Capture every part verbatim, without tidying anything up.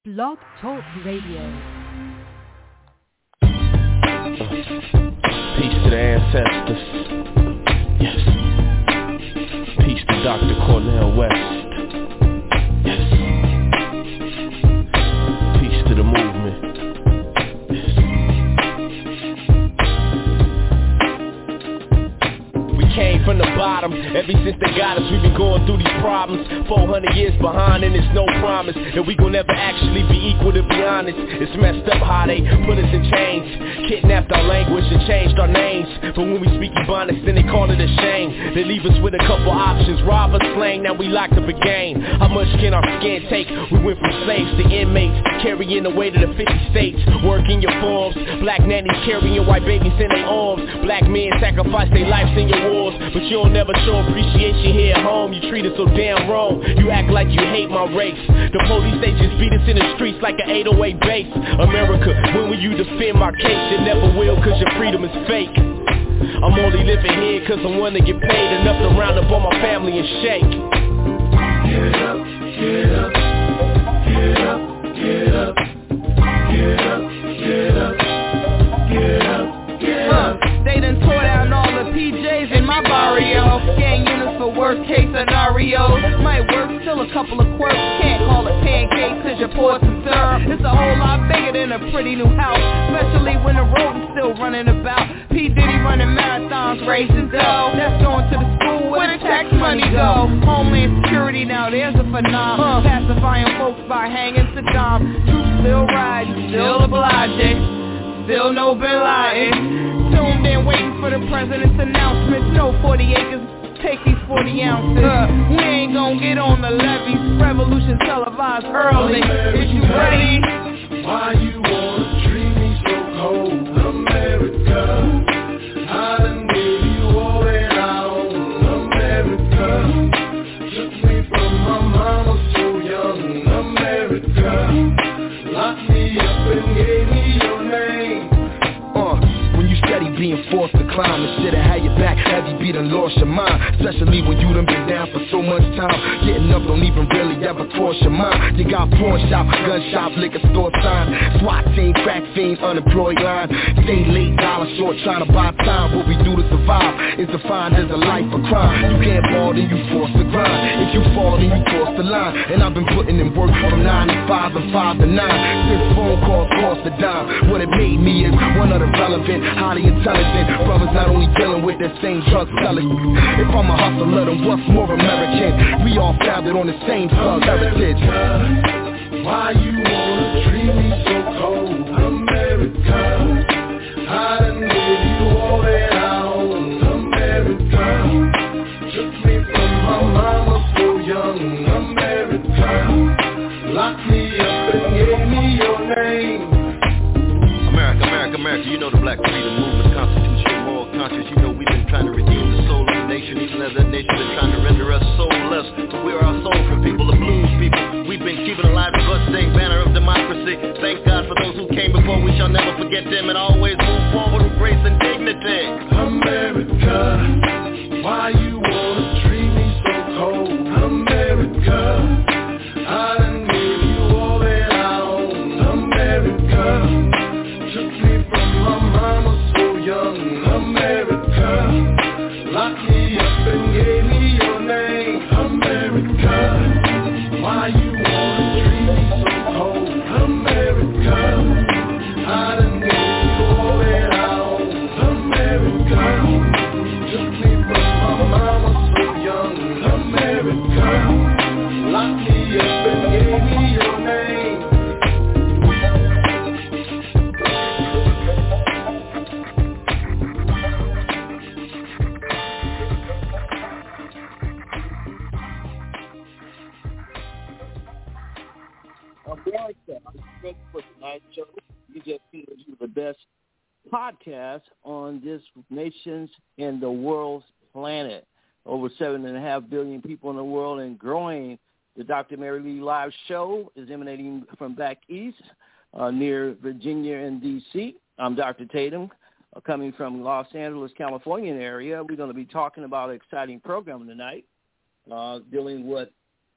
Blog Talk Radio. Peace to the ancestors. Yes. Peace to Doctor Cornel West. Yes. Peace to the movement. Came from the bottom, ever since they got us, we've been going through these problems. four hundred years behind and it's no promise that we gon' never actually be equal, to be honest. It's messed up how they put us in chains, kidnapped our language and changed our names. But when we speak Ebonics, then they call it a shame. They leave us with a couple options, rob us, slang, now we locked up again. How much can our skin take? We went from slaves to inmates, carrying the weight of the fifty states. Working your farms, black nannies carrying white babies in their arms. Black men sacrifice their lives in your wars, but you don't never show appreciation here at home. You treat us so damn wrong, you act like you hate my race. The police, they just beat us in the streets like an eight oh eight bass. America, when will you defend my case? You never will, cause your freedom is fake. I'm only living here cause I wanna get paid enough to round up all my family and shake. Get up, get up, get up, get up, get up, get up, get up, get up. They done tore down all the P Js in my barrio. Gang units for worst case scenarios. Might work, still a couple of quirks. Can't call it pancake cause you poured some syrup. It's a whole lot bigger than a pretty new house, especially when the rodent's still running about. P Diddy running marathons, raising dough. That's going to the school where the tax money go. Homeland Security, now there's a phenomenon. Pacifying folks by hanging Saddam. Troops still riding, still obliging. Still no Bin Laden. Tuned in waiting for the president's announcements. No forty acres, take these forty ounces. uh, We ain't gon' get on the levees. Revolution televised early. Is you ready? Why you wanna treat me so cold, America? I done gave you all that I own, America. Took me from my mama so young, America. Locked me up and gave me your name. Steady being forced to climb and shit and have your back heavy, be done lost your mind. Especially when you done been down for so much time. Getting up don't even really ever cross your mind. You got pawn shop, gun shop, liquor store sign, SWAT team, crack fiends, unemployed line. Stay late, dollar short, trying to buy time. What we do to survive is defined as a life of crime. You can't ball, then you force to grind. If you fall, then you cross the line. And I've been putting in work from nine to five and five to nine. Since phone calls cost a dime. What it made me is one of the relevant, highly intelligent brothers, not only dealing with the same drug sellers. If I'm a hustler, then what's more American? We all founded on the same thug heritage. Why you wanna treat me so cold, America? I done gave you all that I own, America. Took me from my mama so young, America. Locked me up and gave me your name. America, America, America, you know the black freedom movement constitutes your moral conscience. You know we've been trying to redeem the soul of the nation, even as that nation is trying to render us soulless. So we're our soul for people, the blues people. We've been keeping alive the bloodstained banner of democracy. Thank God for those who came before, we shall never forget them, and always move forward with grace and dignity. America, why you wanna treat me so cold, America? I done gave you all that I own, America. Took me from my mama so young, America. Locked me up and gave me your name, America. Why you wanna treat me so cold, America? I done gave you all that I own, America. Took me from my mama so young, America. Locked me up and gave me your name. For tonight's show, we just feed you the best podcast on this nation's and the world's planet. Over seven and a half billion people in the world and growing. The Doctor Mary Lee Live show is emanating from back east uh, near Virginia and D C. I'm Doctor Tatum, uh, coming from Los Angeles, California area. We're going to be talking about an exciting program tonight, uh, dealing with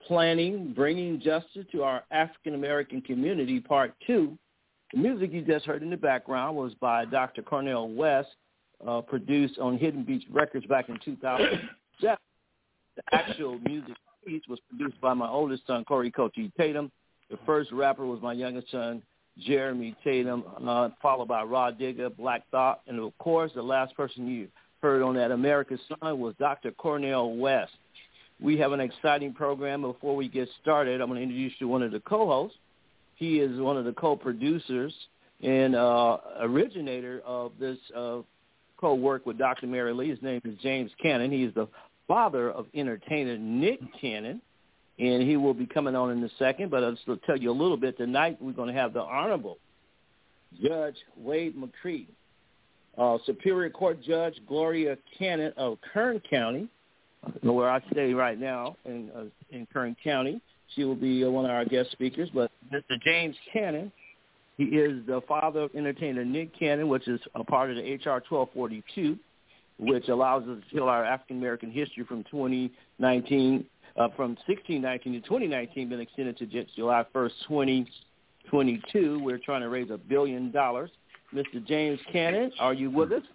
Planning, Bringing Justice to Our African American Community, Part two. The music you just heard in the background was by Doctor Cornel West, uh, produced on Hidden Beach Records back in two thousand seven. The actual music piece was produced by my oldest son, Corey Cochee Tatum. The first rapper was my youngest son, Jeremy Tatum, uh, followed by Raw Digger, Black Thought, and of course, the last person you heard on that America's Son was Doctor Cornel West. We have an exciting program. Before we get started, I'm going to introduce you to one of the co-hosts. He is one of the co-producers and uh, originator of this uh, co-work with Doctor Mary Lee. His name is James Cannon. He is the father of entertainer Nick Cannon, and he will be coming on in a second. But I'll just tell you a little bit. Tonight we're going to have the Honorable Judge Wade McCree, uh, Superior Court Judge Gloria Cannon of Kern County, where I stay right now in uh, in Kern County. She will be uh, one of our guest speakers. But Mister James Cannon, he is the father of entertainer Nick Cannon, which is a part of the H R twelve forty-two, which allows us to tell our African American history from twenty nineteen, uh, from sixteen nineteen to twenty nineteen, been extended to July first, twenty twenty-two. We're trying to raise a billion dollars. Mister James Cannon, are you with us?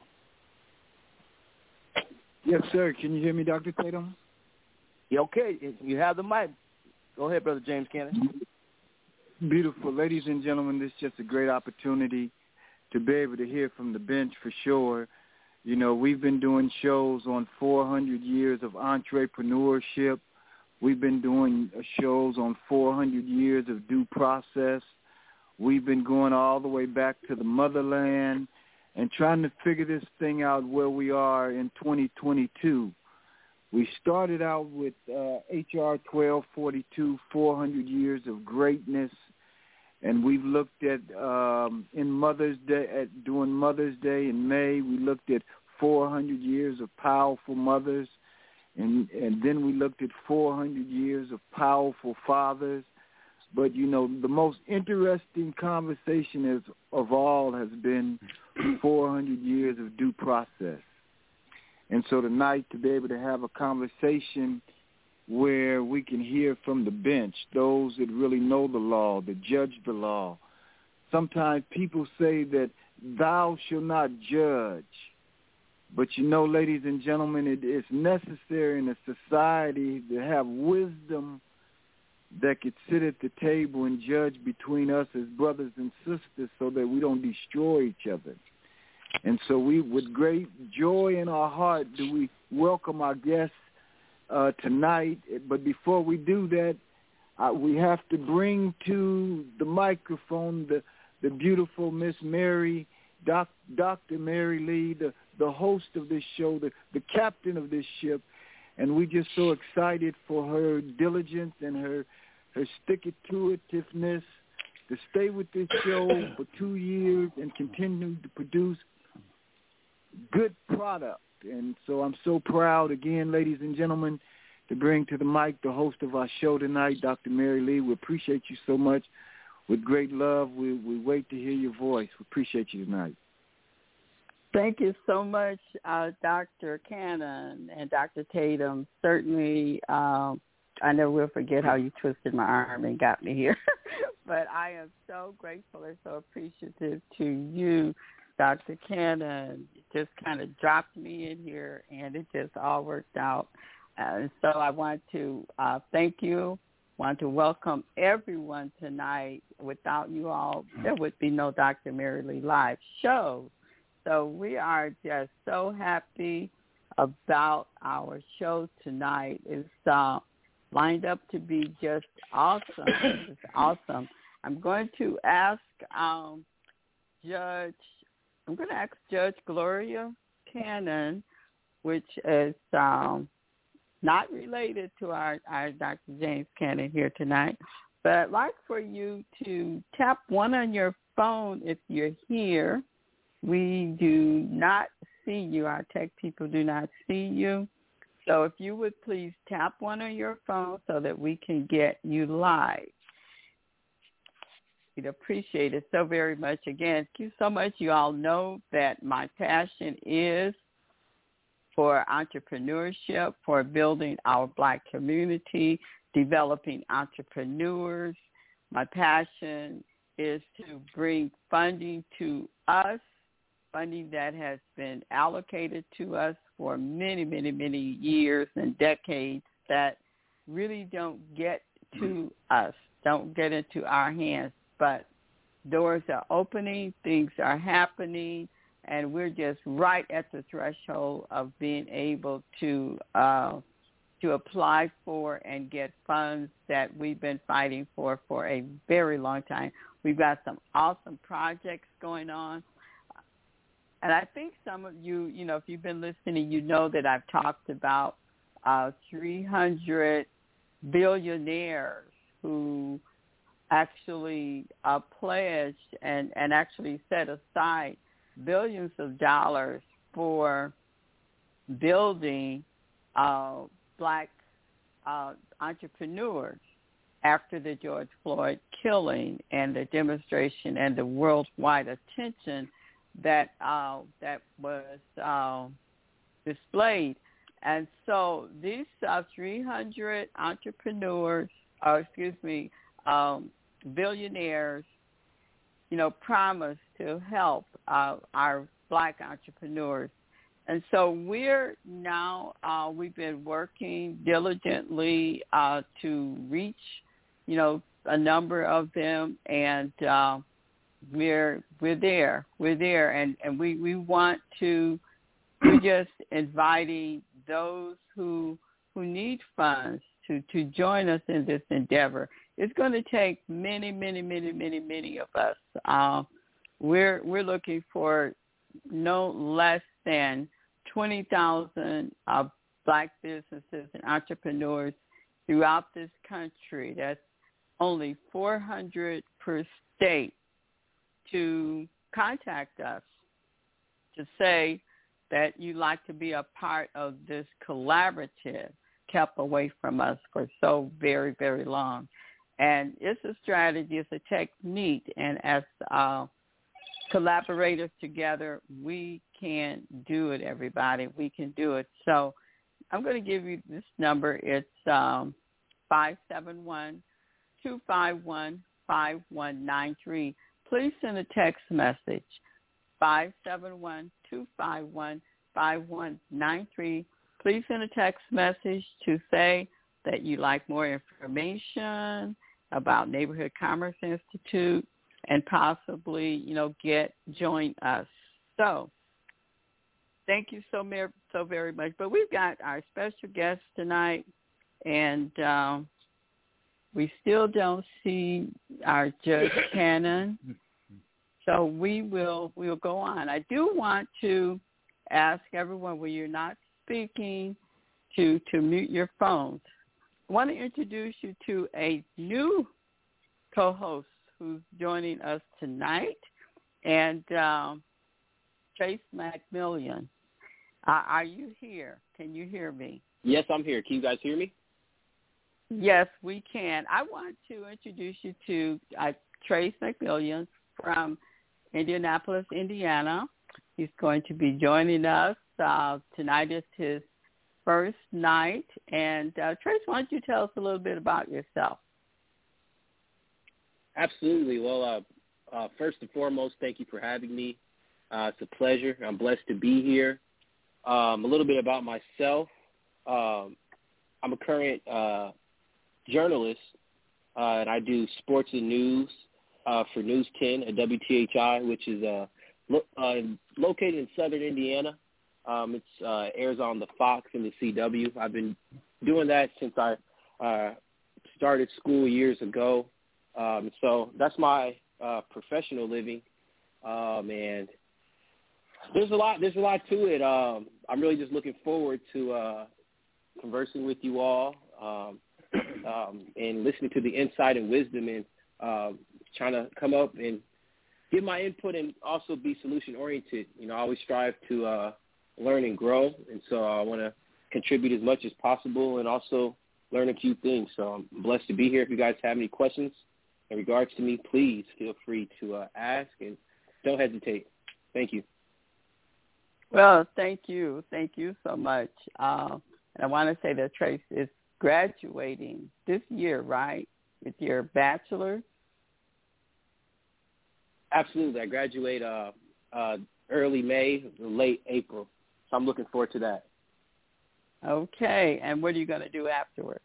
Yes, sir. Can you hear me, Doctor Tatum? Yeah, okay. You have the mic. Go ahead, Brother James Cannon. Beautiful. Ladies and gentlemen, this is just a great opportunity to be able to hear from the bench for sure. You know, we've been doing shows on four hundred years of entrepreneurship. We've been doing shows on four hundred years of due process. We've been going all the way back to the motherland and trying to figure this thing out where we are in twenty twenty-two. We started out with uh, H R twelve forty-two, four hundred years of greatness, and we've looked at um, in Mother's Day, at doing Mother's Day in May. We looked at four hundred years of powerful mothers, and and then we looked at four hundred years of powerful fathers. But, you know, the most interesting conversation is, of all has been four hundred years of due process. And so tonight, to be able to have a conversation where we can hear from the bench, those that really know the law, that judge the law. Sometimes people say that thou shalt not judge. But, you know, ladies and gentlemen, it is necessary in a society to have wisdom that could sit at the table and judge between us as brothers and sisters so that we don't destroy each other. And so we, with great joy in our heart, do we welcome our guests uh, tonight. But before we do that, uh, we have to bring to the microphone the, the beautiful Miss Mary, Doc, Doctor Mary Lee, the, the host of this show, the, the captain of this ship. And we're just so excited for her diligence and her her stick-it-to-itiveness to stay with this show for two years and continue to produce good product. And so I'm so proud, again, ladies and gentlemen, to bring to the mic the host of our show tonight, Doctor Mary Lee. We appreciate you so much. With great love, we, we wait to hear your voice. We appreciate you tonight. Thank you so much, uh, Doctor Cannon and Doctor Tatum. Certainly, um, I never will forget how you twisted my arm and got me here. But I am so grateful and so appreciative to you, Doctor Cannon. It just kind of dropped me in here, and it just all worked out. Uh, so I want to uh, thank you. Want to welcome everyone tonight. Without you all, there would be no Doctor Mary Lee Live show. So we are just so happy about our show tonight. It's uh, lined up to be just awesome. It's awesome. I'm going to ask um, Judge, I'm going to ask Judge Gloria Cannon, which is um, not related to our, our Doctor James Cannon here tonight, but I'd like for you to tap one on your phone if you're here. We do not see you. Our tech people do not see you. So if you would please tap one on your phone so that we can get you live. We'd appreciate it so very much. Again, thank you so much. You all know that my passion is for entrepreneurship, for building our Black community, developing entrepreneurs. My passion is to bring funding to us, funding that has been allocated to us for many, many, many years and decades that really don't get to us, don't get into our hands, but doors are opening, things are happening, and we're just right at the threshold of being able to uh, to apply for and get funds that we've been fighting for for a very long time. We've got some awesome projects going on. And I think some of you, you know, if you've been listening, you know that I've talked about uh, three hundred billionaires who actually uh, pledged and, and actually set aside billions of dollars for building uh, black uh, entrepreneurs after the George Floyd killing and the demonstration and the worldwide attention that uh, that was uh, displayed. And so these uh, three hundred entrepreneurs, or excuse me, um, billionaires, you know, promised to help uh, our black entrepreneurs. And so we're now, uh, we've been working diligently uh, to reach, you know, a number of them, and uh, we're we're there, we're there, and, and we, we want to, we're just inviting those who who need funds to, to join us in this endeavor. It's going to take many, many, many, many, many of us. Uh, we're we're looking for no less than twenty thousand uh, black businesses and entrepreneurs throughout this country. That's only four hundred per state to contact us to say that you'd like to be a part of this collaborative kept away from us for so very, very long. And it's a strategy, it's a technique, and as uh, collaborators together, we can do it, everybody. We can do it. So I'm going to give you this number. It's um, five seven one, two five one, five one nine three. Please send a text message, five seven one, two five one, five one nine three. Please send a text message to say that you'd like more information about Neighborhood Commerce Institute and possibly, you know, get join us. So thank you so, mer- so very much. But we've got our special guest tonight, and um, we still don't see our Judge Cannon. So we will we will go on. I do want to ask everyone, when you're not speaking, to, to mute your phones. I want to introduce you to a new co-host who's joining us tonight, and um, Trace McMillian. Uh, are you here? Can you hear me? Yes, I'm here. Can you guys hear me? Yes, we can. I want to introduce you to uh, Trace McMillian from Indianapolis, Indiana. He's going to be joining us. Uh, tonight is his first night. And uh, Trace, why don't you tell us a little bit about yourself? Absolutely. Well, uh, uh, first and foremost, thank you for having me. Uh, it's a pleasure. I'm blessed to be here. Um, a little bit about myself. Um, I'm a current uh, journalist, uh, and I do sports and news uh, for News ten at W T H I, which is uh, lo- uh, located in southern Indiana. Um, it's uh, airs on the Fox and the C W. I've been doing that since I uh, started school years ago. Um, so that's my uh, professional living, um, and there's a lot. There's a lot to it. Um, I'm really just looking forward to uh, conversing with you all um, um, and listening to the insight and wisdom, and um, trying to come up and give my input and also be solution oriented. You know, I always strive to uh, learn and grow, and so I want to contribute as much as possible and also learn a few things. So I'm blessed to be here. If you guys have any questions in regards to me, please feel free to uh, ask, and don't hesitate. Thank you. Well, thank you. Thank you so much. Uh, and I want to say that Trace is graduating this year, right, with your bachelor's? Absolutely. I graduate uh, uh, early May, late April. So I'm looking forward to that. Okay. And what are you going to do afterwards?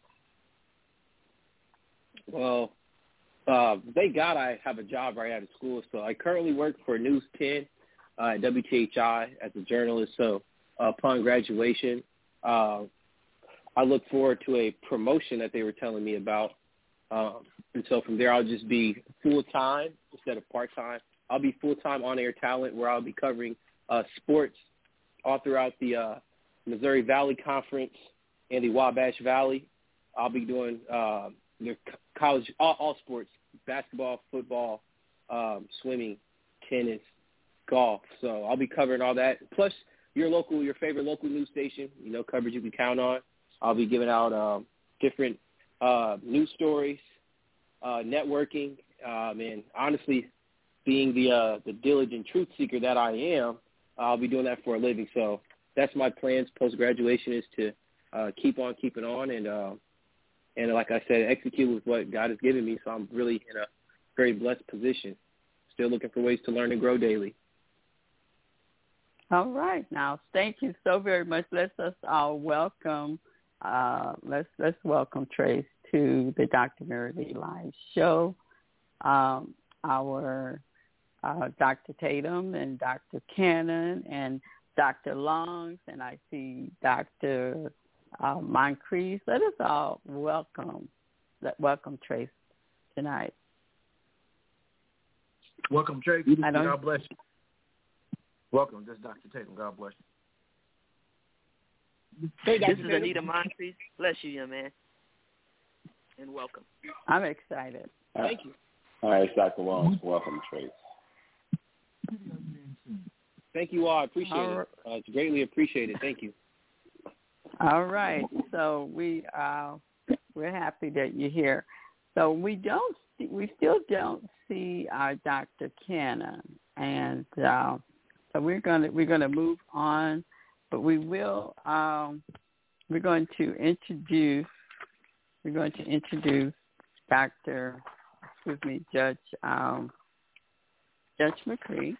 Well, uh, thank God I have a job right out of school. So I currently work for News ten uh, at W T H I as a journalist. So uh, upon graduation, uh, I look forward to a promotion that they were telling me about. Um, and so from there, I'll just be full-time instead of part-time. I'll be full-time on-air talent where I'll be covering uh, sports all throughout the uh, Missouri Valley Conference and the Wabash Valley. I'll be doing uh, the college, all, all sports, basketball, football, um, swimming, tennis, golf. So I'll be covering all that. Plus your local, your favorite local news station, you know, coverage you can count on. I'll be giving out um, different uh, news stories, uh, networking, um, and honestly, being the uh, the diligent truth seeker that I am, I'll be doing that for a living. So that's my plans post-graduation is to uh, keep on keeping on and, uh, and like I said, execute with what God has given me. So I'm really in a very blessed position, still looking for ways to learn and grow daily. All right. Now, thank you so very much. Let's us all welcome, uh, let's let's welcome Trace to the Doctor Mary Lee Live show. Um, our uh, Doctor Tatum and Doctor Cannon and Doctor Longs, and I see Doctor Uh, Moncrief. Let us all welcome, let, welcome Trace tonight. Welcome, Trace. God bless you. Welcome. This is Doctor Tatum. God bless you. Hey, this is Anita Moncrief. Bless you, young man. And welcome. I'm excited. Uh, Thank you. All right, it's Doctor Long. Welcome, Trace. Thank you all. I appreciate all it. Uh, it's greatly appreciated. Thank you. All right. So we uh, we're happy that you're here. So we don't see, we still don't see our Doctor Cannon, and uh, so we're gonna we're gonna move on, but we will um, we're going to introduce we're going to introduce Doctor excuse me Judge um, Judge McCree,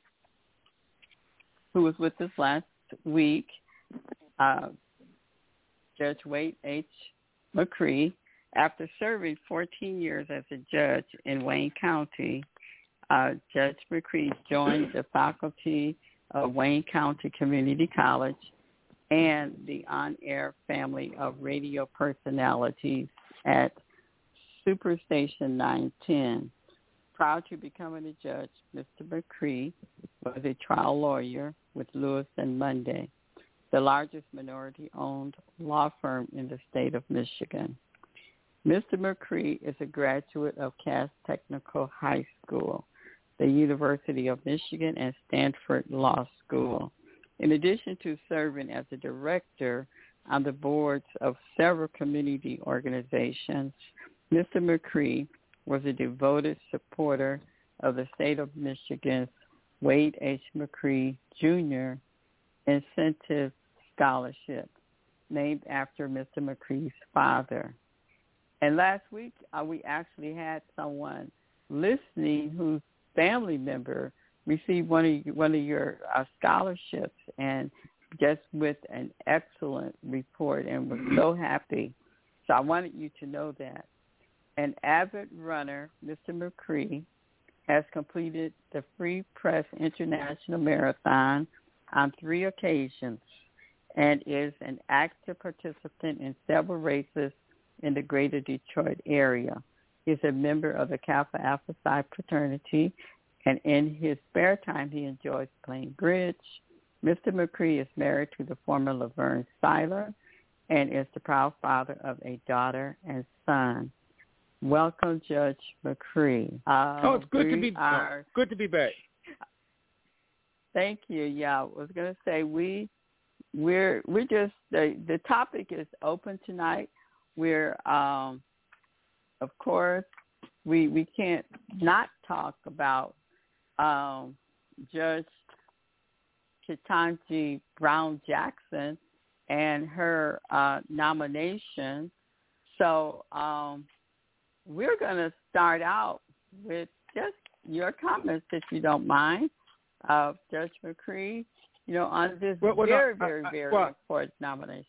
who was with us last week. Uh, Judge Wade H. McCree, after serving fourteen years as a judge in Wayne County, uh, Judge McCree joined the faculty of Wayne County Community College and the on-air family of radio personalities at Superstation nine ten. Prior to becoming a judge, Mister McCree was a trial lawyer with Lewis and Monday, the largest minority-owned law firm in the state of Michigan. Mister McCree is a graduate of Cass Technical High School, the University of Michigan, and Stanford Law School. In addition to serving as a director on the boards of several community organizations, Mister McCree was a devoted supporter of the state of Michigan's Wade H. McCree Junior Incentive Scholarship, named after Mister McCree's father. And last week, uh, we actually had someone listening whose family member received one of one of your uh, scholarships, and just with an excellent report, and was so happy. So I wanted you to know that. An avid runner, Mister McCree has completed the Free Press International Marathon on three occasions and is an active participant in several races in the greater Detroit area. He is a member of the Kappa Alpha Psi fraternity, and in his spare time he enjoys playing bridge. Mister McCree is married to the former Laverne Seiler and is the proud father of a daughter and son. Welcome, Judge McCree. Uh, oh, it's good to be are, good to be back. Thank you. Yeah, I was going to say we we're we're just the the topic is open tonight. We're um, of course we we can't not talk about um, Judge Ketanji Brown Jackson and her uh, nomination So um, we're going to start out with just your comments, if you don't mind, uh, Judge McCree, you know, on this well, well, very, no, very, I, I, very well, important nomination.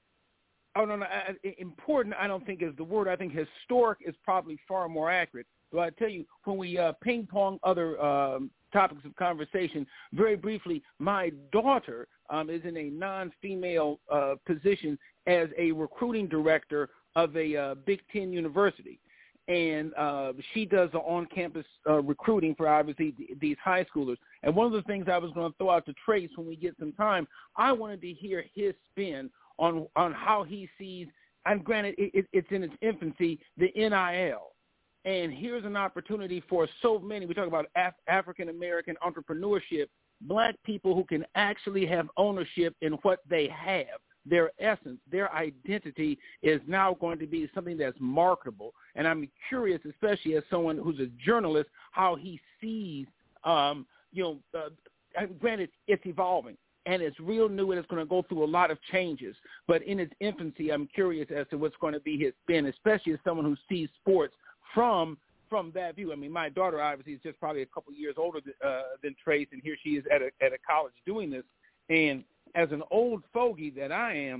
Oh, no, no. I, important, I don't think, is the word. I think historic is probably far more accurate. But I tell you, when we uh, ping-pong other um, topics of conversation, very briefly, my daughter um, is in a non-female uh, position as a recruiting director of a uh, Big Ten university. And uh, she does the on-campus uh, recruiting for, obviously, th- these high schoolers. And one of the things I was going to throw out to Trace when we get some time, I wanted to hear his spin on on how he sees, and granted, it, it, it's in its infancy, the N I L. And here's an opportunity for so many, we talk about Af- African-American entrepreneurship, black people who can actually have ownership in what they have. Their essence, their identity is now going to be something that's marketable. And I'm curious, especially as someone who's a journalist, how he sees, um, you know, uh, granted, it's evolving. And it's real new, and it's going to go through a lot of changes. But in its infancy, I'm curious as to what's going to be his spin, especially as someone who sees sports from from that view. I mean, my daughter obviously is just probably a couple years older than, uh, than Trace, and here she is at a, at a college doing this. And as an old fogey that I am,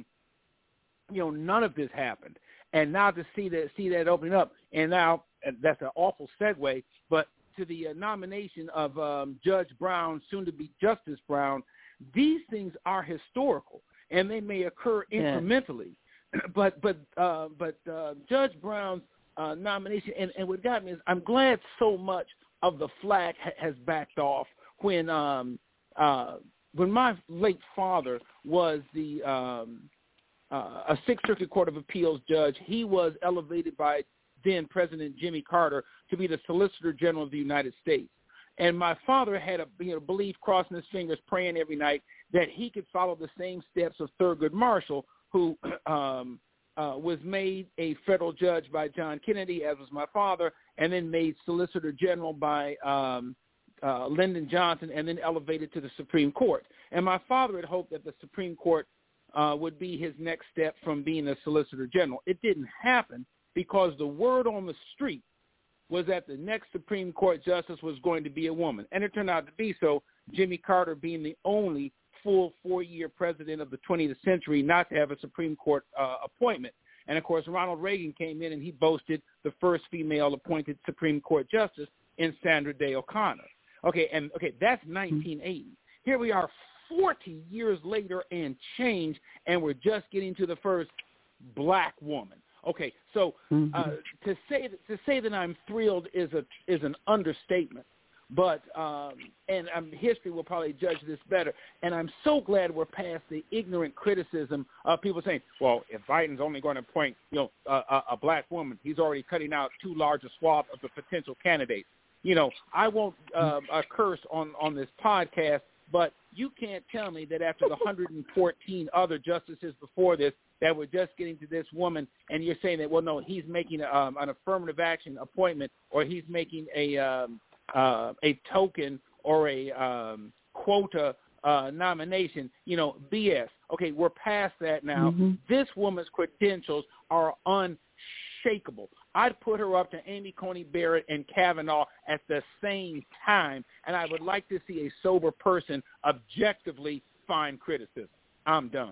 you know, none of this happened. And now to see that see that opening up, and now and that's an awful segue, but to the uh, nomination of um, Judge Brown, soon to be Justice Brown. These things are historical, and they may occur incrementally. Yeah. But but uh, but uh, Judge Brown's uh, nomination, and, and what got me is I'm glad so much of the flack ha- has backed off when um, uh, when my late father was the um, uh, a Sixth Circuit Court of Appeals judge. He was elevated by then President Jimmy Carter to be the Solicitor General of the United States. And my father had a you know, belief, crossing his fingers, praying every night, that he could follow the same steps of Thurgood Marshall, who um, uh, was made a federal judge by John Kennedy, as was my father, and then made Solicitor General by um, uh, Lyndon Johnson, and then elevated to the Supreme Court. And my father had hoped that the Supreme Court uh, would be his next step from being a Solicitor General. It didn't happen because the word on the street was that the next Supreme Court justice was going to be a woman. And it turned out to be so, Jimmy Carter being the only full four-year president of the twentieth century not to have a Supreme Court uh, appointment. And, of course, Ronald Reagan came in and he boasted the first female-appointed Supreme Court justice in Sandra Day O'Connor. Okay, and, okay, that's nineteen eighty. Here we are forty years later and change, and we're just getting to the first black woman. Okay, so uh, to say that, to say that I'm thrilled is a is an understatement, but um, and um, history will probably judge this better. And I'm so glad we're past the ignorant criticism of people saying, "Well, if Biden's only going to appoint, you know, a, a, a black woman, he's already cutting out too large a swath of the potential candidates." You know, I won't uh, uh, curse on on this podcast, but you can't tell me that after the one hundred fourteen other justices before this that were just getting to this woman, and you're saying that, well, no, he's making um, an affirmative action appointment, or he's making a um, uh, a token or a um, quota uh, nomination, you know, B S. Okay, we're past that now. Mm-hmm. This woman's credentials are unshakable. I'd put her up to Amy Coney Barrett and Kavanaugh at the same time, and I would like to see a sober person objectively find criticism. I'm done.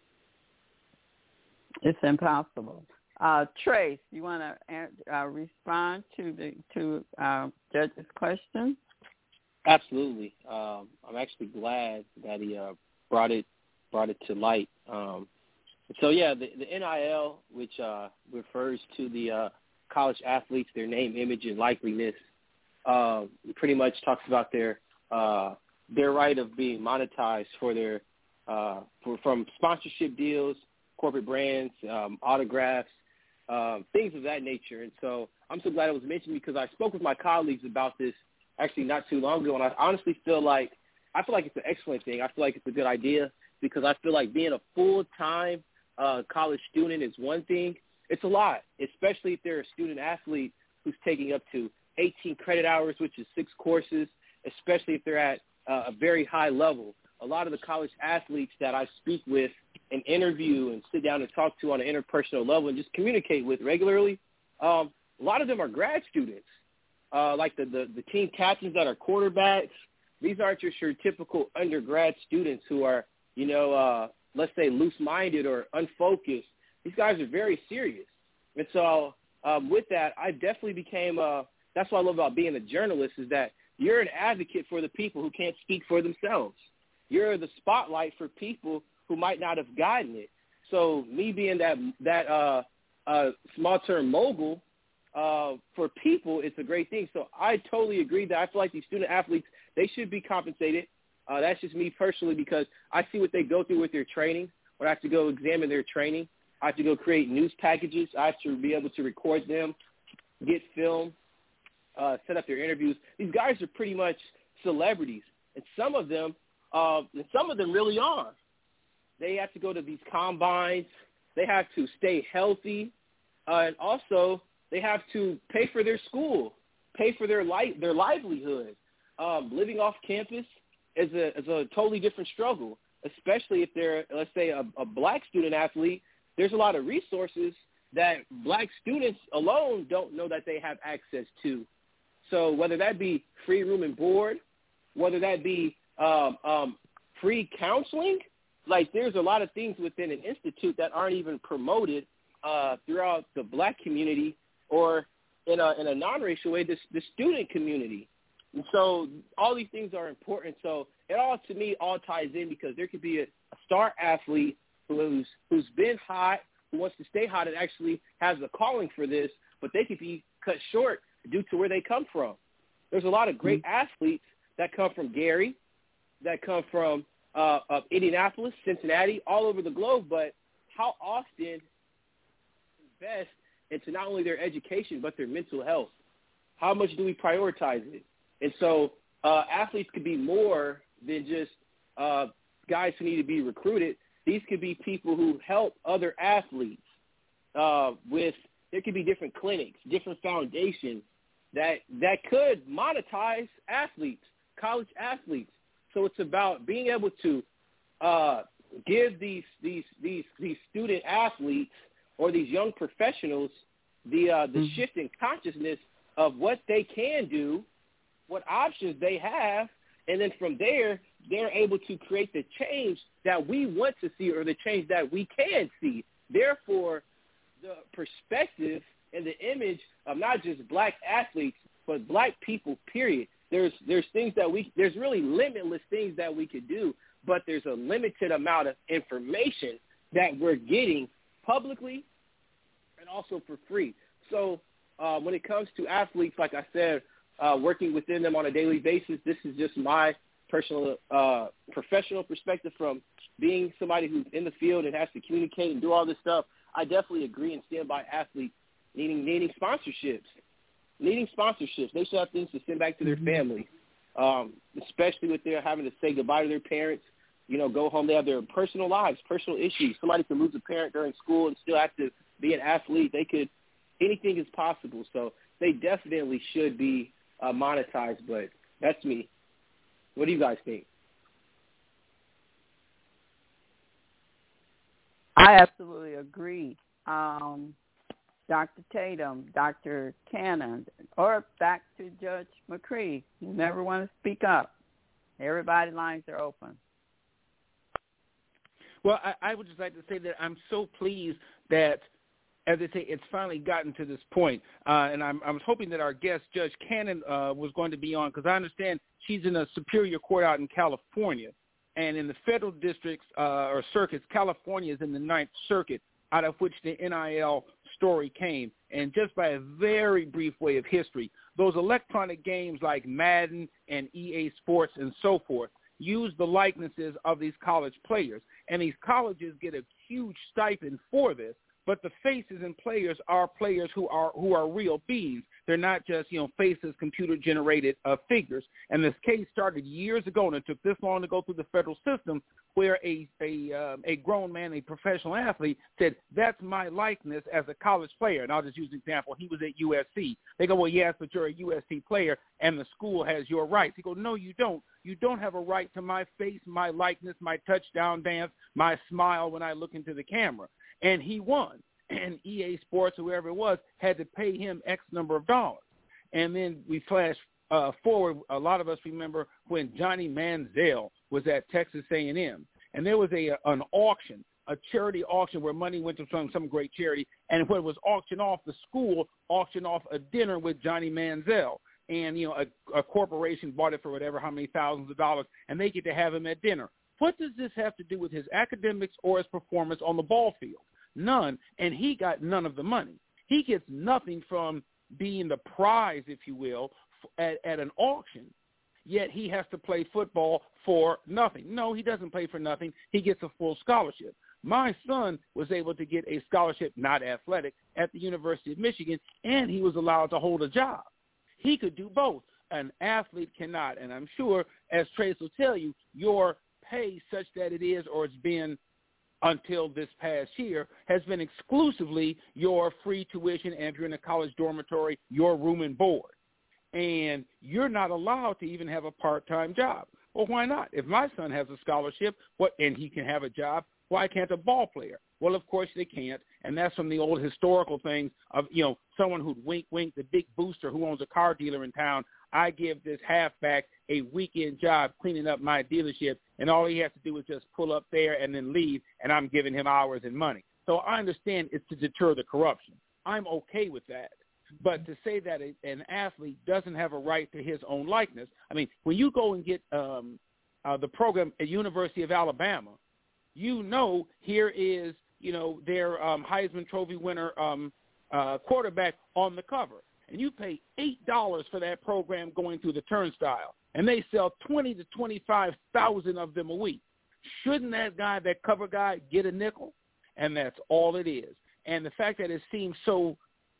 It's impossible. Uh, Trace, you want to uh, respond to the to uh, Judge's question? Absolutely. Um, I'm actually glad that he uh, brought it brought it to light. Um, so yeah, the, the N I L, which uh, refers to the uh, college athletes, their name, image, and likeliness, uh, pretty much talks about their uh, their right of being monetized for their uh, for, from sponsorship deals, corporate brands, um, autographs, uh, things of that nature. And so I'm so glad it was mentioned because I spoke with my colleagues about this actually not too long ago, and I honestly feel like I feel like it's an excellent thing. I feel like it's a good idea because I feel like being a full-time uh, college student is one thing. It's a lot, especially if they're a student athlete who's taking up to eighteen credit hours, which is six courses, especially if they're at uh, a very high level. A lot of the college athletes that I speak with and interview and sit down and talk to on an interpersonal level and just communicate with regularly, um, a lot of them are grad students, uh, like the, the, the team captains that are quarterbacks. These aren't just your typical undergrad students who are, you know, uh, let's say loose-minded or unfocused. These guys are very serious. And so um, with that, I definitely became uh, – that's what I love about being a journalist is that you're an advocate for the people who can't speak for themselves. You're the spotlight for people who might not have gotten it. So me being that that uh, uh, small-term mogul, uh, for people, it's a great thing. So I totally agree that I feel like these student athletes, they should be compensated. Uh, that's just me personally because I see what they go through with their training. When I have to go examine their training, I have to go create news packages. I have to be able to record them, get film, uh, set up their interviews. These guys are pretty much celebrities, and some of them, uh, and some of them really are. They have to go to these combines. They have to stay healthy, uh, and also they have to pay for their school, pay for their life, their livelihood. Um, living off campus is a is a totally different struggle, especially if they're, let's say, a, a black student athlete. There's a lot of resources that black students alone don't know that they have access to. So whether that be free room and board, whether that be um, um, free counseling, like there's a lot of things within an institute that aren't even promoted uh, throughout the black community or in a, in a non-racial way, the, the student community. And so all these things are important. So it all, to me, all ties in because there could be a, a star athlete who's who's been hot, who wants to stay hot and actually has a calling for this, but they could be cut short due to where they come from. There's a lot of great mm-hmm. athletes that come from Gary, that come from uh, uh, Indianapolis, Cincinnati, all over the globe, but how often invest into not only their education but their mental health? How much do we prioritize it? And so uh, athletes could be more than just uh, guys who need to be recruited. These could be people who help other athletes uh, with – there could be different clinics, different foundations that that could monetize athletes, college athletes. So it's about being able to uh, give these these these these student athletes or these young professionals the uh, the mm-hmm. shift in consciousness of what they can do, what options they have, and then from there, they're able to create the change that we want to see or the change that we can see. Therefore, the perspective and the image of not just black athletes, but black people, period. There's there's things that we, there's really limitless things that we could do, but there's a limited amount of information that we're getting publicly and also for free. So uh, when it comes to athletes, like I said, uh, working within them on a daily basis, this is just my personal uh, professional perspective from being somebody who's in the field and has to communicate and do all this stuff. I definitely agree and stand by athletes needing needing sponsorships. Needing sponsorships. They should have things to send back to their family, um, especially with their having to say goodbye to their parents, you know, go home. They have their personal lives, personal issues. Somebody could lose a parent during school and still have to be an athlete. They could – anything is possible. So they definitely should be uh, monetized, but that's me. What do you guys think? I absolutely agree. Um, Doctor Tatum, Doctor Cannon, or back to Judge McCree. You never want to speak up. Everybody's lines are open. Well, I, I would just like to say that I'm so pleased that, as they say, it's finally gotten to this point. Uh, and I'm, I was hoping that our guest, Judge Cannon, uh, was going to be on because I understand she's in a superior court out in California. And in the federal districts uh, or circuits, California is in the Ninth Circuit, out of which the N I L story came. And just by a very brief way of history, those electronic games like Madden and E A Sports and so forth use the likenesses of these college players. And these colleges get a huge stipend for this. But the faces and players are players who are who are real beings. They're not just, you know, faces, computer-generated uh, figures. And this case started years ago, and it took this long to go through the federal system, where a a, uh, a grown man, a professional athlete, said, that's my likeness as a college player. And I'll just use an example. He was at U S C. They go, well, yes, but you're a U S C player, and the school has your rights. He goes, no, you don't. you don't have a right to my face, my likeness, my touchdown dance, my smile when I look into the camera. And he won. And E A Sports, whoever it was, had to pay him X number of dollars. And then we flash uh, forward. A lot of us remember when Johnny Manziel was at Texas A and M. And there was a an auction, a charity auction where money went to some, some great charity. And when it was auctioned off, the school auctioned off a dinner with Johnny Manziel. And, you know, a, a corporation bought it for whatever, how many thousands of dollars, and they get to have him at dinner. What does this have to do with his academics or his performance on the ball field? None. And he got none of the money. He gets nothing from being the prize, if you will, at, at an auction, yet he has to play football for nothing. No, he doesn't play for nothing. He gets a full scholarship. My son was able to get a scholarship, not athletic, at the University of Michigan, and he was allowed to hold a job. He could do both. An athlete cannot. And I'm sure, as Trace will tell you, your pay such that it is, or it's been until this past year, has been exclusively your free tuition, and if you're in a college dormitory, your room and board. And you're not allowed to even have a part-time job. Well, why not? If my son has a scholarship what, and he can have a job, why can't a ball player? Well, of course they can't, and that's from the old historical things of, you know, someone who'd wink, wink, the big booster who owns a car dealer in town. I give this halfback a weekend job cleaning up my dealership, and all he has to do is just pull up there and then leave, and I'm giving him hours and money. So I understand it's to deter the corruption. I'm okay with that. But to say that a, an athlete doesn't have a right to his own likeness, I mean, when you go and get um, uh, the program at University of Alabama, you know here is, you know, their um, Heisman Trophy winner um, uh, quarterback on the cover. And you pay eight dollars for that program going through the turnstile. And they sell twenty to twenty-five thousand of them a week. Shouldn't that guy, that cover guy, get a nickel? And that's all it is. And the fact that it seems so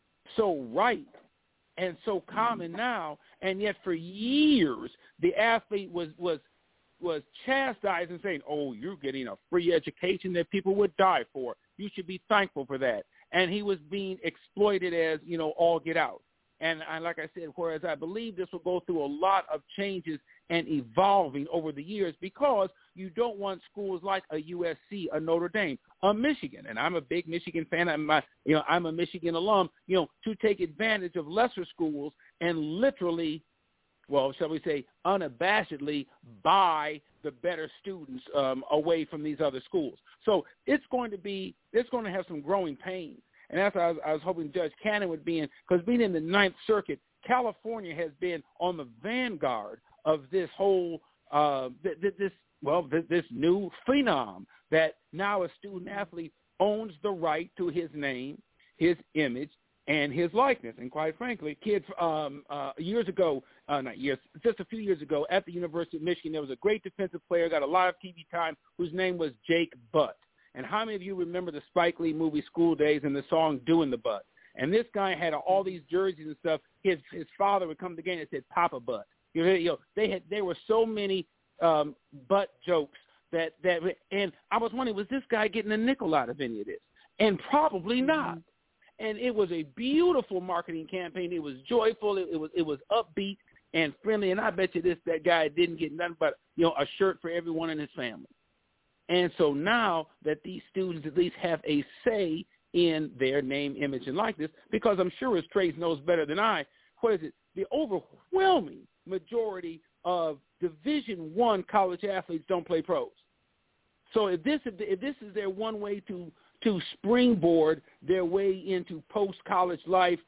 so right and so common now, and yet for years the athlete was was was chastised and saying, oh, you're getting a free education that people would die for. You should be thankful for that. And he was being exploited as, you know, all get out. And I, like I said, whereas I believe this will go through a lot of changes and evolving over the years, because you don't want schools like a U S C, a Notre Dame, a Michigan, and I'm a big Michigan fan. I'm a, you know, I'm a Michigan alum, you know, to take advantage of lesser schools and literally, well, shall we say, unabashedly buy the better students um, away from these other schools. So it's going to be, it's going to have some growing pains. And that's what I was, I was hoping Judge Cannon would be in, because being in the Ninth Circuit, California has been on the vanguard of this whole, uh, th- th- this, well, th- this new phenom that now a student athlete owns the right to his name, his image, and his likeness. And quite frankly, kids, um, uh, years ago, uh, not years, just a few years ago at the University of Michigan, there was a great defensive player, got a lot of T V time, whose name was Jake Butt. And how many of you remember the Spike Lee movie School Days and the song Doing the Butt? And this guy had all these jerseys and stuff. His his father would come to the game and said, Papa Butt. You know, you know, they had there were so many um, butt jokes that, that, and I was wondering, was this guy getting a nickel out of any of this? And probably not. And it was a beautiful marketing campaign. It was joyful. It, it was it was upbeat and friendly. And I bet you this that guy didn't get nothing but, you know, a shirt for everyone in his family. And so now that these students at least have a say in their name, image, and likeness, because I'm sure as Trace knows better than I, what is it? The overwhelming majority of Division One college athletes don't play pros. So if this if this is their one way to to springboard their way into post-college life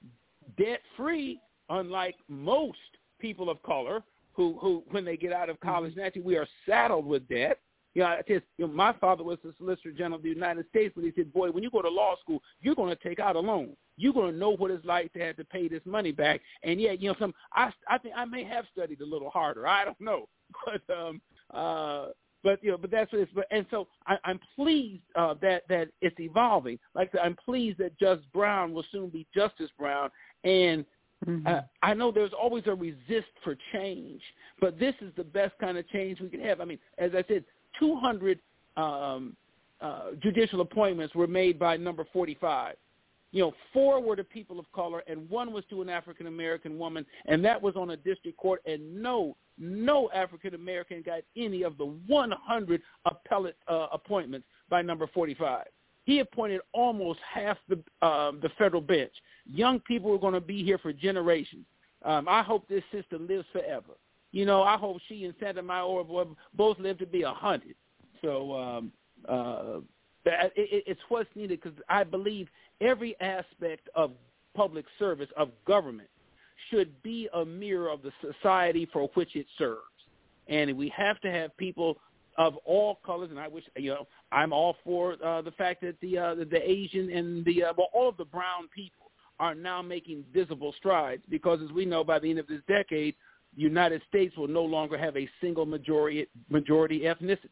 debt-free, unlike most people of color who, who when they get out of college, naturally we are saddled with debt. You know, I just, you know, my father was the Solicitor General of the United States, but he said, boy, when you go to law school, you're going to take out a loan. You're going to know what it's like to have to pay this money back. And yet, you know, some I, I think I may have studied a little harder. I don't know. But, um, uh, but you know, but that's what it's. But, and so I, I'm pleased uh, that, that it's evolving. Like I said, I'm pleased that Justice Brown will soon be Justice Brown. And Mm-hmm. Uh, I know there's always a resist for change, but this is the best kind of change we can have. I mean, as I said, two hundred um, uh, judicial appointments were made by number forty-five. You know, four were to people of color, and one was to an African-American woman, and that was on a district court, and no no African American got any of the one hundred appellate uh, appointments by number forty-five. He appointed almost half the uh, the federal bench. Young people are going to be here for generations. Um, I hope this sister lives forever. You know, I hope she and Santa Mayor both live to be a hundred. So um, uh, it, it, it's what's needed, because I believe every aspect of public service, of government, should be a mirror of the society for which it serves. And we have to have people of all colors, and I wish, you know, I'm all for uh, the fact that the uh, the Asian and the uh, well, all of the brown people are now making visible strides, because as we know, by the end of this decade, the United States will no longer have a single majority majority ethnicity.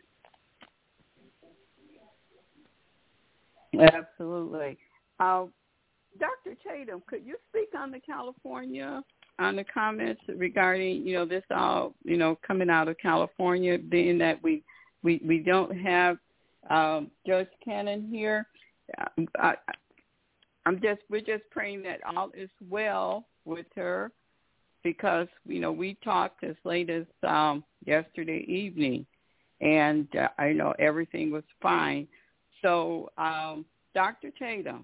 Absolutely. Uh, Doctor Tatum, could you speak on the California, on the comments regarding, you know, this all, you know, coming out of California, being that we we, we don't have um, Judge Cannon here? I, I'm just, we're just praying that all is well with her, because, you know, we talked as late as um, yesterday evening, and uh, I know everything was fine. So, um, Doctor Tatum.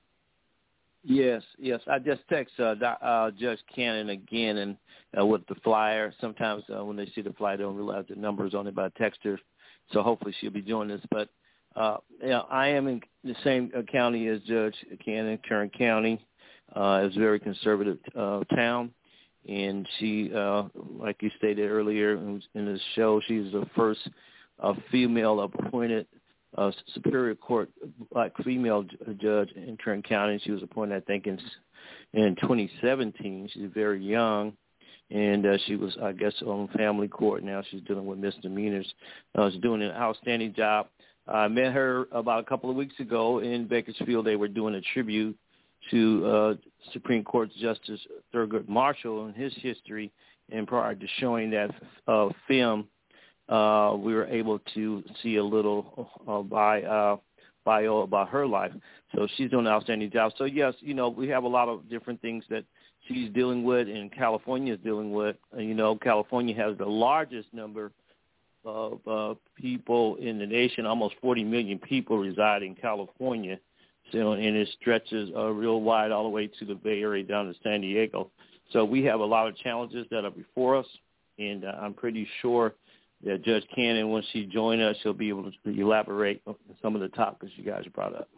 Yes, yes. I just text uh, uh, Judge Cannon again, and uh, with the flyer. Sometimes uh, when they see the flyer, they don't realize the numbers on it, but I text her. So hopefully she'll be doing this. But uh, you know, I am in the same county as Judge Cannon, Kern County. Uh, it's a very conservative uh, town. And she, uh, like you stated earlier in the show, she's the first uh, female appointed uh, Superior Court black female judge in Kern County. She was appointed, I think, in, in twenty seventeen. She's very young, and uh, she was, I guess, on family court now. She's dealing with misdemeanors. Uh, she's doing an outstanding job. I met her about a couple of weeks ago in Bakersfield. They were doing a tribute to uh, Supreme Court Justice Thurgood Marshall and his history, and prior to showing that uh, film, uh, we were able to see a little uh, by, uh, bio about her life. So she's doing an outstanding job. So, yes, you know, we have a lot of different things that she's dealing with and California is dealing with. Uh, you know, California has the largest number of uh, people in the nation. Almost forty million people reside in California. So, and it stretches uh, real wide all the way to the Bay Area down to San Diego. So we have a lot of challenges that are before us, and uh, I'm pretty sure that Judge Cannon, once she joins us, she'll be able to elaborate on some of the topics you guys brought up.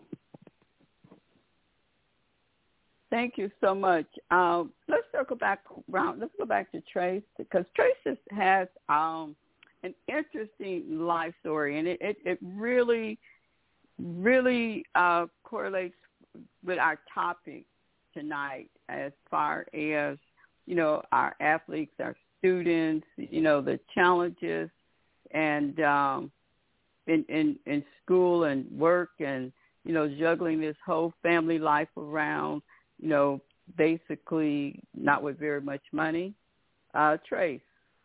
Thank you so much. Uh, let's circle back around. Let's go back to Trace, because Trace has um, an interesting life story, and it, it, it really – really uh, correlates with our topic tonight, as far as, you know, our athletes, our students, you know, the challenges and um, in, in, in school and work, and, you know, juggling this whole family life around, you know, basically not with very much money. Uh, Trace.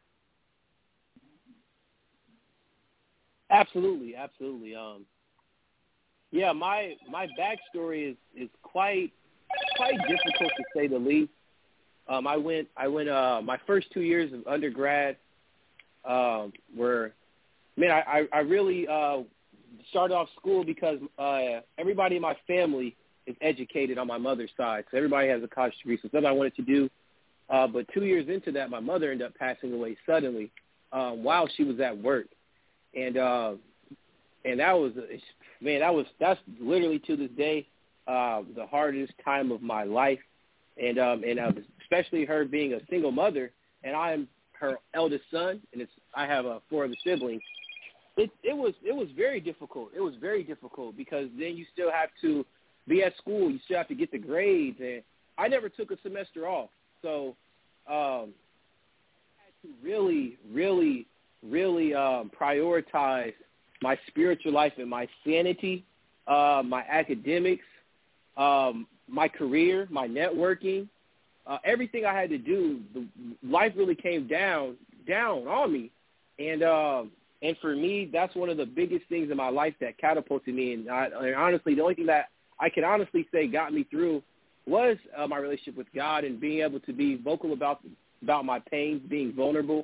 Absolutely, absolutely. Um, Yeah, my my backstory is, is quite quite difficult, to say the least. Um, I went I went uh, my first two years of undergrad um, were, man, I I really uh, started off school because uh, everybody in my family is educated on my mother's side, so everybody has a college degree. So something I wanted to do, uh, but two years into that, my mother ended up passing away suddenly uh, while she was at work, and uh, and that was. Man, that was that's literally to this day uh, the hardest time of my life, and um, and uh, especially her being a single mother, and I am her eldest son, and it's I have uh, four other siblings. It it was it was very difficult. It was very difficult because then you still have to be at school. You still have to get the grades, and I never took a semester off, so um, I had to really, really, really um, prioritize my spiritual life and my sanity, uh, my academics, um, my career, my networking, uh, everything I had to do. The, life really came down down on me, and uh, and for me, that's one of the biggest things in my life that catapulted me. And, I, and honestly, the only thing that I can honestly say got me through was uh, my relationship with God and being able to be vocal about about my pains, being vulnerable.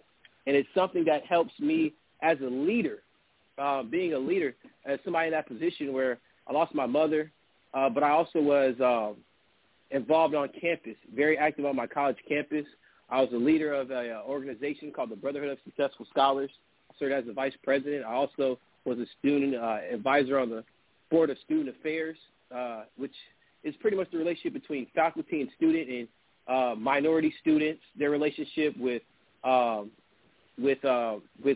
and it's something that helps me as a leader, uh, being a leader, as somebody in that position where I lost my mother, uh, but I also was um, involved on campus, very active on my college campus. I was a leader of an organization called the Brotherhood of Successful Scholars. I served as the vice president. I also was a student uh, advisor on the Board of Student Affairs, uh, which is pretty much the relationship between faculty and student and uh, minority students, their relationship with um, with uh, with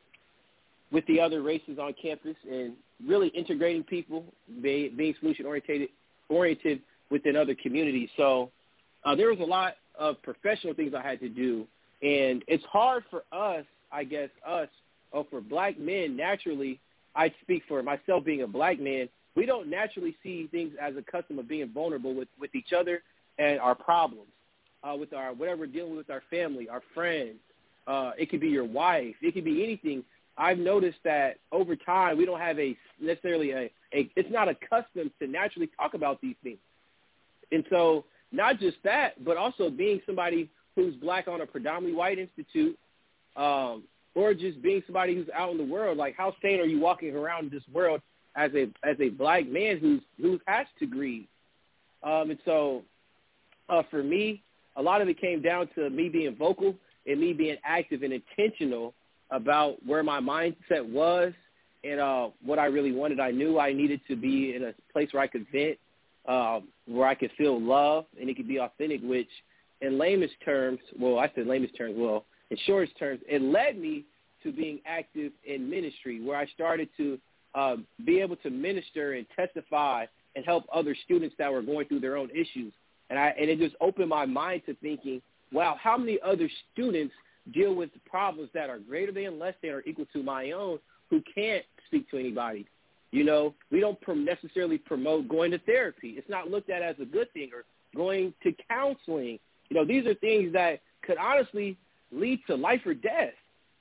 with the other races on campus, and really integrating people, being, being solution oriented oriented within other communities. So uh, there was a lot of professional things I had to do, and it's hard for us, I guess, us, or for black men naturally. I speak for myself being a black man. We don't naturally see things as a custom of being vulnerable with, with each other and our problems, uh, with our whatever we're dealing with our family, our friends. Uh, it could be your wife. It could be anything. I've noticed that over time we don't have a necessarily a, a – it's not accustomed to naturally talk about these things. And so not just that, but also being somebody who's black on a predominantly white institute, um, or just being somebody who's out in the world. Like, how sane are you walking around this world as a as a black man who's who's has to grieve? Um, and so uh, for me, a lot of it came down to me being vocal and me being active and intentional about where my mindset was and uh, what I really wanted. I knew I needed to be in a place where I could vent, uh, where I could feel love, and it could be authentic, which in lamest terms, well, I said lamest terms, well, in shortest terms, it led me to being active in ministry, where I started to uh, be able to minister and testify and help other students that were going through their own issues. And I and it just opened my mind to thinking, wow, how many other students deal with problems that are greater than, less than, or equal to my own, who can't speak to anybody? You know, we don't prom- necessarily promote going to therapy. It's not looked at as a good thing, or going to counseling. You know, these are things that could honestly lead to life or death.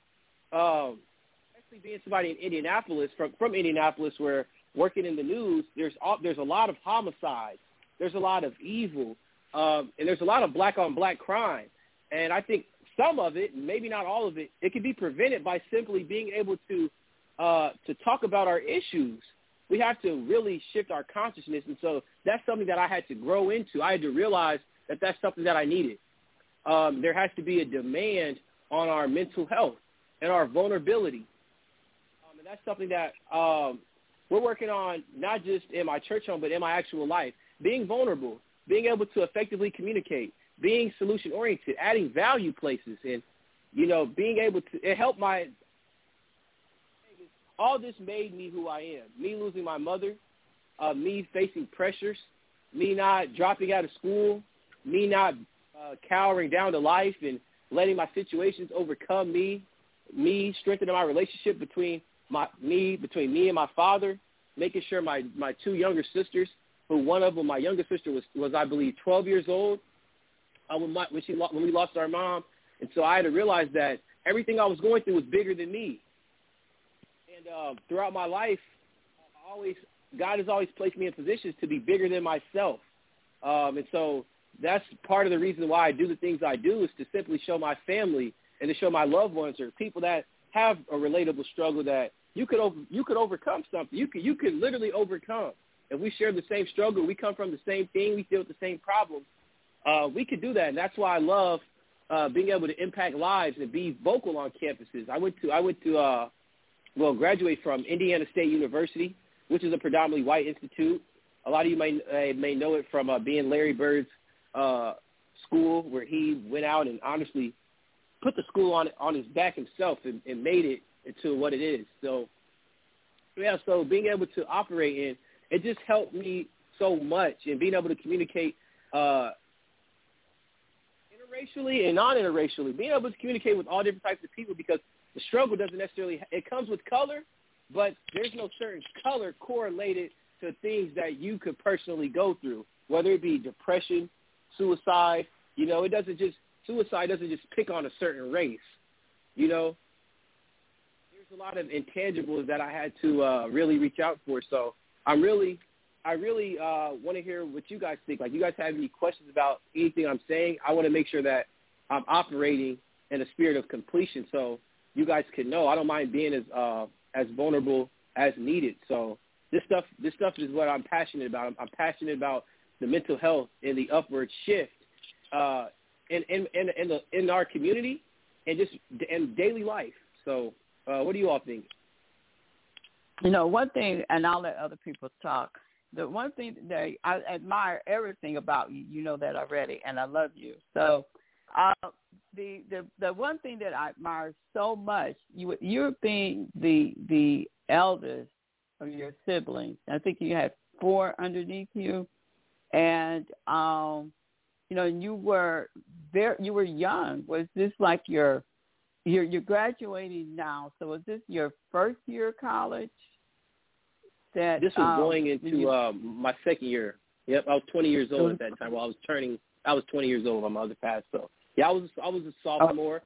Um, especially being somebody in Indianapolis, from, from Indianapolis, where working in the news, there's all, there's a lot of homicides, there's a lot of evil, um, and there's a lot of black-on-black crime. And I think some of it, maybe not all of it, it can be prevented by simply being able to uh, to talk about our issues. We have to really shift our consciousness, and so that's something that I had to grow into. I had to realize that that's something that I needed. Um, there has to be a demand on our mental health and our vulnerability. Um, and that's something that um, we're working on, not just in my church home, but in my actual life. Being vulnerable, being able to effectively communicate, being solution-oriented, adding value places, and, you know, being able to – it helped my – all this made me who I am. Me losing my mother, uh, me facing pressures, me not dropping out of school, me not uh, cowering down to life and letting my situations overcome me, me strengthening my relationship between my me between me and my father, making sure my, my two younger sisters, who one of them, my younger sister was, was I believe, twelve years old uh, when, my, when, she, when we lost our mom. And so I had to realize that everything I was going through was bigger than me. And uh, throughout my life, I always God has always placed me in positions to be bigger than myself. Um, and so that's part of the reason why I do the things I do, is to simply show my family and to show my loved ones, or people that have a relatable struggle, that you could over, you could overcome something. You could you could literally overcome. If we share the same struggle, we come from the same thing, we deal with the same problems, uh, we could do that. And that's why I love uh, being able to impact lives and be vocal on campuses. I went to I went to uh, well graduate from Indiana State University, which is a predominantly white institute. A lot of you may uh, may know it from uh, being Larry Bird's uh, school, where he went out and honestly put the school on on his back himself and, and made it into what it is. So, yeah, so being able to operate in, it just helped me so much, and being able to communicate uh, interracially and non-interracially, being able to communicate with all different types of people, because the struggle doesn't necessarily, it comes with color, but there's no certain color correlated to things that you could personally go through, whether it be depression, suicide. You know, it doesn't just, suicide doesn't just pick on a certain race. You know, there's a lot of intangibles that I had to uh, really reach out for. So I'm really, I really uh, want to hear what you guys think. Like, you guys have any questions about anything I'm saying? I want to make sure that I'm operating in a spirit of completion. So you guys can know I don't mind being as uh, as vulnerable as needed. So this stuff this stuff is what I'm passionate about. I'm, I'm passionate about the mental health and the upward shift uh, in, in in in the in our community and just in daily life. So uh, what do you all think? You know, one thing, and I'll let other people talk. The one thing that I admire everything about you, you know that already, and I love you. So uh, the the the one thing that I admire so much, you you're being the the eldest of your siblings. I think you had four underneath you, and um, you know, you were very you were young. Was this like your you're you're graduating now? So was this your first year of college? That, this was um, going into you, uh, my second year. Yep, I was twenty years old at that time. Well, I was turning. I was twenty years old on my other path. So yeah, I was. I was a sophomore.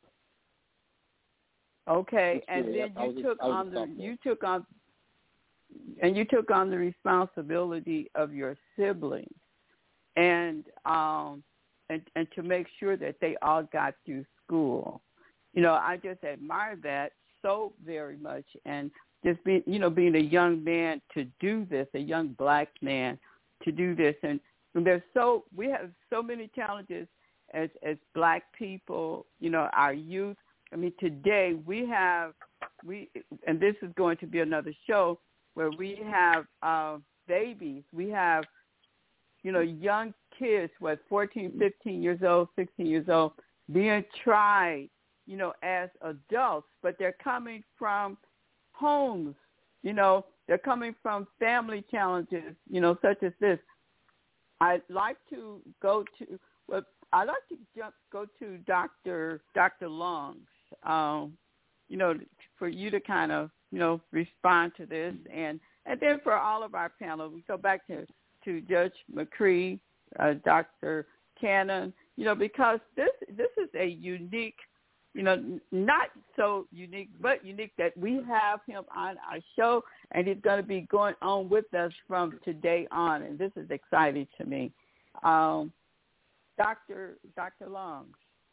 Okay, and then yep, you took a, on the you took on, and you took on the responsibility of your siblings, and um, and and to make sure that they all got through school. You know, I just admire that so very much, and. Just being, you know, being a young man to do this, a young black man to do this, and, and there's so we have so many challenges as as black people. You know, our youth. I mean, today we have we, and this is going to be another show where we have uh, babies. We have, you know, young kids, what fourteen, fifteen years old, sixteen years old, being tried, you know, as adults, but they're coming from homes, you know, they're coming from family challenges, you know, such as this. I'd like to go to, well, I'd like to jump, go to Doctor Doctor Longs, um, you know, for you to kind of, you know, respond to this. And, and then for all of our panel, we go back to, to Judge McCree, uh, Doctor Cannon, you know, because this this is a unique, you know, not so unique, but unique that we have him on our show, and he's going to be going on with us from today on, and this is exciting to me. Um, Doctor Doctor Longs,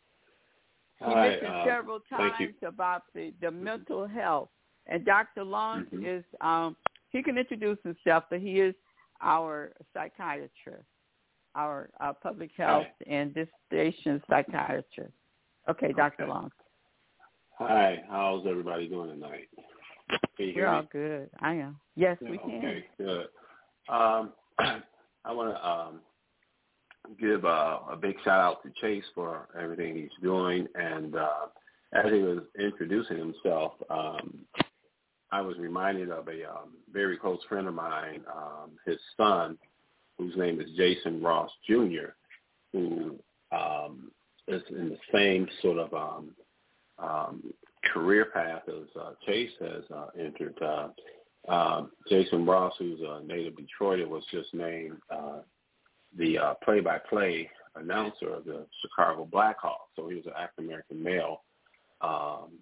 he Hi, mentioned uh, several times about the, the mental health, and Doctor Longs mm-hmm. is, um, he can introduce himself, but he is our psychiatrist, our uh, public health Hi. and this station's psychiatrist. Okay, Doctor Okay. Long. Hi, how's everybody doing tonight? Can you We're hear all me? good. I am. Yes, yeah, we can. Okay, good. Um, I want to um, give uh, a big shout out to Chase for everything he's doing. And uh, as he was introducing himself, um, I was reminded of a um, very close friend of mine, um, his son, whose name is Jason Ross Junior, who um, is in the same sort of um, um, career path as uh, Chase has uh, entered. Uh, uh, Jason Ross, who's a native Detroiter, was just named uh, the uh, play-by-play announcer of the Chicago Blackhawks. So he was an African-American male um,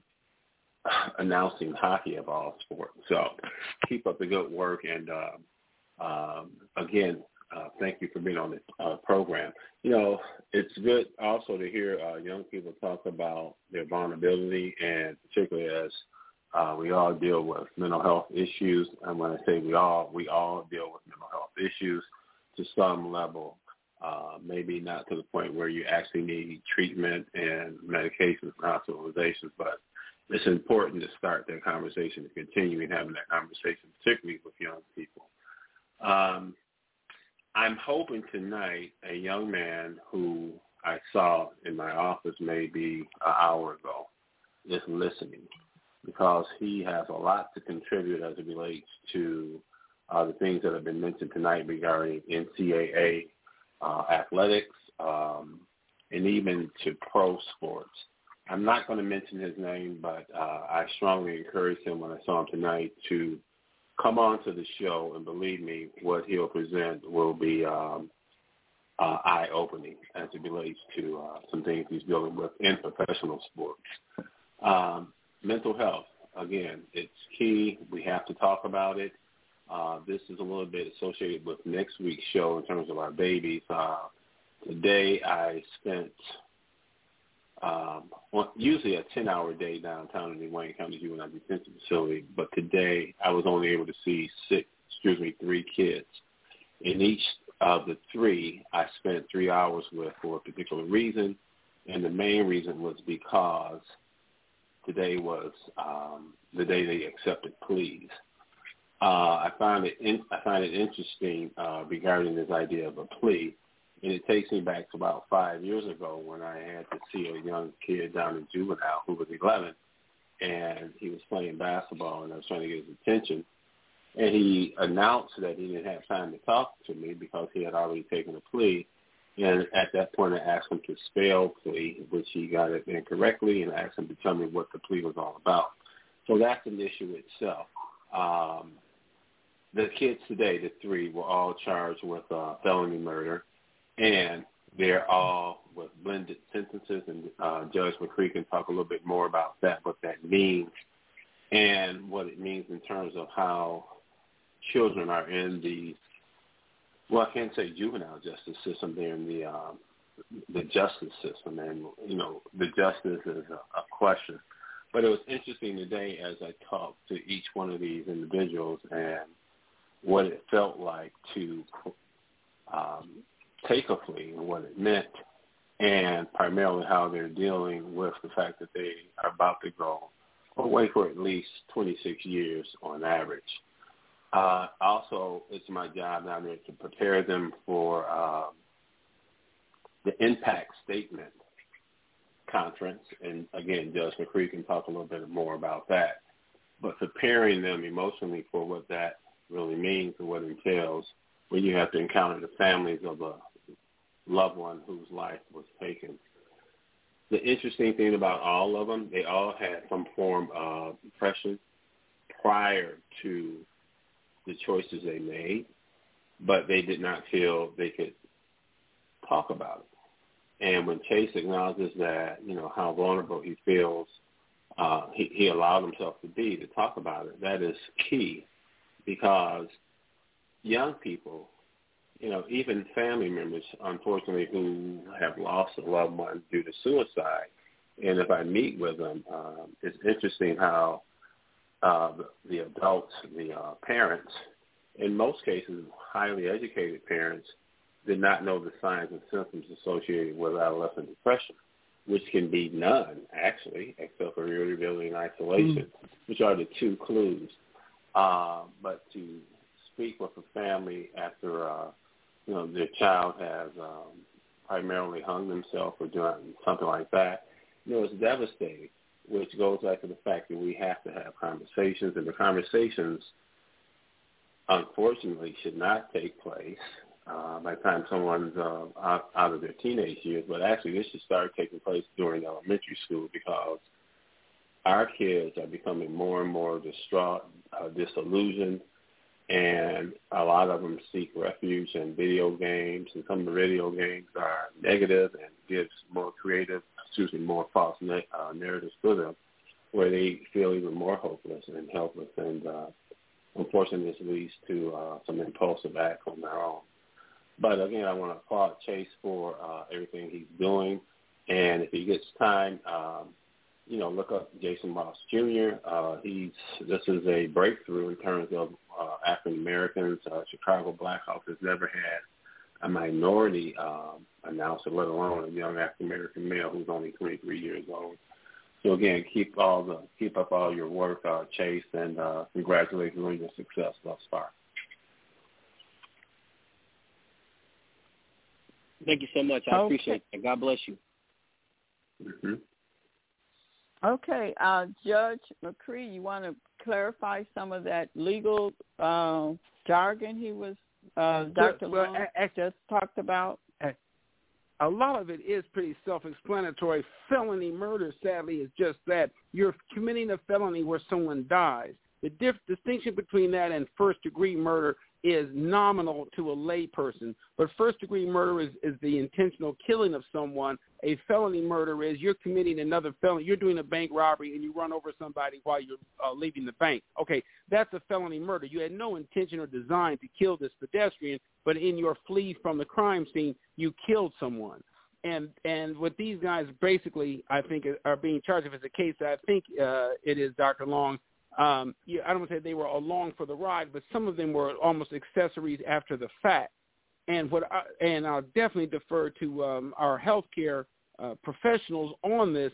announcing hockey of all sports. So keep up the good work. And, uh, um, again, Uh, thank you for being on this uh, program. You know, it's good also to hear uh, young people talk about their vulnerability, and particularly as uh, we all deal with mental health issues. And when I say we all, we all deal with mental health issues to some level, uh, maybe not to the point where you actually need treatment and medications and hospitalizations, but it's important to start that conversation, to continue having that conversation, particularly with young people. Um, I'm hoping tonight a young man who I saw in my office maybe an hour ago is listening, because he has a lot to contribute as it relates to uh, the things that have been mentioned tonight regarding N C double A uh, athletics um, and even to pro sports. I'm not going to mention his name, but uh, I strongly encouraged him when I saw him tonight to come on to the show, and believe me, what he'll present will be um, uh, eye-opening as it relates to uh, some things he's dealing with in professional sports. Um, mental health, again, it's key. We have to talk about it. Uh, this is a little bit associated with next week's show in terms of our babies. Uh, today I spent um, well, usually a ten-hour day downtown in the Wayne County Juvenile Detention Facility, but today I was only able to see six, excuse me, three kids. In each of the three, I spent three hours with for a particular reason, and the main reason was because today was um, the day they accepted pleas. Uh, I find it in, I find it interesting uh, regarding this idea of a plea, and it takes me back to about five years ago when I had to see a young kid down in juvenile who was eleven, and he was playing basketball, and I was trying to get his attention, and he announced that he didn't have time to talk to me because he had already taken a plea, and at that point I asked him to spell plea, which he got it incorrectly, and I asked him to tell me what the plea was all about. So that's an issue itself. Um, the kids today, the three, were all charged with uh, felony murder, and they're all with blended sentences, and uh, Judge McCree can talk a little bit more about that, what that means, and what it means in terms of how children are in the, well, I can't say juvenile justice system, they're in the um, the justice system, and, you know, the justice is a, a question. But it was interesting today as I talked to each one of these individuals and what it felt like to um, take a plea and what it meant, and primarily how they're dealing with the fact that they are about to go away for at least twenty-six years on average. Uh, also, it's my job down there to prepare them for um, the impact statement conference, and again, Judge McCree can talk a little bit more about that, but preparing them emotionally for what that really means and what it entails when you have to encounter the families of a loved one whose life was taken. The interesting thing about all of them, they all had some form of depression prior to the choices they made, but they did not feel they could talk about it. And when Chase acknowledges that, you know, how vulnerable he feels, uh, he, he allowed himself to be to talk about it. That is key, because young people, you know, even family members, unfortunately, who have lost a loved one due to suicide, and if I meet with them, um, it's interesting how uh, the, the adults, the uh, parents, in most cases, highly educated parents, did not know the signs and symptoms associated with adolescent depression, which can be none, actually, except for irritability and isolation, mm-hmm. which are the two clues. Uh, but to speak with a family after, uh, you know, their child has um, primarily hung themselves or doing something like that, you know, it's devastating, which goes back to the fact that we have to have conversations, and the conversations, unfortunately, should not take place uh, by the time someone's uh, out, out of their teenage years, but actually this should start taking place during elementary school, because our kids are becoming more and more distraught, uh, disillusioned, and a lot of them seek refuge in video games, and some of the video games are negative and gives more creative, excuse me, more false na- uh, narratives to them, where they feel even more hopeless and helpless, and uh, unfortunately this leads to uh, some impulsive acts on their own. But again, I want to applaud Chase for uh, everything he's doing, and if he gets time, um, you know, look up Jason Ross Junior Uh, he's this is a breakthrough in terms of uh, African Americans. Uh, Chicago Blackhawks has never had a minority um, announcer, let alone a young African American male who's only twenty-three years old. So again, keep all the keep up all your work, uh, Chase, and uh, congratulations on your success thus far. Thank you so much. I okay. appreciate it. God bless you. Mm-hmm. Okay, uh, Judge McCree, you want to clarify some of that legal uh, jargon he was, uh, Doctor Well, Long well, I, I, just talked about? A lot of it is pretty self-explanatory. Felony murder, sadly, is just that. You're committing a felony where someone dies. The diff- distinction between that and first-degree murder is nominal to a lay person. But first-degree murder is, is the intentional killing of someone. A felony murder is you're committing another felony. You're doing a bank robbery and you run over somebody while you're uh, leaving the bank. Okay, that's a felony murder. You had no intention or design to kill this pedestrian, but in your flee from the crime scene, you killed someone. And and what these guys basically, I think, are being charged with is a case that I think uh, it is Doctor Long. Um, yeah, I don't want to say they were along for the ride, but some of them were almost accessories after the fact. And what I, and I'll definitely defer to um, our healthcare uh, professionals on this.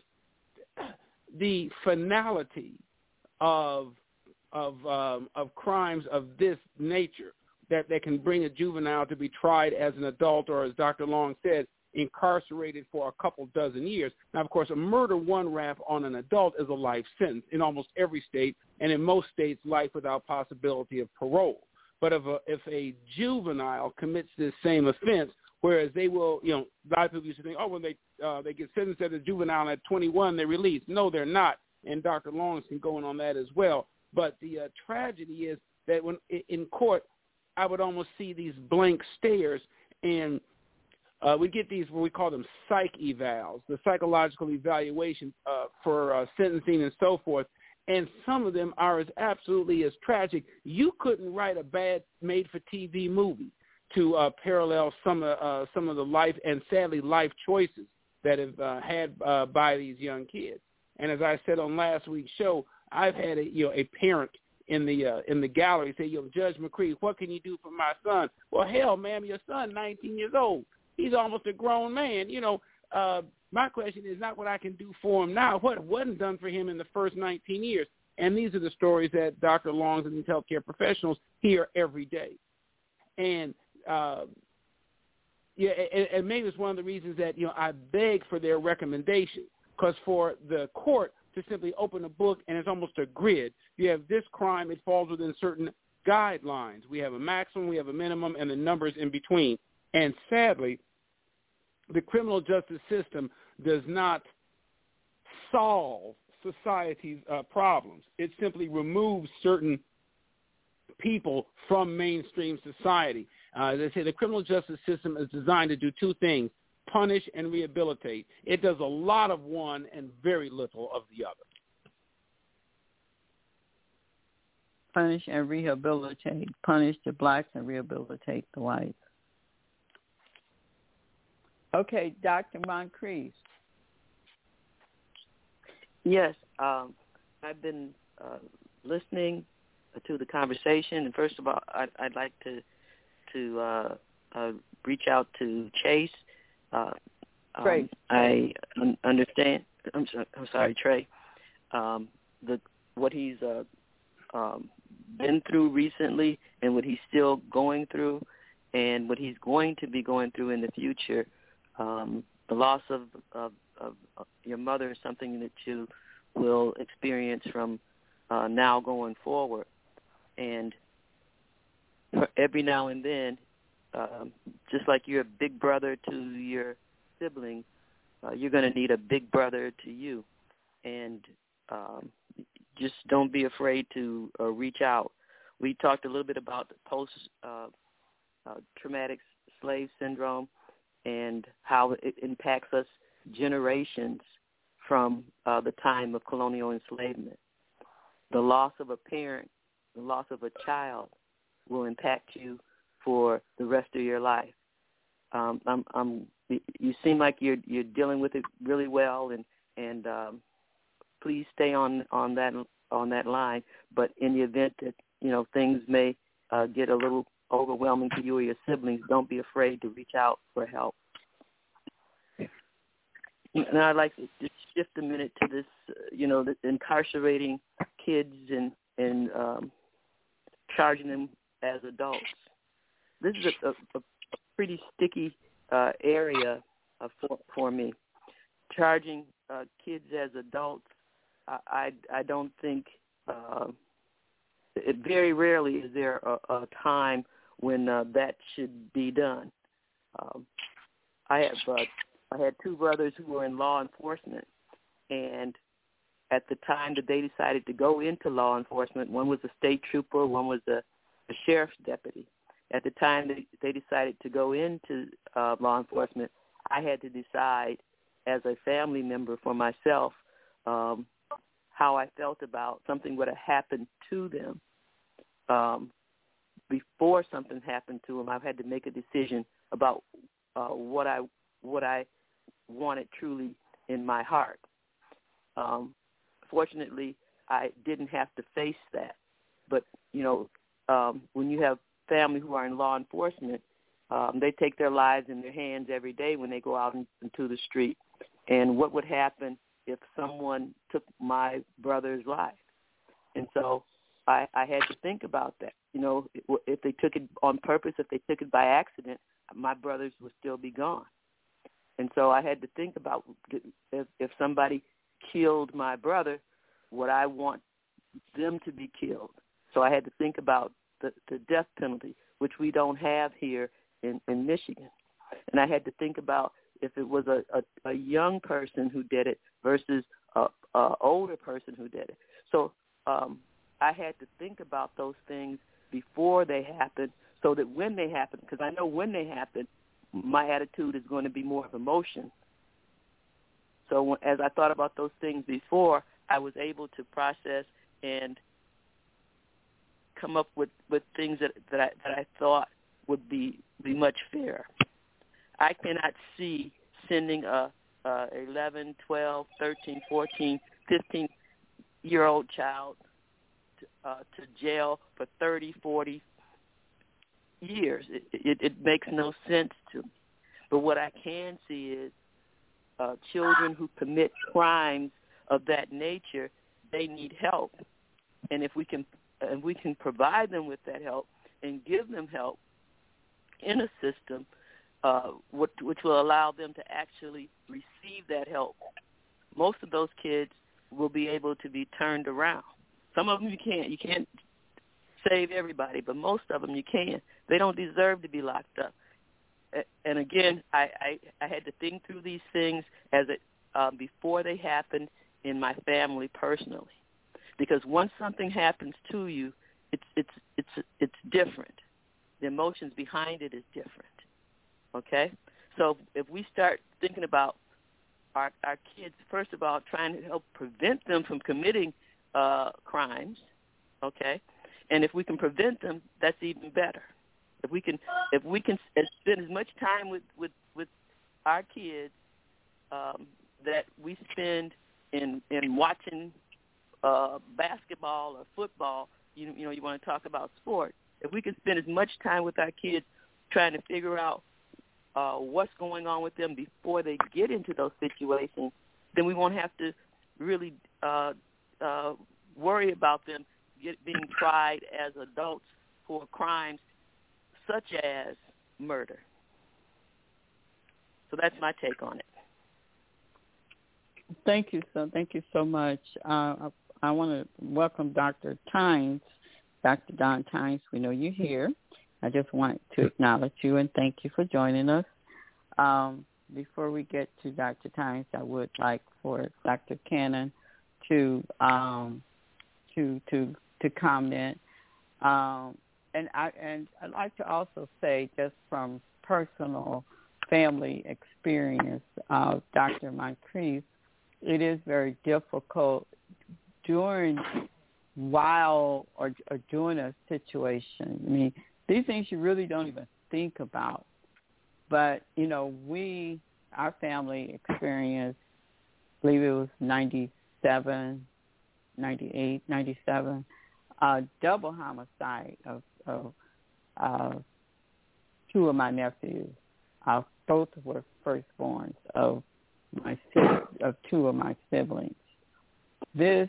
The finality of of um, of crimes of this nature that, that can bring a juvenile to be tried as an adult, or as Doctor Long said, incarcerated for a couple dozen years. Now, of course, a murder one rap on an adult is a life sentence in almost every state, and in most states, life without possibility of parole. But if a, if a juvenile commits this same offense, whereas they will, you know, a lot of people used to think, oh, when they uh, they get sentenced as a juvenile at twenty-one, they're released. No, they're not, and Doctor Long can go in on that as well. But the uh, tragedy is that when in court, I would almost see these blank stares, and uh, we get these, what we call them psych evals, the psychological evaluation uh, for uh, sentencing and so forth. And some of them are as absolutely as tragic. You couldn't write a bad made-for-T V movie to uh, parallel some of uh, some of the life and sadly life choices that have uh, had uh, by these young kids. And as I said on last week's show, I've had a you know a parent in the uh, in the gallery say, "Yo, Judge McCree, what can you do for my son?" Well, hell, ma'am, your son, nineteen years old. He's almost a grown man. You know, uh, my question is not what I can do for him now. What wasn't done for him in the first nineteen years? And these are the stories that Doctor Longs and these healthcare professionals hear every day. And uh, yeah, and, and maybe it's one of the reasons that you know I beg for their recommendation, because for the court to simply open a book and it's almost a grid. You have this crime, it falls within certain guidelines. We have a maximum, we have a minimum, and the numbers in between. And sadly, the criminal justice system does not solve society's uh, problems. It simply removes certain people from mainstream society. Uh, as I say, the criminal justice system is designed to do two things: punish and rehabilitate. It does a lot of one and very little of the other. Punish and rehabilitate. Punish the blacks and rehabilitate the whites. Okay, Doctor Moncrief. Yes, um, I've been uh, listening to the conversation, and first of all, I'd, I'd like to to uh, uh, reach out to Chase. Uh, um, I un- understand. I'm, so, I'm sorry, Trey. Um, the what he's uh, um, been through recently, and what he's still going through, and what he's going to be going through in the future. Um, the loss of, of, of, of your mother is something that you will experience from uh, now going forward, and every now and then. Um, just like you're a big brother to your sibling, uh, you're going to need a big brother to you. And um, just don't be afraid to uh, reach out. We talked a little bit about the post-traumatic uh, uh, slave syndrome and how it impacts us generations from uh, the time of colonial enslavement. The loss of a parent, the loss of a child will impact you for the rest of your life. Um, I'm, I'm, you seem like you're you're dealing with it really well, and and um, please stay on, on that on that line. But in the event that you know things may uh, get a little overwhelming to you or your siblings, don't be afraid to reach out for help. And I'd like to just shift a minute to this, uh, you know, the incarcerating kids and and um, charging them as adults. This is a, a, a pretty sticky uh, area uh, for, for me. Charging uh, kids as adults, I, I, I don't think, uh, it very rarely is there a, a time when uh, that should be done. Um, I have uh, I had two brothers who were in law enforcement, and at the time that they decided to go into law enforcement, one was a state trooper, one was a, a sheriff's deputy. At the time that they decided to go into uh, law enforcement, I had to decide as a family member for myself um, how I felt about something would have happened to them. Um, before something happened to them, I had to make a decision about uh, what I what I want it truly in my heart. Um, fortunately, I didn't have to face that. But, you know, um, when you have family who are in law enforcement, um, they take their lives in their hands every day when they go out in, into the street. And what would happen if someone took my brother's life? And so I, I had to think about that. You know, if they took it on purpose, if they took it by accident, my brothers would still be gone. And so I had to think about if, if somebody killed my brother, would I want them to be killed? So I had to think about the, the death penalty, which we don't have here in, in Michigan. And I had to think about if it was a, a, a young person who did it versus a, a older person who did it. So um, I had to think about those things before they happen so that when they happen, because I know when they happen, my attitude is going to be more of emotion. So when, as I thought about those things before, I was able to process and come up with, with things that, that, I, that I thought would be, be much fairer. I cannot see sending a, a eleven, twelve, thirteen, fourteen, fifteen-year-old child to, uh, to jail for thirty, forty years. It, it, it makes no sense to me. But what I can see is uh, children who commit crimes of that nature, they need help. And if we can, and we can provide them with that help and give them help in a system uh, which, which will allow them to actually receive that help, most of those kids will be able to be turned around. Some of them you can't. You can't save everybody, but most of them you can. They don't deserve to be locked up. And again, I, I, I had to think through these things as it um, before they happened in my family personally, because once something happens to you, it's it's it's it's different. The emotions behind it is different. Okay, so if we start thinking about our our kids, first of all, trying to help prevent them from committing uh, crimes, okay, and if we can prevent them, that's even better. If we can, if we can spend as much time with, with, with our kids um, that we spend in in watching uh, basketball or football, you, you know, you want to talk about sport. If we can spend as much time with our kids trying to figure out uh, what's going on with them before they get into those situations, then we won't have to really uh, uh, worry about them get, being tried as adults for crimes such as murder. So that's my take on it. Thank you so. Thank you so much. Uh, I, I want to welcome Doctor Tynes, Doctor Don Tynes. We know you're here. I just want to acknowledge you and thank you for joining us. Um, before we get to Doctor Tynes, I would like for Doctor Cannon to um, to to to comment. Um, And I and I'd like to also say, just from personal family experience, uh, Doctor Moncrief, it is very difficult during, while, or, or during a situation. I mean, these things you really don't even think about. But, you know, we, our family experienced, I believe it was ninety-seven, ninety-eight, ninety-seven, uh, double homicide of of uh, two of my nephews. Uh, both were firstborns of my of two of my siblings. This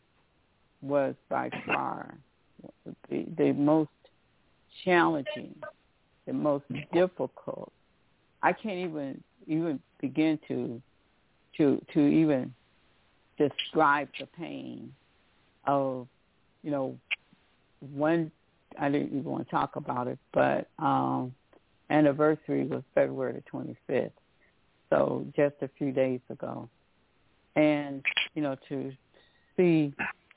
was by far the, the most challenging, the most difficult. I can't even even begin to to to even describe the pain of, you know, one. I didn't even want to talk about it, but um, anniversary was February the twenty-fifth, so just a few days ago. And, you know, to see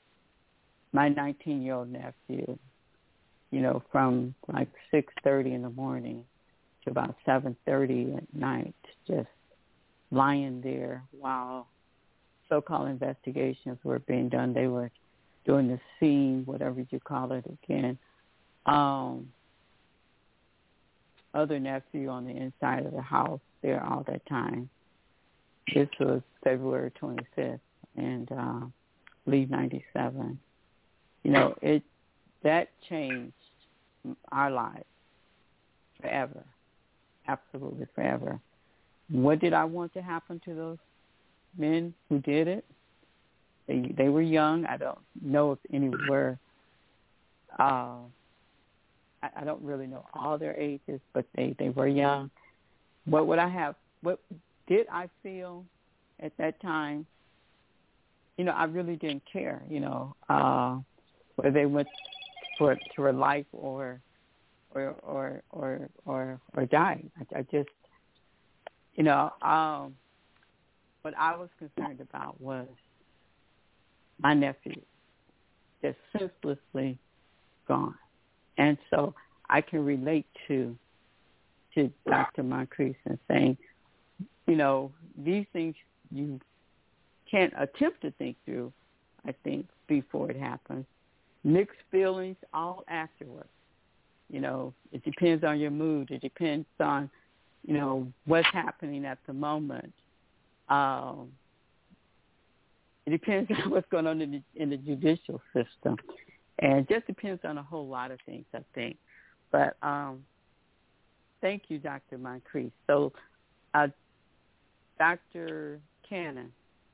my nineteen-year-old nephew, you know, from like six thirty in the morning to about seven thirty at night, just lying there while so-called investigations were being done. They were doing the scene, whatever you call it again. Um, other nephew on the inside of the house there all that time. This was February twenty-fifth, and uh, I believe ninety-seven. You know, it that changed our lives forever, absolutely forever. What did I want to happen to those men who did it? They they were young. I don't know if any were. Uh, I, I don't really know all their ages, but they, they were young. What would I have? What did I feel at that time? You know, I really didn't care. You know, uh, whether they went for to a life or or or or or, or died. I, I just, you know, um, what I was concerned about was my nephew, just senselessly gone. And so I can relate to to Doctor Moncrief and saying, you know, these things you can't attempt to think through, I think, before it happens. Mixed feelings all afterwards. You know, it depends on your mood. It depends on, you know, what's happening at the moment. Um, it depends on what's going on in the, in the judicial system. And it just depends on a whole lot of things, I think. But um, thank you, Doctor Moncrief. So, uh, Doctor Cannon.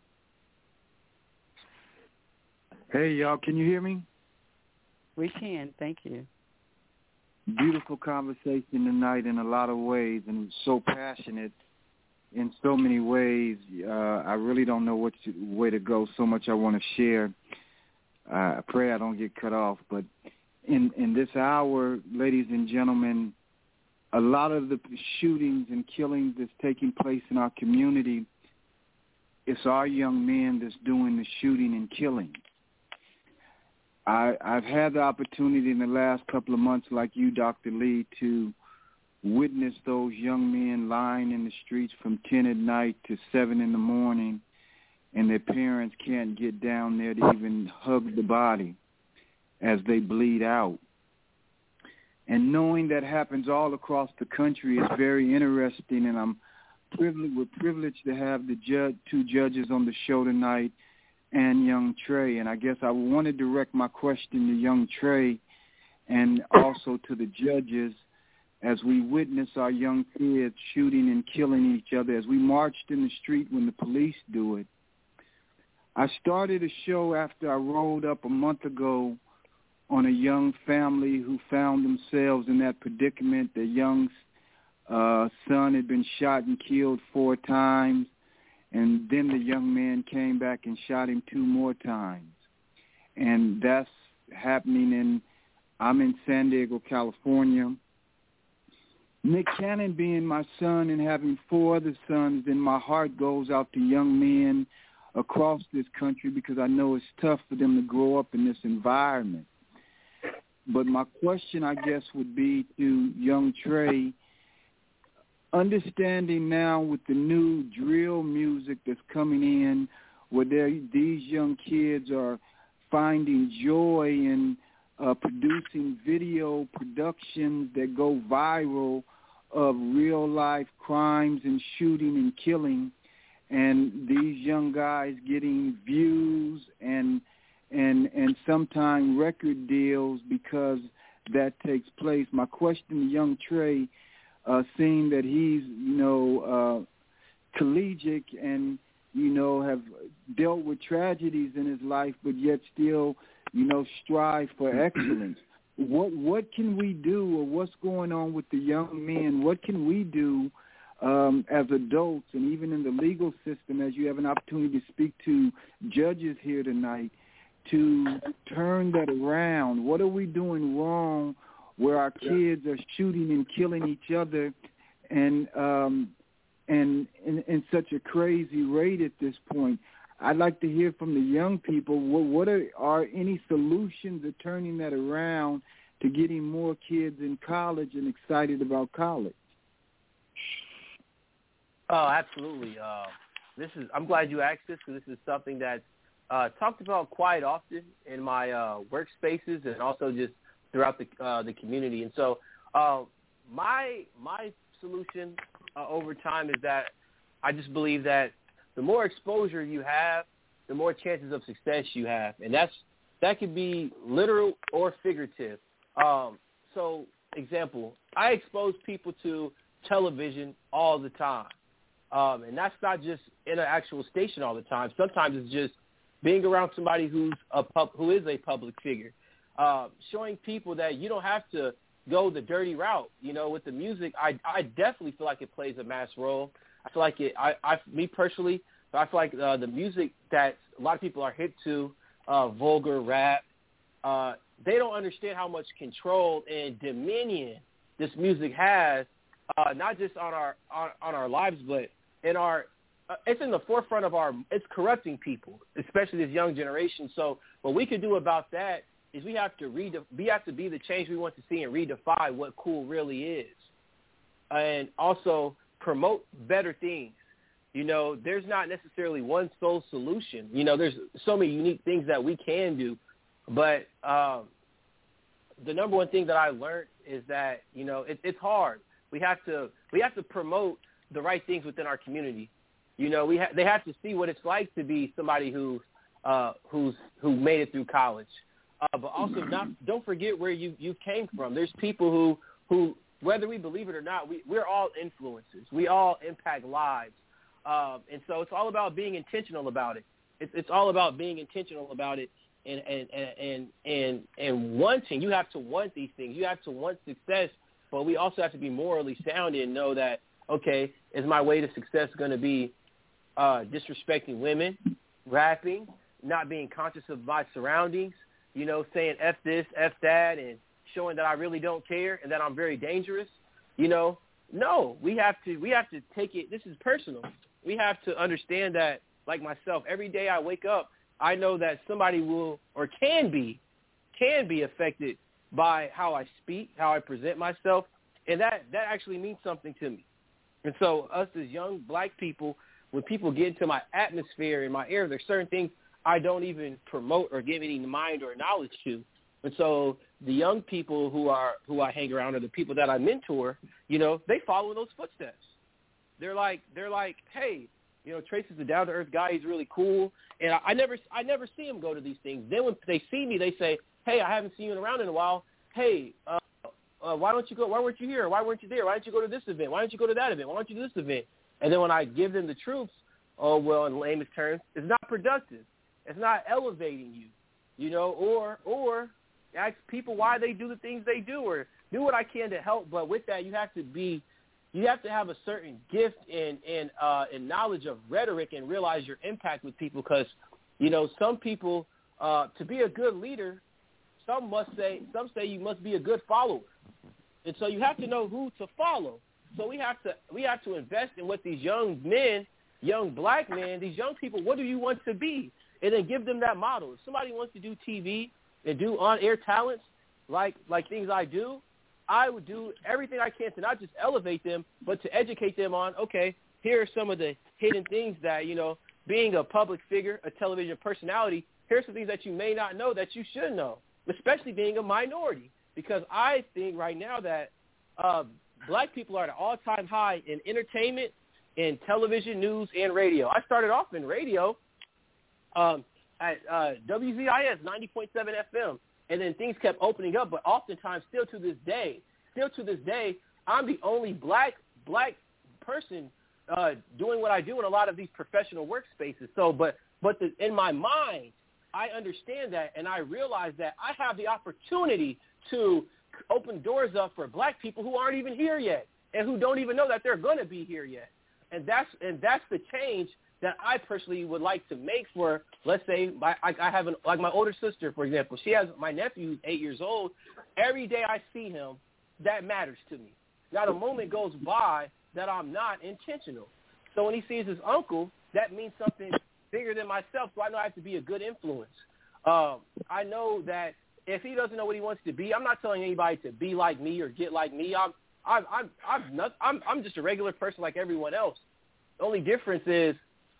Hey, y'all, can you hear me? We can, thank you. Beautiful conversation tonight in a lot of ways, and so passionate in so many ways. Uh, I really don't know which way to go. So much I want to share. Uh, I pray I don't get cut off. But in, in this hour, ladies and gentlemen, a lot of the shootings and killings that's taking place in our community, it's our young men that's doing the shooting and killing. I, I've had the opportunity in the last couple of months, like you, Doctor Lee, to witness those young men lying in the streets from ten at night to seven in the morning, and their parents can't get down there to even hug the body as they bleed out. And knowing that happens all across the country is very interesting, and I'm privileged, we're privileged to have the judge, two judges on the show tonight, and young Trey. And I guess I want to direct my question to young Trey and also to the judges as we witness our young kids shooting and killing each other, as we marched in the street when the police do it. I started a show after I rolled up a month ago on a young family who found themselves in that predicament. Their young uh, son had been shot and killed four times, and then the young man came back and shot him two more times. And that's happening in, I'm in San Diego, California. Nick Cannon being my son and having four other sons, then my heart goes out to young men across this country because I know it's tough for them to grow up in this environment. But my question, I guess, would be to young Trey, understanding now with the new drill music that's coming in, where these young kids are finding joy in uh, producing video productions that go viral of real-life crimes and shooting and killing, and these young guys getting views and and and sometimes record deals because that takes place. My question to young Trey, uh, seeing that he's, you know, uh, collegiate and, you know, have dealt with tragedies in his life, but yet still, you know, strive for excellence. What what can we do, or what's going on with the young men? What can we do um, as adults, and even in the legal system, as you have an opportunity to speak to judges here tonight, to turn that around? What are we doing wrong where our kids are shooting and killing each other and um, and in, in such a crazy rate at this point? I'd like to hear from the young people. What, what are, are any solutions to turning that around to getting more kids in college and excited about college? Oh, absolutely. Uh, this is. I'm glad you asked this, because this is something that's uh, talked about quite often in my uh, workspaces and also just throughout the uh, the community. And so, uh, my my solution uh, over time is that I just believe that the more exposure you have, the more chances of success you have. And that's that could be literal or figurative. Um, so, example, I expose people to television all the time. Um, and that's not just in an actual station all the time. Sometimes it's just being around somebody who's a pub, who is a public figure, uh, showing people that you don't have to go the dirty route. You know, with the music, I, I definitely feel like it plays a mass role. I feel like it, I, I me personally, I feel like uh, the music that a lot of people are hip to, uh, vulgar rap, uh, they don't understand how much control and dominion this music has, uh, not just on our on, on our lives, but in our uh, it's in the forefront of our, it's corrupting people, especially this young generation. So what we could do about that is we have to read, we have to be the change we want to see and redefine what cool really is, and also promote better things. You know, there's not necessarily one sole solution. You know, there's so many unique things that we can do, but um, the number one thing that I learned is that, you know, it, it's hard. We have to we have to promote the right things within our community. You know, we ha- they have to see what it's like to be somebody who uh, who's who made it through college. Uh, but also, not don't forget where you, you came from. There's people who, who, whether we believe it or not, we, we're all influencers. We all impact lives. Um, and so it's all about being intentional about it. It's, it's all about being intentional about it and, and, and, and, and wanting. You have to want these things. You have to want success, but we also have to be morally sound and know that, okay, is my way to success going to be uh, disrespecting women, rapping, not being conscious of my surroundings, you know, saying F this, F that, and showing that I really don't care and that I'm very dangerous, you know? No, we have to we have to take it, this is personal. We have to understand that, like myself, every day I wake up, I know that somebody will or can be, can be affected by how I speak, how I present myself, and that, that actually means something to me. And so us as young black people, when people get into my atmosphere in my air, there's certain things I don't even promote or give any mind or knowledge to. And so the young people who are who I hang around or the people that I mentor, you know, they follow in those footsteps. They're like they're like, hey, you know, Trace is a down to earth guy. He's really cool, and I, I never I never see him go to these things. Then when they see me, they say, hey, I haven't seen you around in a while. Hey, uh, uh, why don't you go? Why weren't you here? Why weren't you there? Why didn't you go to this event? Why didn't you go to that event? Why don't you do this event? And then when I give them the truths, oh well, in layman's terms, it's not productive. It's not elevating you, you know, or or ask people why they do the things they do or do what I can to help. But with that, you have to be, you have to have a certain gift and and uh, and knowledge of rhetoric and realize your impact with people because, you know, some people, uh, to be a good leader, some must say, some say you must be a good follower. And so you have to know who to follow. So we have to we have to invest in what these young men, young black men, these young people, what do you want to be? And then give them that model. If somebody wants to do T V and do on-air talents like like things I do, I would do everything I can to not just elevate them, but to educate them on, okay, here are some of the hidden things that, you know, being a public figure, a television personality, here's some things that you may not know that you should know, especially being a minority. Because I think right now that uh, black people are at an all-time high in entertainment, in television, news, and radio. I started off in radio, Um, at uh, W Z I S ninety point seven F M, and then things kept opening up. But oftentimes, still to this day, still to this day, I'm the only black black person uh, doing what I do in a lot of these professional workspaces. So, but but the, in my mind, I understand that, and I realize that I have the opportunity to open doors up for black people who aren't even here yet, and who don't even know that they're going to be here yet. And that's and that's the change that I personally would like to make for, let's say, my, I, I have an, like my older sister, for example. She has my nephew who's eight years old. Every day I see him, that matters to me. Not a moment goes by that I'm not intentional. So when he sees his uncle, that means something bigger than myself, so I know I have to be a good influence. Um, I know that if he doesn't know what he wants to be, I'm not telling anybody to be like me or get like me. I'm, I'm, I'm, I'm, not, I'm, I'm just a regular person like everyone else. The only difference is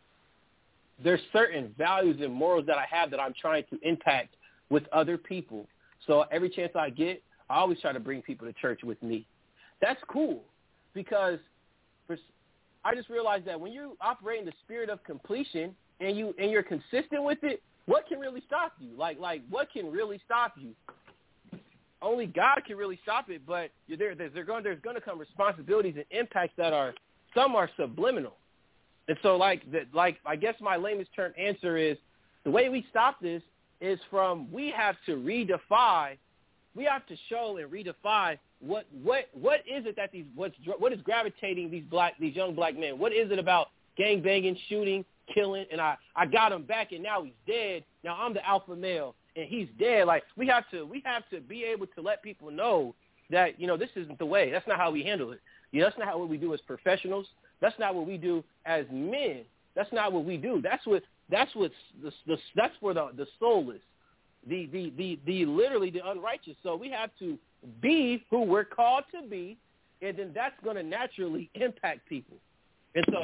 there's certain values and morals that I have that I'm trying to impact with other people. So every chance I get, I always try to bring people to church with me. That's cool because for, I just realized that when you operate in the spirit of completion and you and you're consistent with it, what can really stop you? Like like what can really stop you? Only God can really stop it, but you're there. There's, going, there's going to come responsibilities and impacts that are, some are subliminal. And so, like, the, like I guess my lamest term answer is, the way we stop this is from we have to redefine, we have to show and redefine what what what is it that these what's what is gravitating these black these young black men? What is it about gang banging, shooting, killing, and I I got him back and now he's dead. Now I'm the alpha male. And he's dead. Like we have to, we have to be able to let people know that you know this isn't the way. That's not how we handle it. You know, that's not how what we do as professionals. That's not what we do as men. That's not what we do. That's what. That's what. The, the, that's for the the soulless, the the the the literally the unrighteous. So we have to be who we're called to be, and then that's going to naturally impact people. And so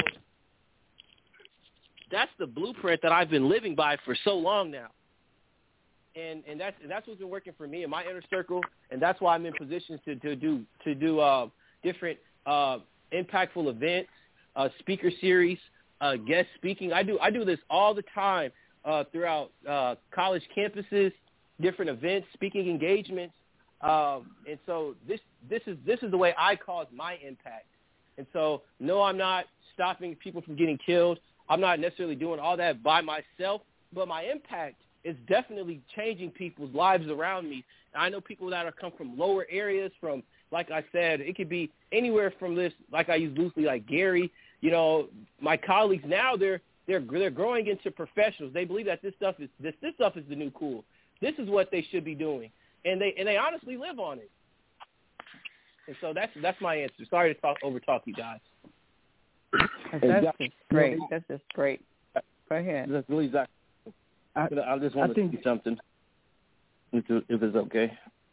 that's the blueprint that I've been living by for so long now. And and that's that's what's been working for me in my inner circle, and that's why I'm in positions to, to do to do uh, different uh, impactful events, uh, speaker series, uh, guest speaking. I do I do this all the time uh, throughout uh, college campuses, different events, speaking engagements, um, and so this this is this is the way I cause my impact. And so no, I'm not stopping people from getting killed. I'm not necessarily doing all that by myself, but my impact it's definitely changing people's lives around me. I know people that are come from lower areas, from, like I said, it could be anywhere from this, like I use loosely, like Gary. You know, my colleagues now, they're they're they're growing into professionals. They believe that this stuff is this this stuff is the new cool. This is what they should be doing, and they and they honestly live on it. And so that's that's my answer. Sorry to talk over talk you guys. That's just great. That's just great. Go ahead. That's really exactly. I, I just want I to think, say something, if, if it's okay.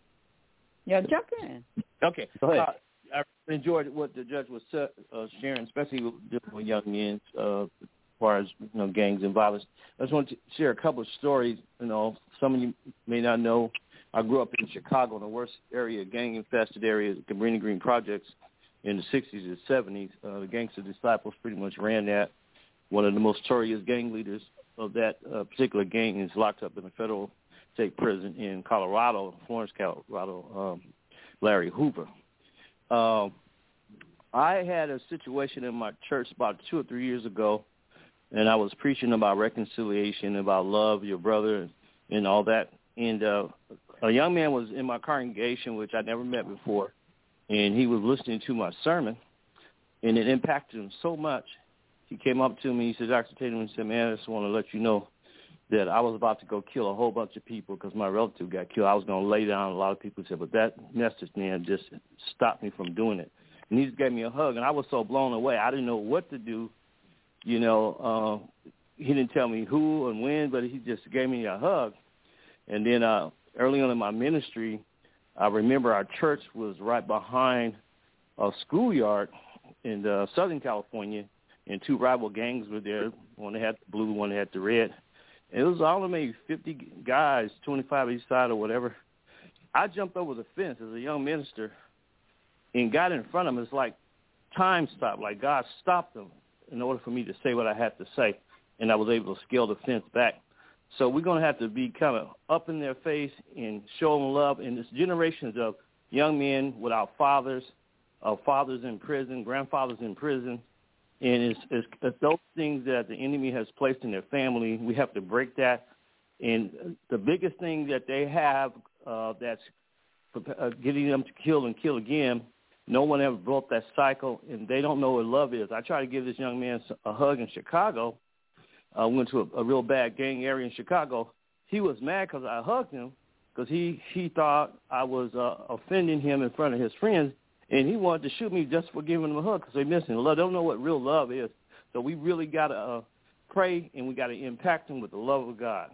Yeah, jump in. Okay. Go ahead. Uh, I enjoyed what the judge was uh, sharing, especially with, with young men, uh, as far as you know, gangs and violence. I just want to share a couple of stories. You know, some of you may not know. I grew up in Chicago, the worst area, gang-infested area, the Cabrini Green Projects, in the sixties and seventies. Uh, the Gangster Disciples pretty much ran that. One of the most notorious gang leaders of that uh, particular gang is locked up in a federal state prison in Colorado, Florence, Colorado, um, Larry Hoover. Um, I had a situation in my church about two or three years ago, and I was preaching about reconciliation, about love, your brother, and, and all that. And uh, a young man was in my congregation, which I never met before, and he was listening to my sermon, and it impacted him so much. He came up to me, he said, Doctor Tatum, he said, man, I just want to let you know that I was about to go kill a whole bunch of people because my relative got killed. I was going to lay down a lot of people. He said, but that message, man, just stopped me from doing it. And he just gave me a hug, and I was so blown away. I didn't know what to do. You know, uh, he didn't tell me who and when, but he just gave me a hug. And then uh, early on in my ministry, I remember our church was right behind a schoolyard in uh, Southern California, and two rival gangs were there. One that had the blue, one that had the red. And it was all of maybe fifty guys, twenty-five each side or whatever. I jumped over the fence as a young minister and got in front of them. It's like time stopped, like God stopped them in order for me to say what I had to say, and I was able to scale the fence back. So we're going to have to be kind of up in their face and show them love. And this generations of young men without fathers, of fathers in prison, grandfathers in prison, and it's, it's, it's those things that the enemy has placed in their family. We have to break that. And the biggest thing that they have uh, that's uh, getting them to kill and kill again, no one ever broke that cycle, and they don't know what love is. I tried to give this young man a hug in Chicago. I uh, went to a, a real bad gang area in Chicago. He was mad because I hugged him because he, he thought I was uh, offending him in front of his friends. And he wanted to shoot me just for giving him a hug because they miss him. They don't know what real love is. So we really got to uh, pray, and we got to impact them with the love of God.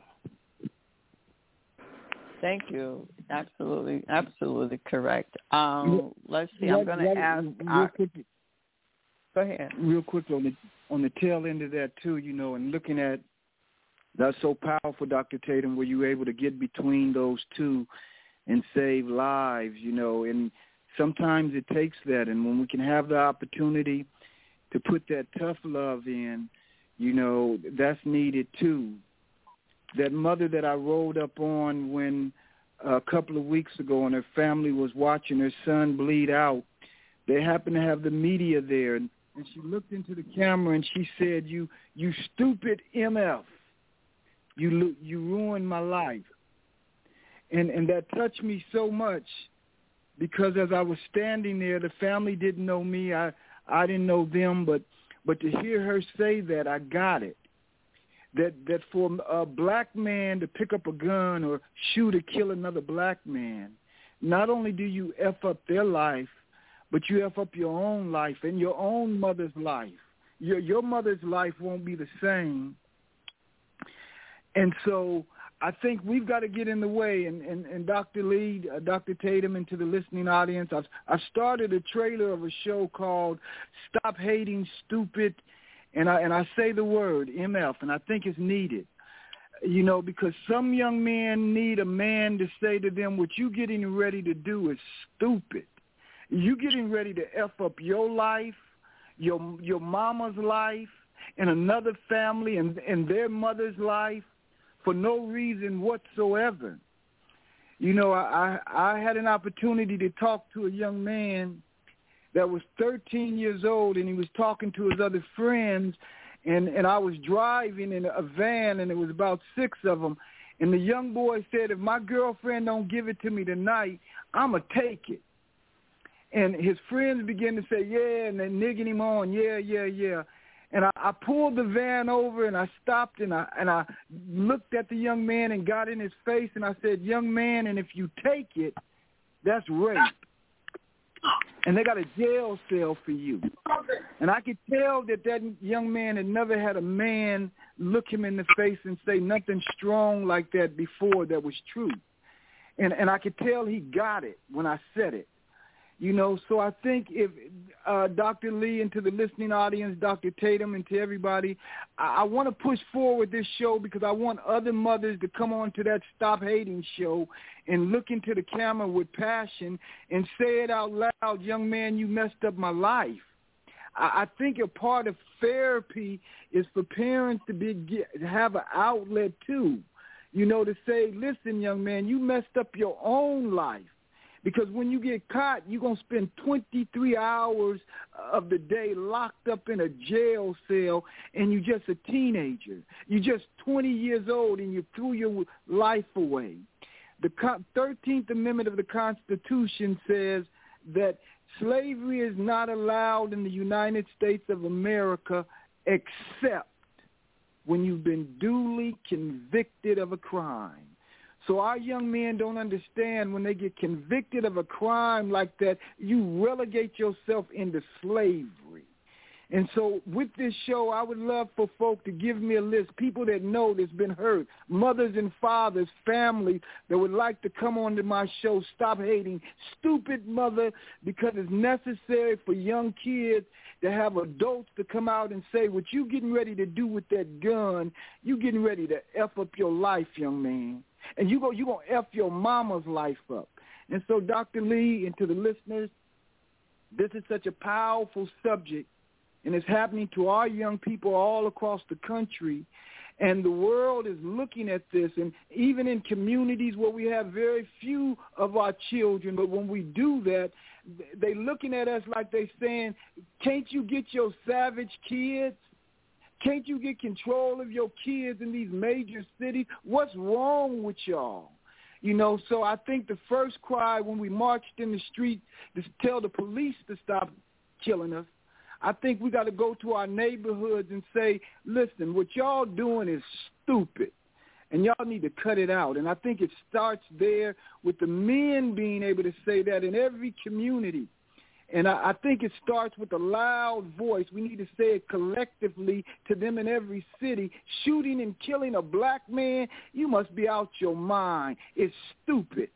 Thank you. Absolutely, absolutely correct. Um, let's see. I'm going to ask. Real quick, go ahead. Real quick on the on the tail end of that too, you know, and looking at that's so powerful, Doctor Tatum, where you able to get between those two and save lives, you know, and sometimes it takes that, and when we can have the opportunity to put that tough love in, you know, that's needed too. That mother that I rolled up on when uh, a couple of weeks ago and her family was watching her son bleed out, they happened to have the media there, and, and she looked into the camera and she said, you you stupid M F, you you ruined my life. And and that touched me so much, because as I was standing there, the family didn't know me, I, I didn't know them, but but to hear her say that, I got it. That that for a black man to pick up a gun or shoot or kill another black man, not only do you F up their life, but you F up your own life and your own mother's life. Your your mother's life won't be the same. And so I think we've got to get in the way. And, and, and Doctor Lee, uh, Doctor Tatum, and to the listening audience, I've, I've started a trailer of a show called Stop Hating Stupid, and I, and I say the word, M F, and I think it's needed. You know, because some young men need a man to say to them, what you getting ready to do is stupid. You getting ready to F up your life, your your mama's life, and another family and, and their mother's life, for no reason whatsoever. You know, I, I had an opportunity to talk to a young man that was thirteen years old, and he was talking to his other friends, and, and I was driving in a van, and it was about six of them, and the young boy said, if my girlfriend don't give it to me tonight, I'm going to take it. And his friends began to say, yeah, and they're nigging him on, yeah, yeah, yeah. And I, I pulled the van over, and I stopped, and I and I looked at the young man and got in his face, and I said, young man, and if you take it, that's rape. And they got a jail cell for you. And I could tell that that young man had never had a man look him in the face and say nothing strong like that before that was true. And and I could tell he got it when I said it. You know, so I think if uh, Doctor Lee, and to the listening audience, Doctor Tatum, and to everybody, I, I want to push forward this show because I want other mothers to come on to that Stop Hating show and look into the camera with passion and say it out loud, young man, you messed up my life. I, I think a part of therapy is for parents to be get, have an outlet too, you know, to say, listen, young man, you messed up your own life. Because when you get caught, you're going to spend twenty-three hours of the day locked up in a jail cell, and you're just a teenager. You're just twenty years old, and you threw your life away. The thirteenth Amendment of the Constitution says that slavery is not allowed in the United States of America except when you've been duly convicted of a crime. So our young men don't understand when they get convicted of a crime like that, you relegate yourself into slavery. And so with this show, I would love for folk to give me a list, people that know that's been hurt, mothers and fathers, families that would like to come on to my show, Stop Hating Stupid Mother, because it's necessary for young kids to have adults to come out and say, what you getting ready to do with that gun, you getting ready to F up your life, young man. And you go, you're going to F your mama's life up. And so, Doctor Lee, and to the listeners, this is such a powerful subject, and it's happening to our young people all across the country. And the world is looking at this, and even in communities where we have very few of our children, but when we do that, they looking at us like they saying, can't you get your savage kids? Can't you get control of your kids in these major cities? What's wrong with y'all? You know, so I think the first cry when we marched in the street to tell the police to stop killing us, I think we got to go to our neighborhoods and say, listen, what y'all doing is stupid, and y'all need to cut it out. And I think it starts there with the men being able to say that in every community. And I, I think it starts with a loud voice. We need to say it collectively to them in every city. Shooting and killing a black man, you must be out your mind. It's stupid.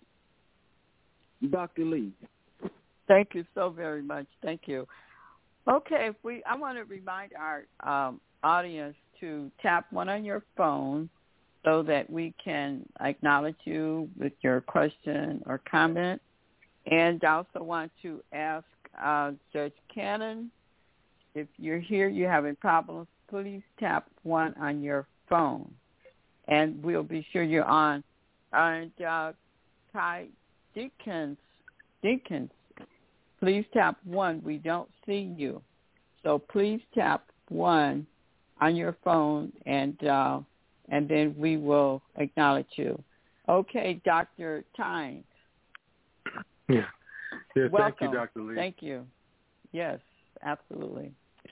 Doctor Lee. Thank you so very much. Thank you. Okay, if we, I want to remind our um, audience to tap one on your phone so that we can acknowledge you with your question or comment. And I also want to ask uh, Judge Cannon if you're here, you're having problems, please tap one on your phone, and we'll be sure you're on. And uh, Ty Dickens, Dickens, please tap one. We don't see you, so please tap one on your phone, and uh, and then we will acknowledge you. Okay, Doctor Tynes. Yeah. Yeah, welcome. Thank you, Doctor Lee. Thank you. Yes, absolutely.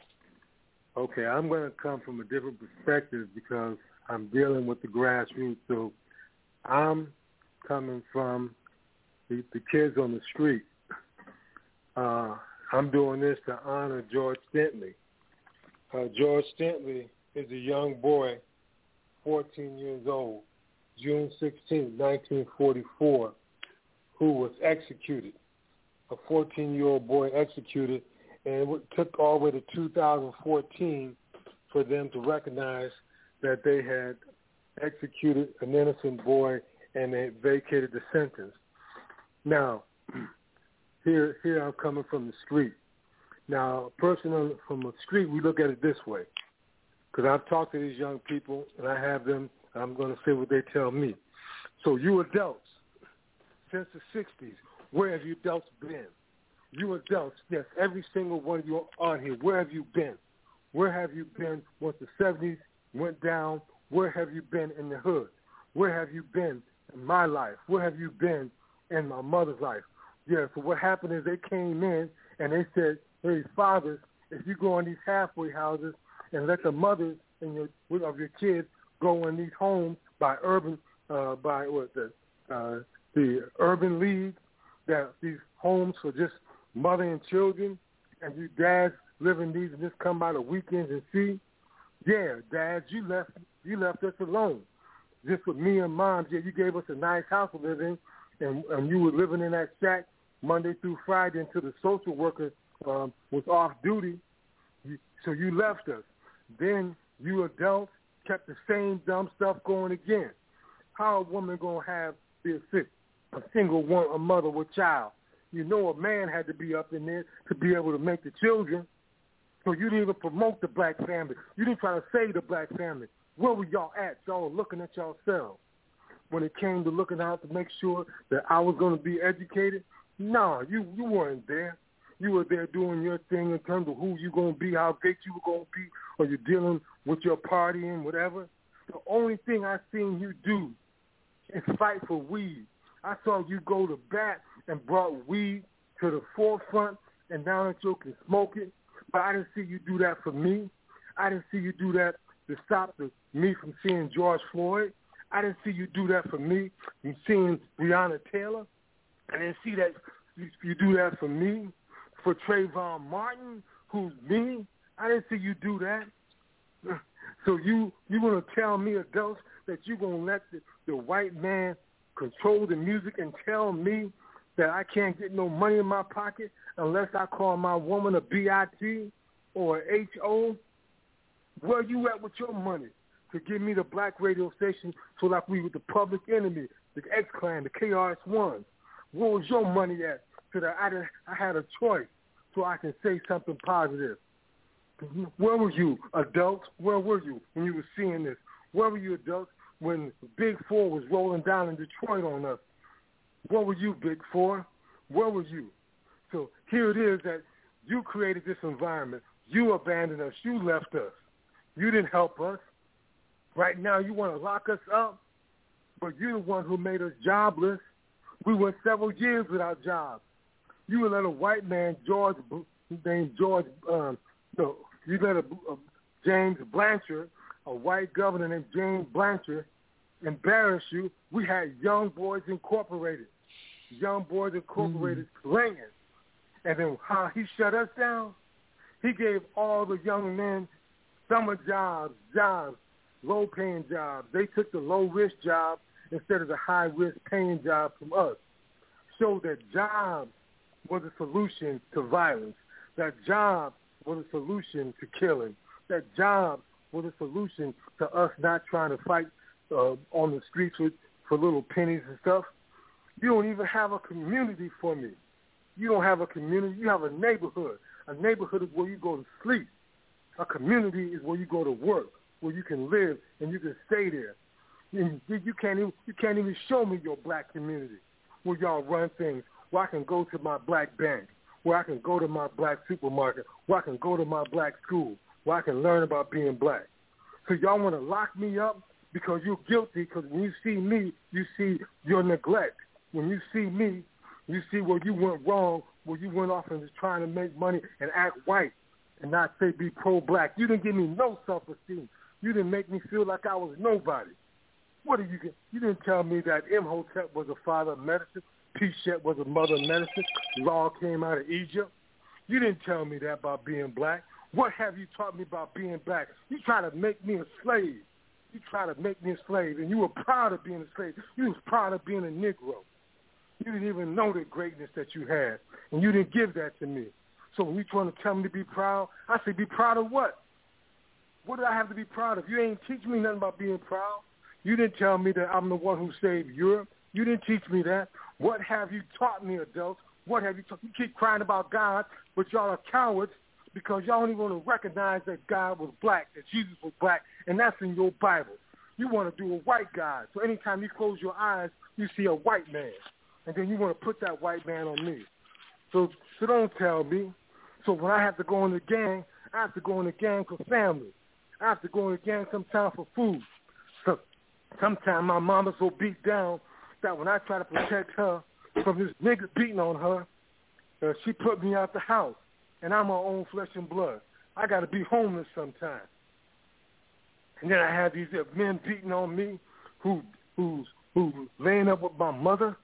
Okay, I'm going to come from a different perspective because I'm dealing with the grassroots. So I'm coming from the, the kids on the street. Uh, I'm doing this to honor George Stintley. Uh, George Stintley is a young boy, fourteen years old, June sixteenth, nineteen forty-four, who was executed. A fourteen-year-old boy executed, and it took all the way to two thousand fourteen for them to recognize that they had executed an innocent boy and they vacated the sentence. Now, here, here I'm coming from the street. Now, a person on, from the street, we look at it this way, because I've talked to these young people, and I have them, and I'm going to say what they tell me. So you adults, since the sixties, where have you adults been? You adults, yes, every single one of you on here, where have you been? Where have you been once the seventies went down? Where have you been in the hood? Where have you been in my life? Where have you been in my mother's life? Yeah, so what happened is they came in and they said, hey, fathers, if you go in these halfway houses and let the mothers and your, of your kids go in these homes by urban, uh, by what the, uh, the urban league, that these homes for just mother and children, and you dads live in these and just come by the weekends and see. Yeah, dads, you left you left us alone. Just with me and moms, yeah, you gave us a nice house to live in, and, and you were living in that shack Monday through Friday until the social worker um, was off duty. You, so you left us. Then you adults kept the same dumb stuff going again. How a woman gonna have be a, a single one, a mother with child? You know a man had to be up in there to be able to make the children. So you didn't even promote the black family. You didn't try to save the black family. Where were y'all at? Y'all were looking at yourselves. When it came to looking out to make sure that I was going to be educated, no, you, you weren't there. You were there doing your thing in terms of who you're going to be, how big you were going to be, or you're dealing with your party and whatever. The only thing I seen you do is fight for weed. I saw you go to bat and brought weed to the forefront, and now that you can smoke it. But I didn't see you do that for me. I didn't see you do that to stop the, me from seeing George Floyd. I didn't see you do that for me from seeing Breonna Taylor. I didn't see that you, you do that for me, for Trayvon Martin, who's me. I didn't see you do that. So you you going to tell me, adults, that you're going to let the, the white man control the music and tell me that I can't get no money in my pocket unless I call my woman a B I T or a H O? Where you at with your money to give me the black radio station so like we were the Public Enemy, the X-Clan, the K R S One? Where was your money at so that I, did, I had a choice so I can say something positive? Where were you, adults? Where were you when you were seeing this? Where were you, adults, when Big Four was rolling down in Detroit on us? Where were you, Big Four? Where were you? So here it is that you created this environment. You abandoned us. You left us. You didn't help us. Right now you want to lock us up, but you're the one who made us jobless. We went several years without jobs. You would let a white man, George, named George, um, no, you let a, a James Blanchard, a white governor named James Blanchard, embarrass you. We had Young Boys Incorporated. Young Boys Incorporated mm. playing. And then how he shut us down, he gave all the young men summer jobs, jobs, low-paying jobs. They took the low-risk job instead of the high-risk paying job from us. So that job was a solution to violence. That job was a solution to killing. That job was a solution to us not trying to fight uh, on the streets with, for little pennies and stuff. You don't even have a community for me. You don't have a community. You have a neighborhood. A A neighborhood is where you go to sleep. A community is where you go to work, where you can live and you can stay there. And you can't even you can't even show me your black community where y'all run things, where I can go to my black bank, where I can go to my black supermarket, where I can go to my black school, where I can learn about being black. So y'all want to lock me up because you're guilty, because when you see me, you see your neglect. When you see me, you see where you went wrong, where you went off and was trying to make money and act white and not say be pro-black. You didn't give me no self-esteem. You didn't make me feel like I was nobody. What did you get? You didn't tell me that Imhotep was a father of medicine, Peshet was a mother of medicine, Law came out of Egypt. You didn't tell me that about being black. What have you taught me about being black? You try to make me a slave. You try to make me a slave, and you were proud of being a slave. You was proud of being a Negro. You didn't even know the greatness that you had, and you didn't give that to me. So when you trying to tell me to be proud, I say be proud of what? What do I have to be proud of? You ain't teach me nothing about being proud. You didn't tell me that I'm the one who saved Europe. You didn't teach me that. What have you taught me, adults? What have you taught? You keep crying about God, but y'all are cowards because y'all don't even want to recognize that God was black, that Jesus was black, and that's in your Bible. You want to do a white God. So anytime you close your eyes, you see a white man, and then you want to put that white man on me. So, so don't tell me. So when I have to go in the gang, I have to go in the gang for family. I have to go in the gang sometimes for food. So sometimes my mama's so beat down that when I try to protect her from this nigga beating on her, uh, she put me out the house, and I'm her own flesh and blood. I got to be homeless sometimes. And then I have these uh, men beating on me who who's who's laying up with my mother.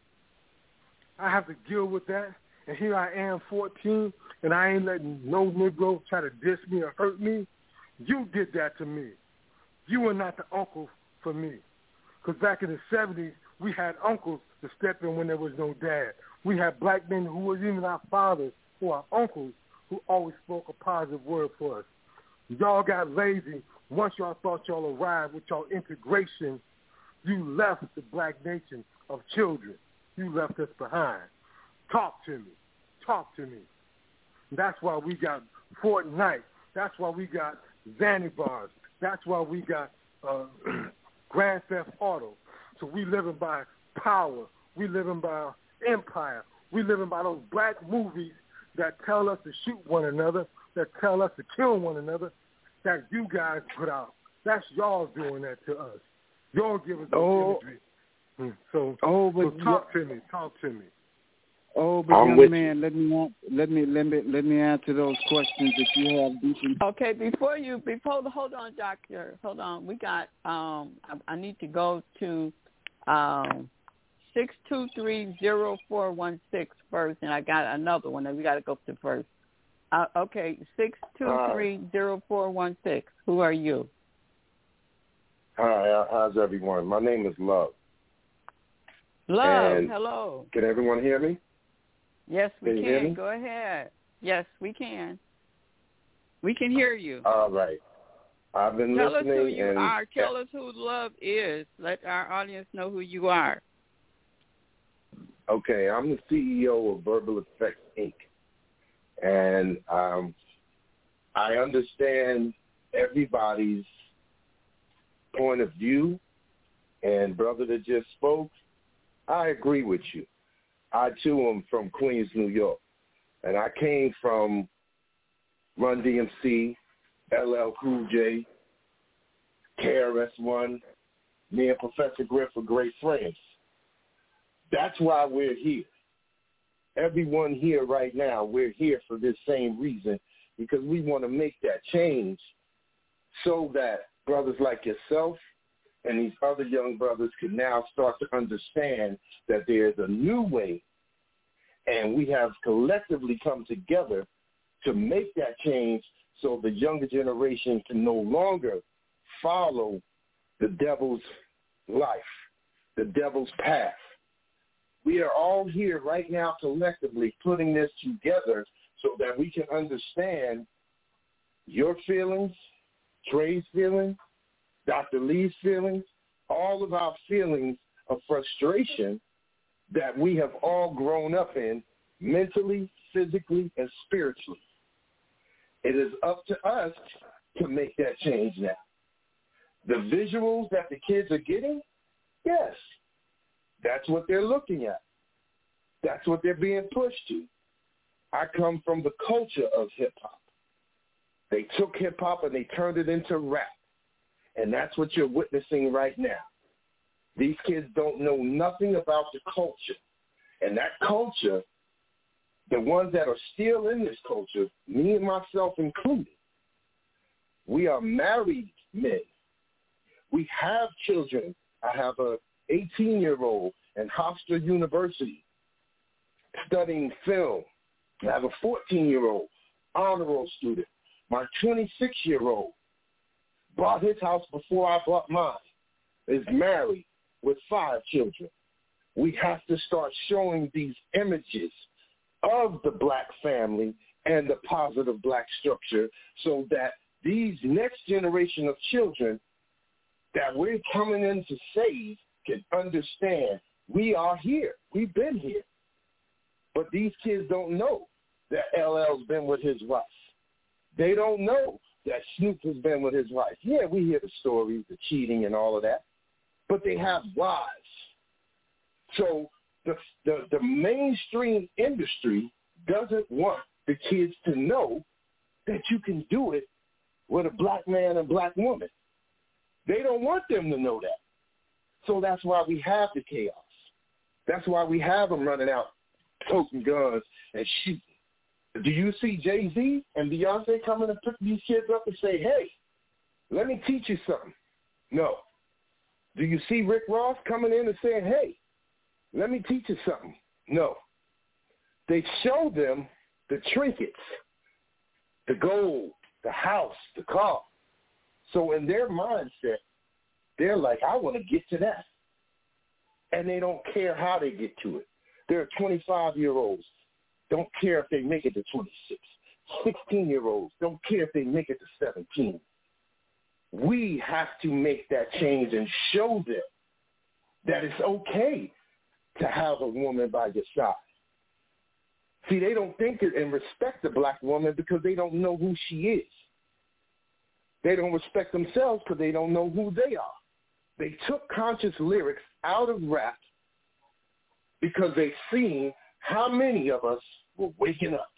I have to deal with that. And here I am, fourteen, and I ain't letting no Negro try to diss me or hurt me. You did that to me. You were not the uncle for me. Because back in the seventies, we had uncles to step in when there was no dad. We had black men who was even our fathers or our uncles who always spoke a positive word for us. Y'all got lazy. Once y'all thought y'all arrived with y'all integration, you left the black nation of children. You left us behind. Talk to me. Talk to me. That's why we got Fortnite. That's why we got Zanzibars. That's why we got uh, Grand Theft Auto. So we living by power. We living by empire. We living by those black movies that tell us to shoot one another, that tell us to kill one another, that you guys put out. That's y'all doing that to us. Y'all give us those oh. imagery. Hmm. So, oh, but so talk to me. Talk to me. Oh, but I'm young man, let me let me let me let me answer those questions that you have. Deep in- okay, before you before hold on, doctor, hold on. We got um, I, I need to go to um, six two three zero four one six first, and I got another one that we got to go to first. Uh, okay, six two three zero four one six. Who are you? Hi, how's everyone? My name is Love. Love, and hello. Can everyone hear me? Yes, we can. can. You Go ahead. Yes, we can. We can hear you. All right. I've been Tell listening. us who you and are. Tell us who Love is. Let our audience know who you are. Okay, I'm the C E O of Verbal Effects, Incorporated. And um, I understand everybody's point of view. And brother that just spoke, I agree with you. I, too, am from Queens, New York. And I came from Run D M C, L L Cool J, K R S One. Me and Professor Griff are great friends. That's why we're here. Everyone here right now, we're here for this same reason, because we want to make that change so that brothers like yourself and these other young brothers can now start to understand that there's a new way, and we have collectively come together to make that change so the younger generation can no longer follow the devil's life, the devil's path. We are all here right now collectively putting this together so that we can understand your feelings, Trey's feelings, Doctor Lee's feelings, all of our feelings of frustration that we have all grown up in mentally, physically, and spiritually. It is up to us to make that change now. The visuals that the kids are getting, yes, that's what they're looking at. That's what they're being pushed to. I come from the culture of hip-hop. They took hip-hop and they turned it into rap. And that's what you're witnessing right now. These kids don't know nothing about the culture. And that culture, the ones that are still in this culture, me and myself included, we are married men. We have children. I have a eighteen-year-old in Hofstra University studying film. I have a fourteen-year-old honor roll student. My twenty-six-year-old bought his house before I bought mine, is married with five children. We have to start showing these images of the black family and the positive black structure so that these next generation of children that we're coming in to save can understand we are here. We've been here. But these kids don't know that L L's been with his wife. They don't know that Snoop has been with his wife. Yeah, we hear the stories, the cheating and all of that, but they have wives. So the, the, the mainstream industry doesn't want the kids to know that you can do it with a black man and black woman. They don't want them to know that. So that's why we have the chaos. That's why we have them running out, toting guns and shooting. Do you see Jay-Z and Beyonce coming and pick these kids up and say, hey, let me teach you something? No. Do you see Rick Ross coming in and saying, hey, let me teach you something? No. They show them the trinkets, the gold, the house, the car. So in their mindset, they're like, I want to get to that. And they don't care how they get to it. There are twenty-five-year-olds. Don't care if they make it to twenty-six. sixteen-year-olds don't care if they make it to seventeen. We have to make that change and show them that it's okay to have a woman by your side. See, they don't think it and respect the black woman because they don't know who she is. They don't respect themselves because they don't know who they are. They took conscious lyrics out of rap because they've seen how many of us were waking up.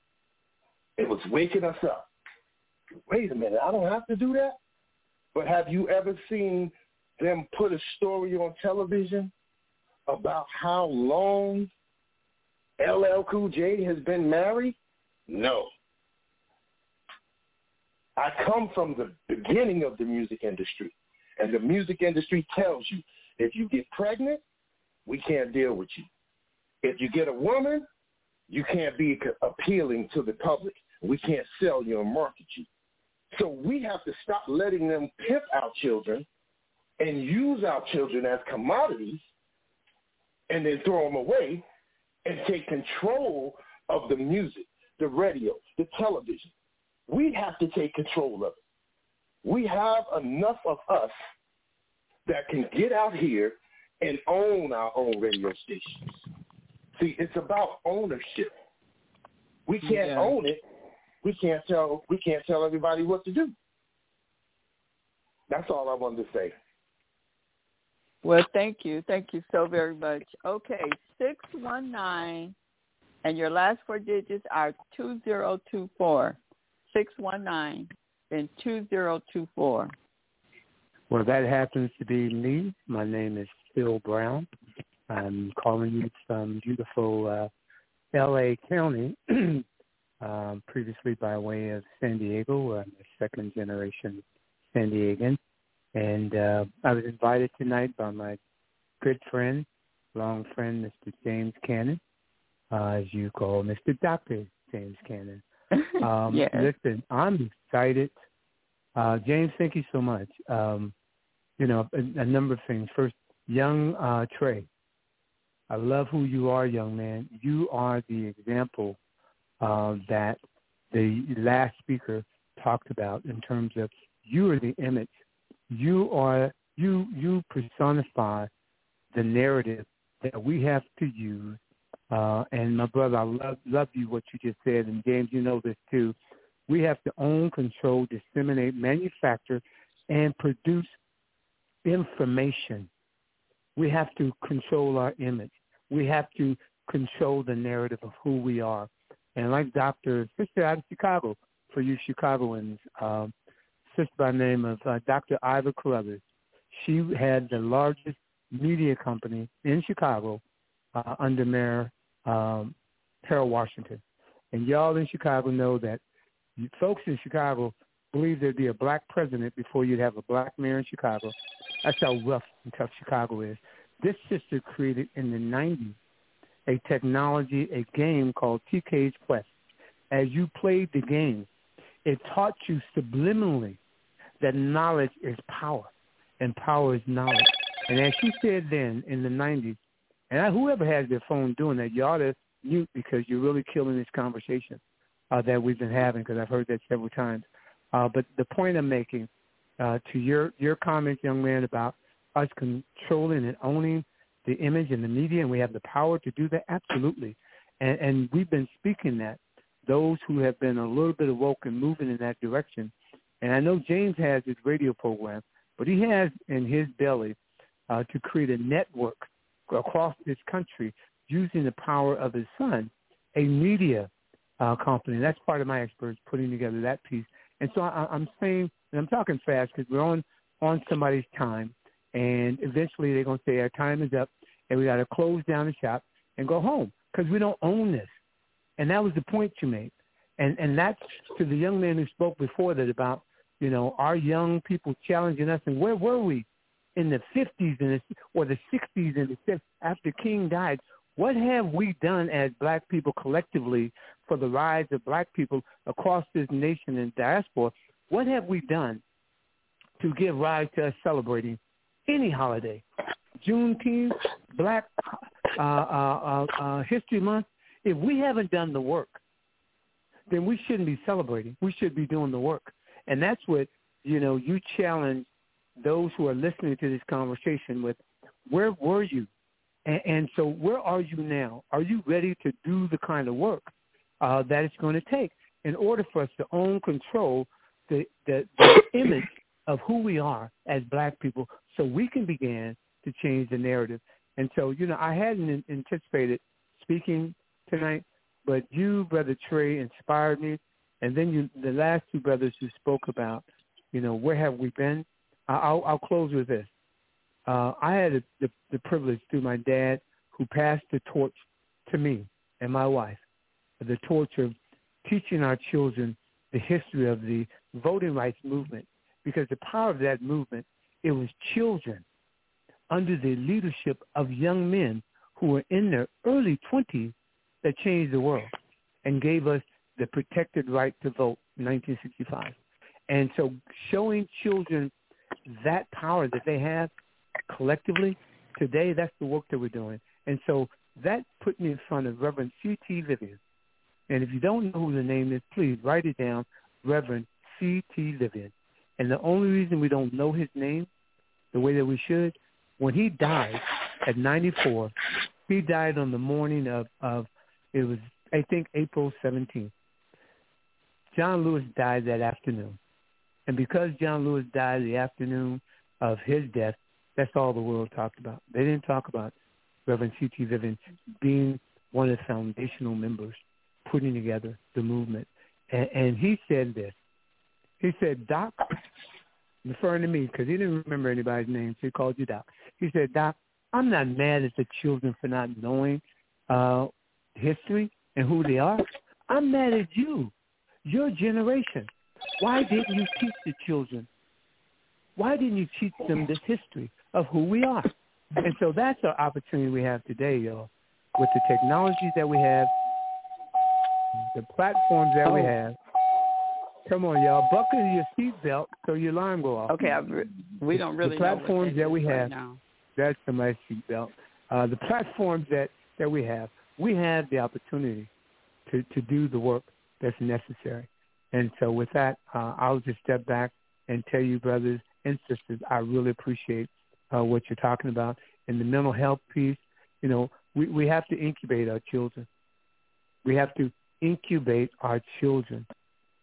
It was waking us up. Wait a minute, I don't have to do that? But have you ever seen them put a story on television about how long L L Cool J has been married? No. I come from the beginning of the music industry, and the music industry tells you, if you get pregnant, we can't deal with you. If you get a woman, you can't be appealing to the public. We can't sell you and market you. So we have to stop letting them pimp our children and use our children as commodities and then throw them away and take control of the music, the radio, the television. We have to take control of it. We have enough of us that can get out here and own our own radio stations. See, it's about ownership. We can't yeah. own it. We can't tell we can't tell everybody what to do. That's all I wanted to say. Well, thank you. Thank you so very much. Okay, six one nine, and your last four digits are two zero two four. six one nine and two zero two four. Well, that happens to be me. My name is Phil Brown. I'm calling you from beautiful uh, L A County, um, previously by way of San Diego. I'm a second-generation San Diegan. And uh, I was invited tonight by my good friend, long friend, Mister James Cannon, uh, as you call Mister Doctor James Cannon. Um, yes. Listen, I'm excited. Uh, James, thank you so much. Um, you know, a, a number of things. First, young uh, Trey, I love who you are, young man. You are the example uh, that the last speaker talked about in terms of you are the image. You are you you personify the narrative that we have to use. Uh, and my brother, I love love you what you just said, and James, you know this too. We have to own, control, disseminate, manufacture, and produce information. We have to control our image. We have to control the narrative of who we are. And like Doctor Sister out of Chicago, for you Chicagoans, um, sister by the name of uh, Doctor Ivor Carruthers, she had the largest media company in Chicago uh, under Mayor um, Harold Washington. And y'all in Chicago know that you, folks in Chicago believe there'd be a black president before you'd have a black mayor in Chicago. That's how rough and tough Chicago is. This sister created in the nineties a technology, a game called T K's Quest. As you played the game, it taught you subliminally that knowledge is power, and power is knowledge. And as she said then in the nineties, and I, whoever has their phone doing that, you ought to mute because you're really killing this conversation uh, that we've been having, because I've heard that several times. Uh, but the point I'm making uh, to your, your comments, young man, about us controlling and owning the image and the media, and we have the power to do that, absolutely. And, and we've been speaking that, those who have been a little bit awoke and moving in that direction. And I know James has his radio program, but he has in his belly uh, to create a network across this country using the power of his son, a media uh, company. And that's part of my experts putting together that piece. And so I, I'm saying, and I'm talking fast because we're on, on somebody's time, and eventually they're going to say our time is up and we got to close down the shop and go home because we don't own this. And that was the point you made. And and that's to the young man who spoke before that about, you know, our young people challenging us. And where were we in the fifties and the, or the sixties and the seventies after King died? What have we done as black people collectively for the rise of black people across this nation and diaspora? What have we done to give rise to us celebrating any holiday? Juneteenth, Black uh, uh, uh, uh, History Month. If we haven't done the work, then we shouldn't be celebrating. We should be doing the work. And that's what, you know, you challenge those who are listening to this conversation with, where were you? And, and so where are you now? Are you ready to do the kind of work uh, that it's going to take in order for us to own, control the, the, the image of who we are as black people so we can begin to change the narrative? And so, you know, I hadn't anticipated speaking tonight, but you, Brother Trey, inspired me. And then you, the last two brothers who spoke about, you know, where have we been? I'll, I'll close with this. Uh, I had a, the, the privilege through my dad, who passed the torch to me and my wife, the torch of teaching our children the history of the voting rights movement, because the power of that movement, it was children under the leadership of young men who were in their early twenties that changed the world and gave us the protected right to vote in nineteen sixty-five. And so showing children that power that they have collectively today, that's the work that we're doing. And so that put me in front of Reverend C T Vivian. And if you don't know who the name is, please write it down, Reverend C T Vivian. And the only reason we don't know his name the way that we should, when he died at ninety-four, he died on the morning of, of it was, I think, April seventeenth. John Lewis died that afternoon. And because John Lewis died the afternoon of his death, that's all the world talked about. They didn't talk about Reverend C T Vivian being one of the foundational members, putting together the movement. And, and he said this. He said, Doc, referring to me, because he didn't remember anybody's name, so he called you Doc. He said, Doc, I'm not mad at the children for not knowing uh, history and who they are. I'm mad at you, your generation. Why didn't you teach the children? Why didn't you teach them this history of who we are? And so that's our opportunity we have today, y'all, with the technologies that we have, the platforms that we have. Come on, y'all. Buckle your seatbelt so your alarm go off. Okay, I've re- we don't really the platforms know that we right have. now. That's somebody's seatbelt. Uh, the platforms that, that we have, we have the opportunity to, to do the work that's necessary. And so with that, uh, I'll just step back and tell you, brothers and sisters, I really appreciate uh, what you're talking about. And the mental health piece, you know, we, we have to incubate our children. We have to incubate our children.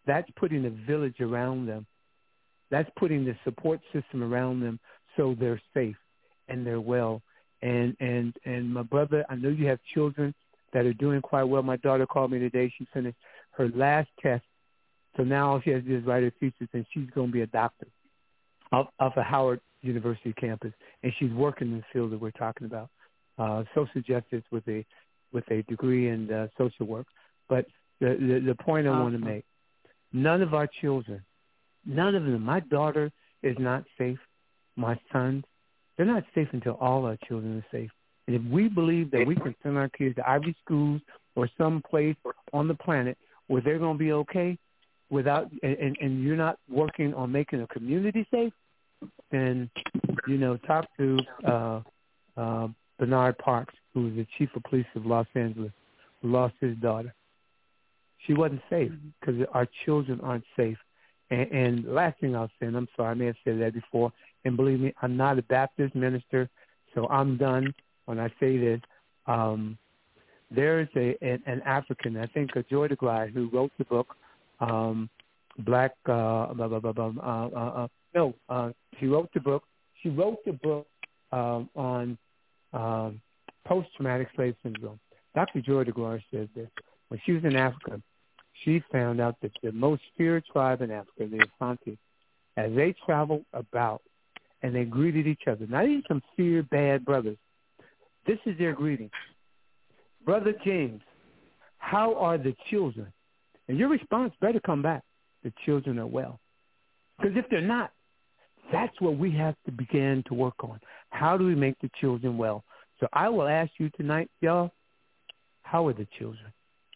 That's putting a village around them. That's putting the support system around them so they're safe and they're well. And, and, and my brother, I know you have children that are doing quite well. My daughter called me today. She finished her last test. So now all she has to do is write her thesis, and she's going to be a doctor off, off a Howard University campus. And she's working in the field that we're talking about, uh, social justice with a with a degree in uh, social work. But the, the, the point I want to make, none of our children, none of them, my daughter is not safe, my sons, they're not safe until all our children are safe. And if we believe that we can send our kids to Ivy schools or some place on the planet where they're going to be okay without, and, and you're not working on making a community safe, then, you know, talk to uh, uh, Bernard Parks, who was the chief of police of Los Angeles, who lost his daughter. She wasn't safe because our children aren't safe. And, and last thing I'll say, and I'm sorry, I may have said that before, and believe me, I'm not a Baptist minister, so I'm done when I say this. Um, there is a an, an African, I think, a Joy DeGuy, who wrote the book, um, Black, uh, blah, blah, blah, blah, uh, uh, uh, no, uh, she wrote the book. She wrote the book um, on um, post-traumatic slave syndrome. Doctor Joy DeGuy said this. When she was in Africa, she found out that the most feared tribe in Africa, the Asante, as they traveled about and they greeted each other, not even some feared bad brothers, this is their greeting. Brother James, how are the children? And your response better come back. The children are well. Because if they're not, that's what we have to begin to work on. How do we make the children well? So I will ask you tonight, y'all, how are the children?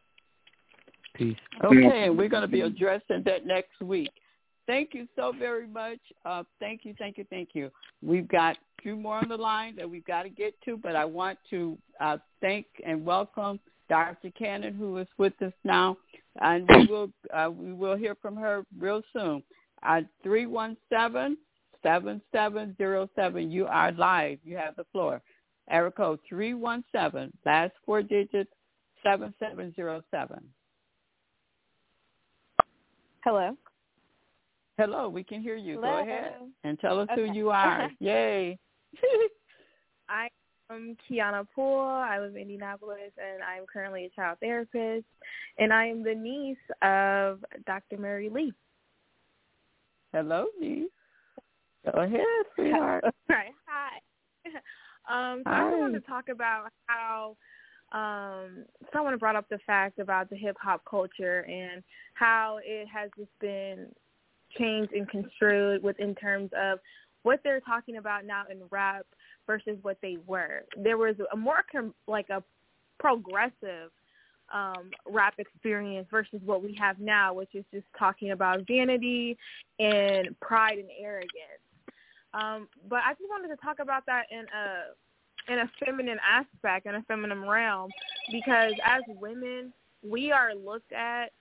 Peace. Okay, and we're going to be addressing that next week. Thank you so very much. Uh, thank you, thank you, thank you. We've got a few more on the line that we've got to get to, but I want to uh, thank and welcome Doctor Cannon, who is with us now, and we will uh, we will hear from her real soon. Uh, three one seven, seven seven zero seven, you are live. You have the floor. Area code three one seven, last four digits, seven seven zero seven. Hello. Hello, we can hear you. Hello. Go ahead and tell us Okay. who you are. Yay. I am Kiana Poole. I live in Indianapolis, and I'm currently a child therapist, and I am the niece of Doctor Mary Lee. Hello, niece. Go ahead, sweetheart. Right. Hi. Um, so Hi. I wanted to talk about how um, someone brought up the fact about the hip-hop culture and how it has just been changed and construed within terms of what they're talking about now in rap versus what they were. There was a more com- like a progressive um, rap experience versus what we have now, which is just talking about vanity and pride and arrogance. Um, but I just wanted to talk about that in a in a feminine aspect, in a feminine realm, because as women, we are looked at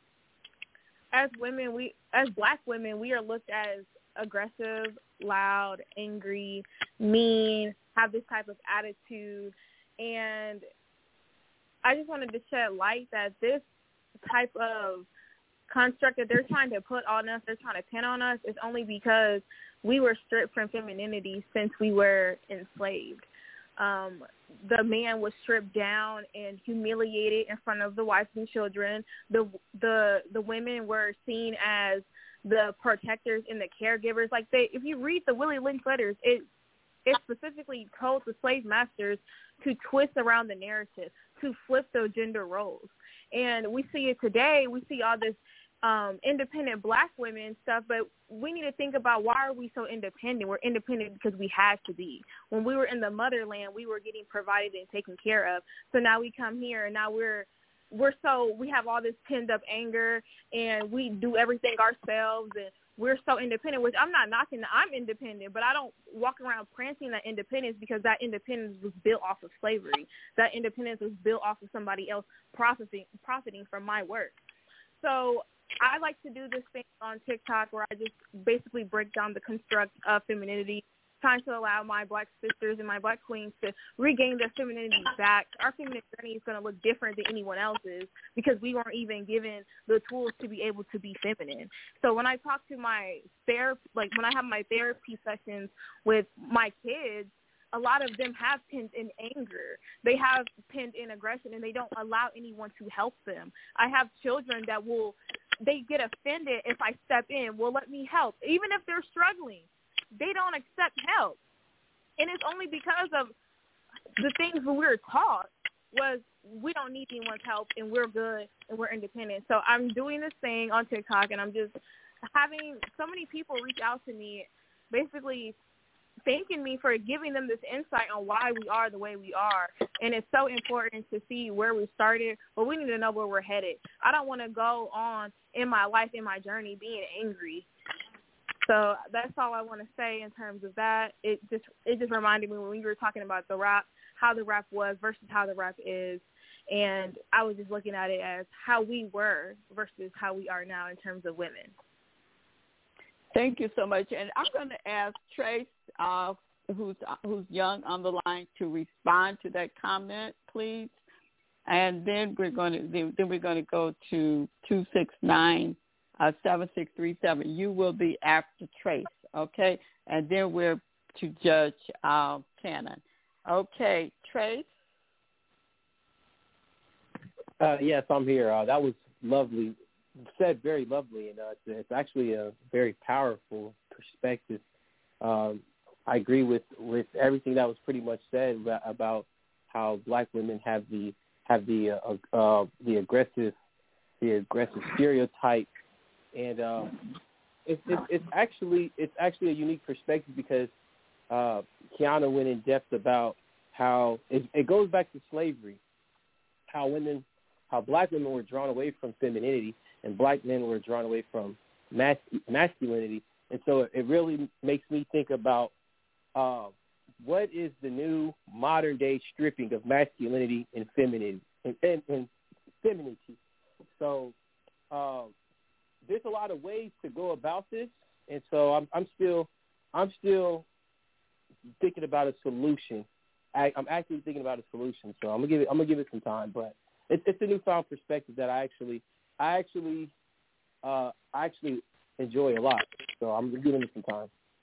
as women, we as black women, we are looked at as aggressive, loud, angry, mean, have this type of attitude. And I just wanted to shed light that this type of construct that they're trying to put on us, they're trying to pin on us, is only because we were stripped from femininity since we were enslaved. Um, the man was stripped down and humiliated in front of the wives and children. The the the women were seen as the protectors and the caregivers. Like they, if you read the Willie Lynch letters, it it specifically told the slave masters to twist around the narrative, to flip the gender roles. And we see it today. We see all this um, independent black women stuff, but we need to think about, why are we so independent? We're independent because we had to be. When we were in the motherland, we were getting provided and taken care of. So now we come here and now we're we're so we have all this pent up anger and we do everything ourselves and we're so independent, which I'm not knocking. I'm independent, but I don't walk around prancing that independence, because that independence was built off of slavery. That independence was built off of somebody else profiting profiting from my work. So I like to do this thing on TikTok where I just basically break down the construct of femininity trying to allow my black sisters and my black queens to regain their femininity back. Our feminine journey is going to look different than anyone else's because we weren't even given the tools to be able to be feminine. So when I talk to my therapy, like when I have my therapy sessions with my kids, a lot of them have pinned in anger. They have pinned in aggression, and they don't allow anyone to help them. I have children that will, they get offended if I step in. Well, let me help. Even if they're struggling, they don't accept help. And it's only because of the things that we were taught was we don't need anyone's help, and we're good, and we're independent. So I'm doing this thing on TikTok, and I'm just having so many people reach out to me basically thanking me for giving them this insight on why we are the way we are. And it's so important to see where we started, but we need to know where we're headed. I don't want to go on in my life, in my journey, being angry. So that's all I want to say in terms of that. It just it just reminded me when we were talking about the rap, how the rap was versus how the rap is. And I was just looking at it as how we were versus how we are now in terms of women. Thank you so much. And I'm going to ask Trace, uh, who's who's young on the line, to respond to that comment, please. And then we're going to then, then we're going to go to two six nine seven six three seven. You will be after Trace, okay? And then we're to Judge uh, Cannon. Okay, Trace. Uh, yes, I'm here. Uh, that was lovely. Said very lovely, and uh, it's, it's actually a very powerful perspective. Um, I agree with, with everything that was pretty much said about, about how black women have the have the uh, uh, the aggressive the aggressive stereotype, and um, it's, it's it's actually it's actually a unique perspective because uh, Kiana went in depth about how it, it goes back to slavery, how women how black women were drawn away from femininity and black men were drawn away from mas- masculinity. And so it really makes me think about uh, what is the new modern-day stripping of masculinity and femininity. And, and, and femininity. So uh, there's a lot of ways to go about this, and so I'm, I'm still I'm still thinking about a solution. I, I'm actually thinking about a solution, so I'm gonna give it I'm gonna give it some time, but it's, it's a newfound perspective that I actually. I actually, uh, I actually enjoy a lot, so I'm giving it some time.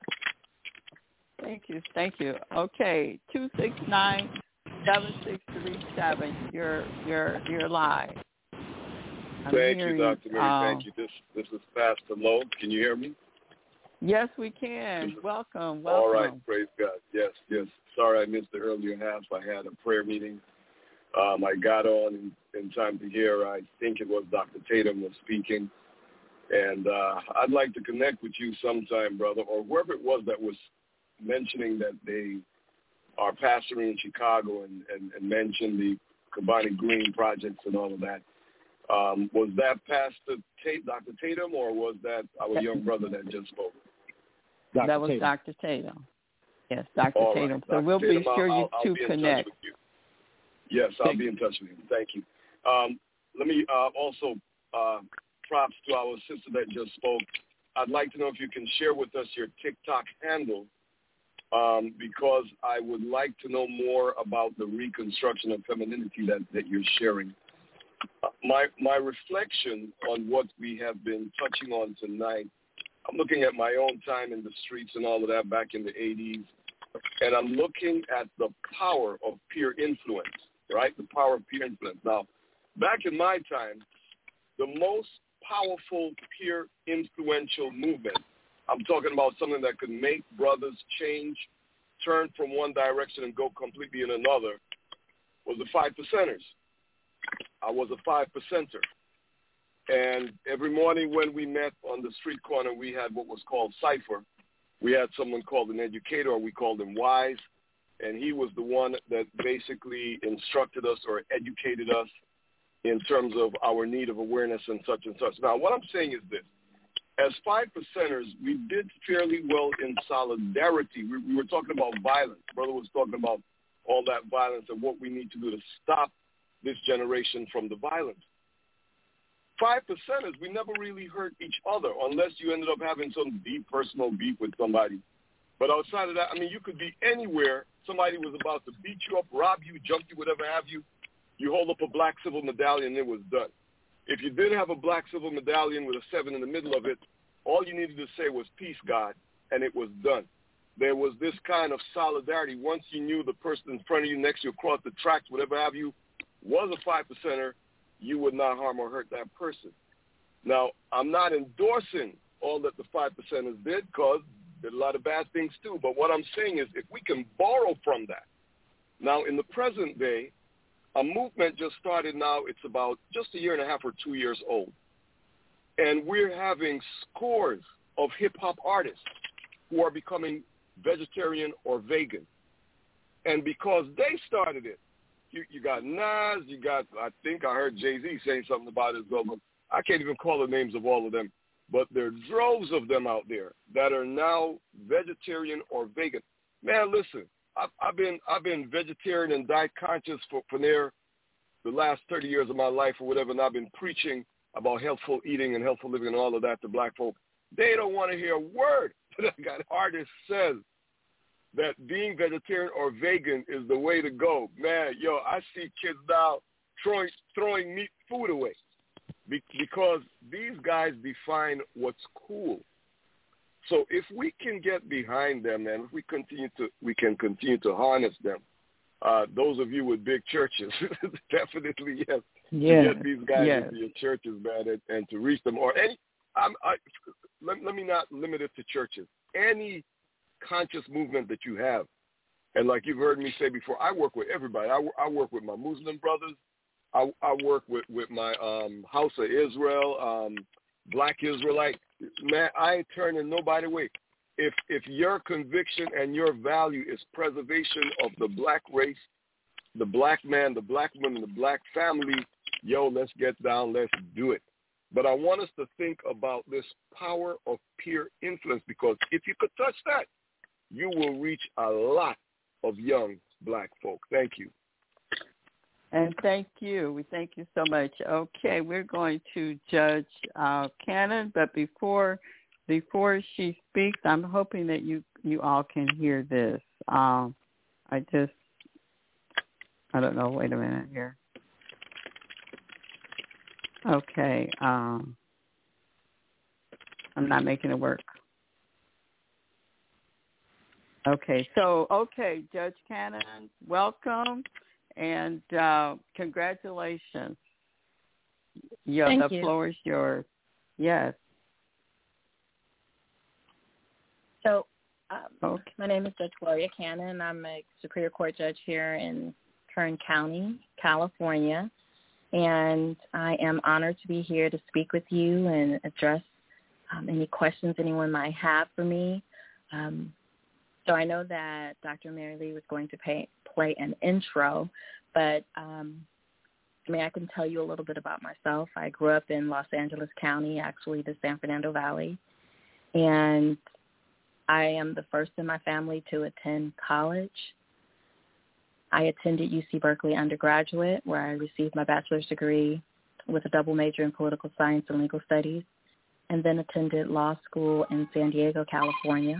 Thank you, thank you. Okay, two six nine seven six three seven. You're you're you're live. I'm Thank hearing, you, Doctor Mary. um, Thank you. This this is Pastor Lowe. Can you hear me? Yes, we can. Welcome, welcome. All right, praise God. Yes, yes. Sorry I missed the earlier half. I had a prayer meeting. Um, I got on in, in time to hear, I think it was Doctor Tatum was speaking. And uh, I'd like to connect with you sometime, brother, or whoever it was that was mentioning that they are pastoring in Chicago and, and, and mentioned the Kobani Green projects and all of that. Um, was that Pastor Tate, Doctor Tatum, or was that our young brother that just spoke? Doctor That was Tatum. Doctor Tatum. Yes, Doctor All Tatum. Right. So Doctor we'll Tatum, be sure I'll, you I'll, two I'll be in connect. touch with you. Yes, I'll Thank be in touch with you. Thank you. Um, let me uh, also uh, props to our sister that just spoke. I'd like to know if you can share with us your TikTok handle um, because I would like to know more about the reconstruction of femininity that, that you're sharing. Uh, my my reflection on what we have been touching on tonight, I'm looking at my own time in the streets and all of that back in the eighties, and I'm looking at the power of peer influence. Right, the power of peer influence. Now, back in my time, the most powerful peer influential movement, I'm talking about something that could make brothers change, turn from one direction and go completely in another, was the five percenters. I was a five percenter. And every morning when we met on the street corner, we had what was called Cypher. We had someone called an educator, or we called him Wise. And he was the one that basically instructed us or educated us in terms of our need of awareness and such and such. Now, what I'm saying is this. As five percenters, we did fairly well in solidarity. We, we were talking about violence. Brother was talking about all that violence and what we need to do to stop this generation from the violence. Five percenters, we never really hurt each other unless you ended up having some deep personal beef with somebody. But outside of that, I mean, you could be anywhere. Somebody was about to beat you up, rob you, jump you, whatever have you. You hold up a black silver medallion, and it was done. If you did have a black silver medallion with a seven in the middle of it, all you needed to say was, peace, God, and it was done. There was this kind of solidarity. Once you knew the person in front of you, next to you, across the tracks, whatever have you, was a five percenter, you would not harm or hurt that person. Now, I'm not endorsing all that the five percenters did, because did a lot of bad things too. But what I'm saying is, if we can borrow from that. Now, in the present day, a movement just started now. It's about just a year and a half or two years old. And we're having scores of hip-hop artists who are becoming vegetarian or vegan. And because they started it, you, you got Nas, you got, I think I heard Jay-Z saying something about it as well, but I can't even call the names of all of them. But there are droves of them out there that are now vegetarian or vegan. Man, listen, I've, I've been I've been vegetarian and diet conscious for, for near the last thirty years of my life or whatever, and I've been preaching about healthful eating and healthful living and all of that to black folk. They don't want to hear a word that an artist says that being vegetarian or vegan is the way to go. Man, yo, I see kids now throwing, throwing meat food away. Be- because these guys define what's cool. So if we can get behind them, and if we continue to, we can continue to harness them. Uh, those of you with big churches, definitely yes. Yeah. To get these guys Yes. into your churches, man, and, and to reach them, or any. I'm, I, let, let me not limit it to churches. Any conscious movement that you have, and like you've heard me say before, I work with everybody. I, I work with my Muslim brothers. I, I work with, with my um, House of Israel, um, Black Israelite. Man, I ain't turning nobody away. If if your conviction and your value is preservation of the black race, the black man, the black woman, the black family, yo, let's get down, let's do it. But I want us to think about this power of peer influence, because if you could touch that, you will reach a lot of young black folk. Thank you. And thank you. We thank you so much. Okay, we're going to Judge uh, Cannon, but before before she speaks, I'm hoping that you, you all can hear this. Um, I just, I don't know. Wait a minute here. Okay. Um, I'm not making it work. Okay, so, okay, Judge Cannon, welcome. And uh, congratulations. Yeah, Thank the you. floor is yours. Yes. So um, Okay. my name is Judge Gloria Cannon. I'm a Superior Court judge here in Kern County, California. And I am honored to be here to speak with you and address um, any questions anyone might have for me. Um, so I know that Doctor Mary Lee was going to pay, play an intro, but um, I mean, I can tell you a little bit about myself. I grew up in Los Angeles County, actually the San Fernando Valley, and I am the first in my family to attend college. I attended U C Berkeley undergraduate, where I received my bachelor's degree with a double major in political science and legal studies, and then attended law school in San Diego, California.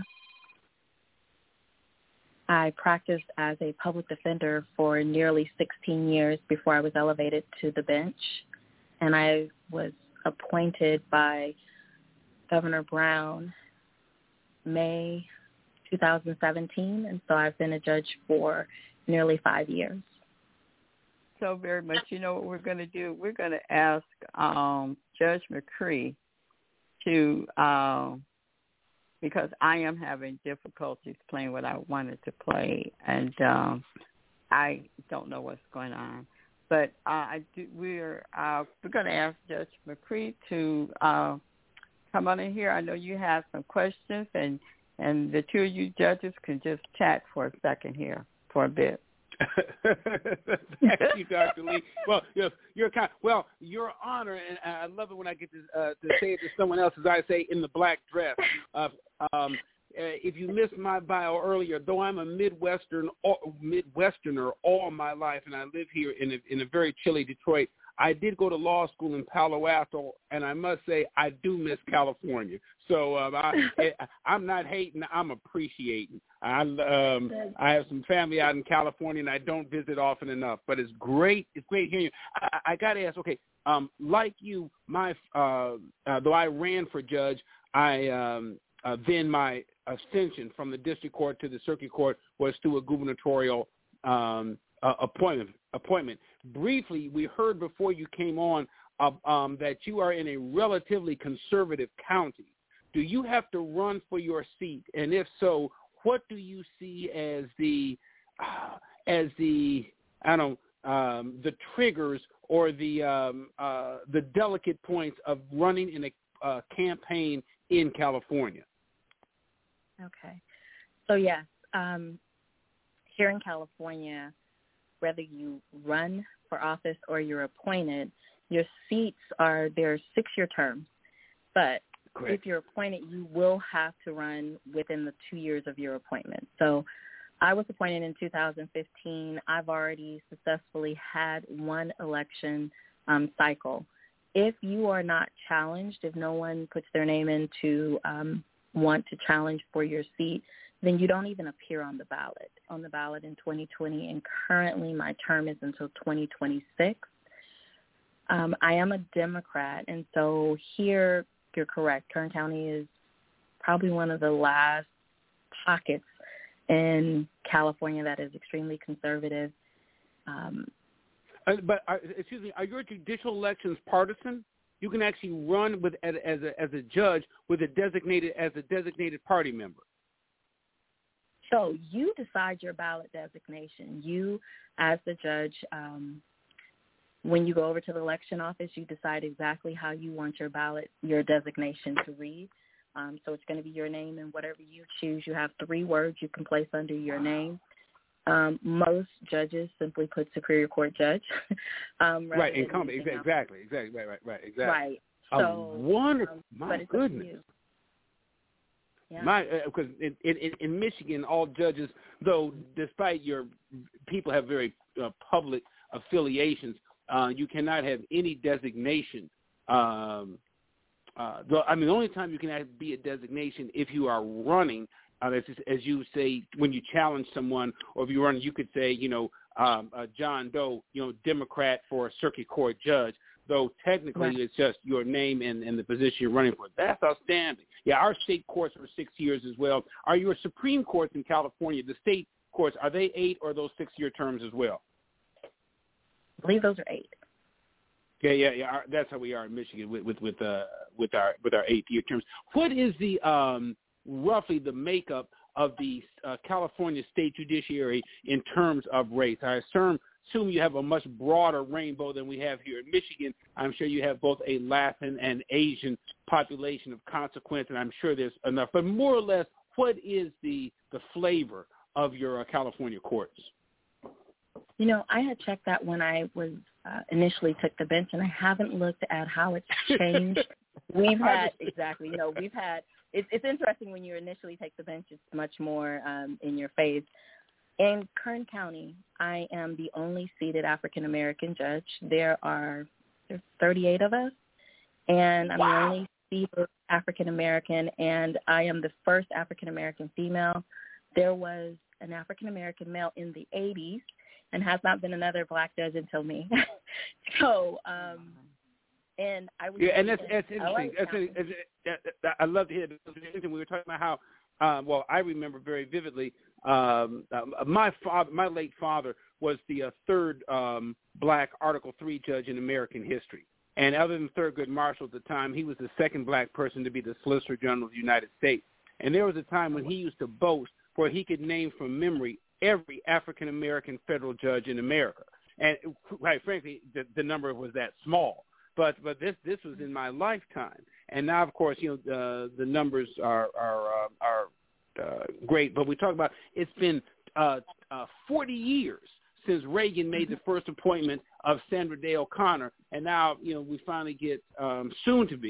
I practiced as a public defender for nearly sixteen years before I was elevated to the bench, and I was appointed by Governor Brown May two thousand seventeen, and so I've been a judge for nearly five years. So very much. You know what we're going to do? We're going to ask um, Judge McCree to, um, because I am having difficulties playing what I wanted to play, and um, I don't know what's going on. But uh, I do, we're uh, we're going to ask Judge McCree to uh, come on in here. I know you have some questions, and, and the two of you judges can just chat for a second here. For a bit. Thank you, Doctor Lee. Well, yes, you're kind. Well, Your Honor, and I love it when I get to, uh, to say it to someone else, as I say, in the black dress. Uh, um, uh, if you missed my bio earlier, though I'm a Midwestern Midwesterner all my life, and I live here in a, in a very chilly Detroit, I did go to law school in Palo Alto, and I must say I do miss California. So um, I, I'm not hating; I'm appreciating. I um, I have some family out in California, and I don't visit often enough. But it's great. It's great hearing you. I, I got to ask. Okay, um, like you, my uh, uh, though I ran for judge, I um, uh, then my ascension from the district court to the circuit court was through a gubernatorial um, uh, appointment. Appointment. Briefly, we heard before you came on uh, um, that you are in a relatively conservative county. Do you have to run for your seat? And if so, what do you see as the uh, as the I don't um, the triggers or the um, uh, the delicate points of running in a uh, campaign in California? Okay, so yes, um, here in California, whether you run for office or you're appointed, your seats are, they're six-year terms. But Correct. If you're appointed, you will have to run within the two years of your appointment. So I was appointed in two thousand fifteen. I've already successfully had one election um, cycle. If you are not challenged, if no one puts their name in to um, want to challenge for your seat, then you don't even appear on the ballot, on the ballot in twenty twenty, and currently my term is until twenty twenty-six. Um, I am a Democrat, and so here you're correct. Kern County is probably one of the last pockets in California that is extremely conservative. Um, uh, but, uh, excuse me, are your judicial elections partisan? You can actually run with as, as, a, as a judge with a designated as a designated party member. So you decide your ballot designation. You, as the judge, um, when you go over to the election office, you decide exactly how you want your ballot, your designation to read. Um, so it's going to be your name and whatever you choose. You have three words you can place under your name. Um, most judges simply put Superior Court judge. um, right, incumbent, exactly, exactly, exactly, right, right, right, exactly. Right. So, oh, wonderful, um, my goodness. Yeah. My, because uh, in, in, in Michigan, all judges, though, despite your people have very uh, public affiliations, uh, you cannot have any designation. Um, uh, the, I mean, the only time you can have, be a designation if you are running, uh, as, as you say, when you challenge someone, or if you run, you could say, you know, um, uh, John Doe, you know, Democrat for a circuit court judge. Though technically right. It's just your name and, and the position you're running for. That's outstanding. Yeah, our state courts are six years as well. Are your Supreme Courts in California, the state courts, are they eight or those six-year terms as well? I believe those are eight. Yeah, yeah, yeah. Our, that's how we are in Michigan with with with, uh, with our with our eight-year terms. What is the um, roughly the makeup of the uh, California state judiciary in terms of race? I assume. Assume you have a much broader rainbow than we have here in Michigan. I'm sure you have both a Latin and Asian population of consequence, and I'm sure there's enough. But more or less, what is the the flavor of your uh, California courts? You know, I had checked that when I was uh, initially took the bench, and I haven't looked at how it's changed. We've had exactly, you know, we've had. It's, it's interesting when you initially take the bench; it's much more um, in your face. In Kern County, I am the only seated African-American judge. There are there's thirty-eight of us, and I'm wow. the only seated African-American, and I am the first African-American female. There was an African-American male in the eighties, and has not been another black judge until me. so, um, and I was yeah, and that's, that's interesting. That's, that's, that, that, I love to hear this. We were talking about how. Um, well, I remember very vividly. Um, uh, my father, my late father, was the uh, third um, black Article three judge in American history. And other than Thurgood Marshall at the time, he was the second black person to be the Solicitor General of the United States. And there was a time when he used to boast where he could name from memory every African American federal judge in America. And quite frankly, the, the number was that small. But but this this was in my lifetime. And now, of course, you know, uh, the numbers are are uh, are uh, great. But we talk about it's been uh, uh, forty years since Reagan made the first appointment of Sandra Day O'Connor, and now you know we finally get um, soon to be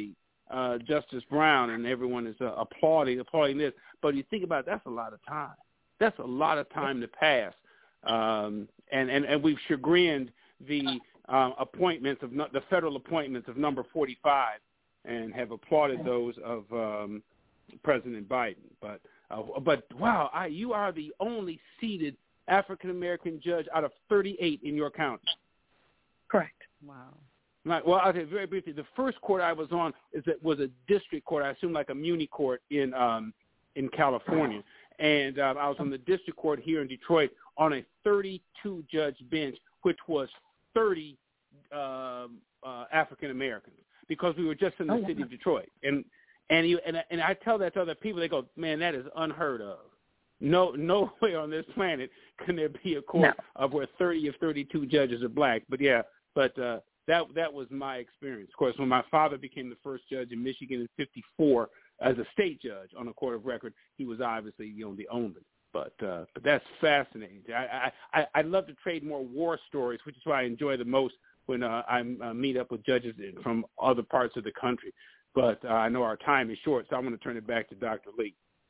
uh, Justice Brown, and everyone is uh, applauding applauding this. But you think about it, that's a lot of time. That's a lot of time to pass, um, and, and and we've chagrined the uh, appointments of no, the federal appointments of number forty-five, and have applauded those of um, President Biden. But uh, but wow, I, you are the only seated African American judge out of thirty-eight in your county. Correct. Wow. Right. Well, I'll tell you very briefly. The first court I was on is that was a district court. I assume like a muni court in um, in California, and uh, I was on the district court here in Detroit on a thirty-two judge bench, which was thirty um, uh, African Americans, because we were just in the oh, city wow. of Detroit. And and you and and I tell that to other people, they go, "Man, that is unheard of. No, nowhere on this planet can there be a court no. of where thirty of thirty-two judges are black." But yeah, but uh, that that was my experience. Of course, when my father became the first judge in Michigan in fifty-four as a state judge on a court of record, he was obviously, you know, the only. But uh, but that's fascinating. I I I love to trade more war stories, which is why I enjoy the most when uh, I uh, meet up with judges from other parts of the country. But uh, I know our time is short, so I'm going to turn it back to Doctor Lee.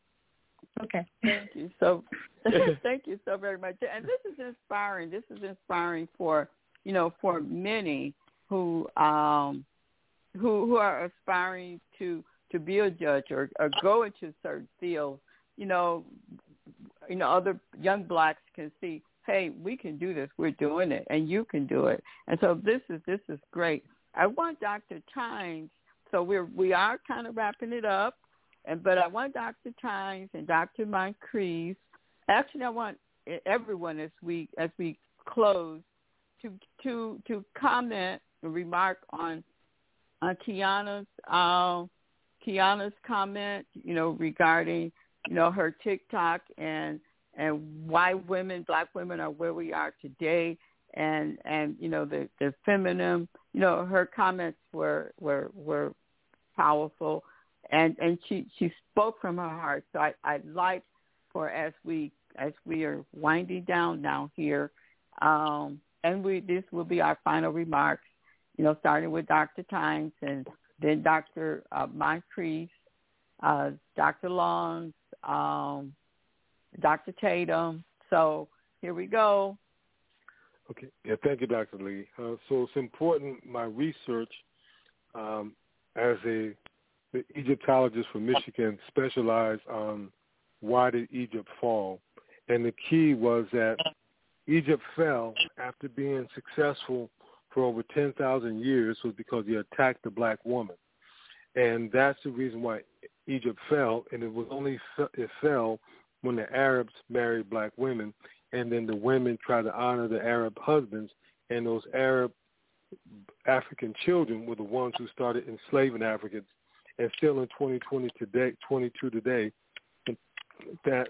Okay. Thank you so. Thank you so very much. And this is inspiring. This is inspiring for you know for many who um who who are aspiring to to be a judge or, or go into certain fields. You know, you know, other young blacks can see, hey, we can do this. We're doing it, and you can do it. And so this is this is great. I want Doctor Tynes. So we're we are kind of wrapping it up, and but I want Doctor Tynes and Doctor Moncrief. Actually, I want everyone as we as we close to to to comment and remark on on Kiana's uh, Kiana's comment. You know, regarding you know her TikTok and and why women, black women, are where we are today. And, and you know, the, the feminine, you know, her comments were were, were powerful, and, and she, she spoke from her heart. So I, I'd like for, as we as we are winding down now here, um, and we this will be our final remarks, you know, starting with Doctor Tynes and then Doctor Uh, Moncrief, uh, Doctor Long, um, Doctor Tatum. So here we go. Okay. Yeah, thank you, Doctor Lee. Uh, so it's important, my research um, as a the Egyptologist from Michigan specialized on why did Egypt fall. And the key was that Egypt fell after being successful for over ten thousand years was because he attacked the black woman. And that's the reason why Egypt fell, and it was only it fell when the Arabs married black women, and then the women tried to honor the Arab husbands, and those Arab African children were the ones who started enslaving Africans. And still in twenty twenty today, twenty-two today, that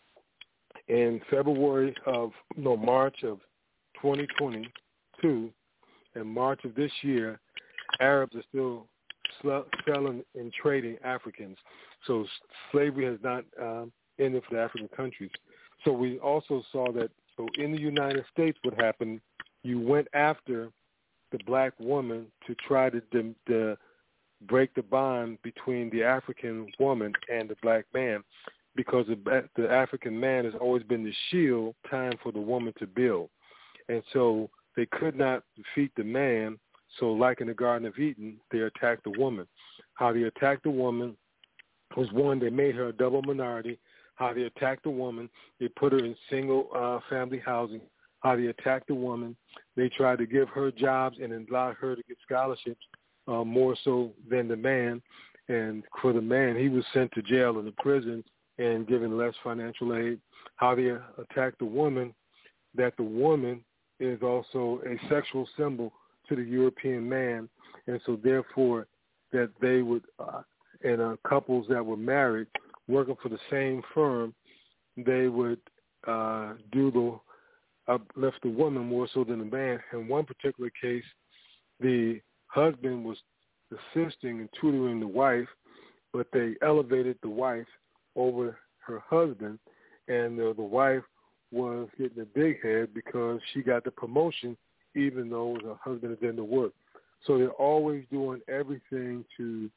in February of, no, March of twenty twenty-two, and March of this year, Arabs are still selling and trading Africans. So slavery has not um, ended for the African countries. So we also saw that, so in the United States, what happened, you went after the black woman to try to, to, to break the bond between the African woman and the black man, because the, the African man has always been the shield, time for the woman to build. And so they could not defeat the man, so like in the Garden of Eden, they attacked the woman. How they attacked the woman was, one, they made her a double minority. How they attacked the woman, they put her in single uh, family housing. How they attacked the woman, they tried to give her jobs and allowed her to get scholarships uh, more so than the man. And for the man, he was sent to jail and to prison and given less financial aid. How they attacked the woman, that the woman is also a sexual symbol to the European man, and so therefore that they would, uh, and uh, couples that were married, working for the same firm, they would uh, do the uplift the woman more so than the man. In one particular case, the husband was assisting and tutoring the wife, but they elevated the wife over her husband, and the, the wife was getting a big head because she got the promotion even though her husband is in the work. So they're always doing everything to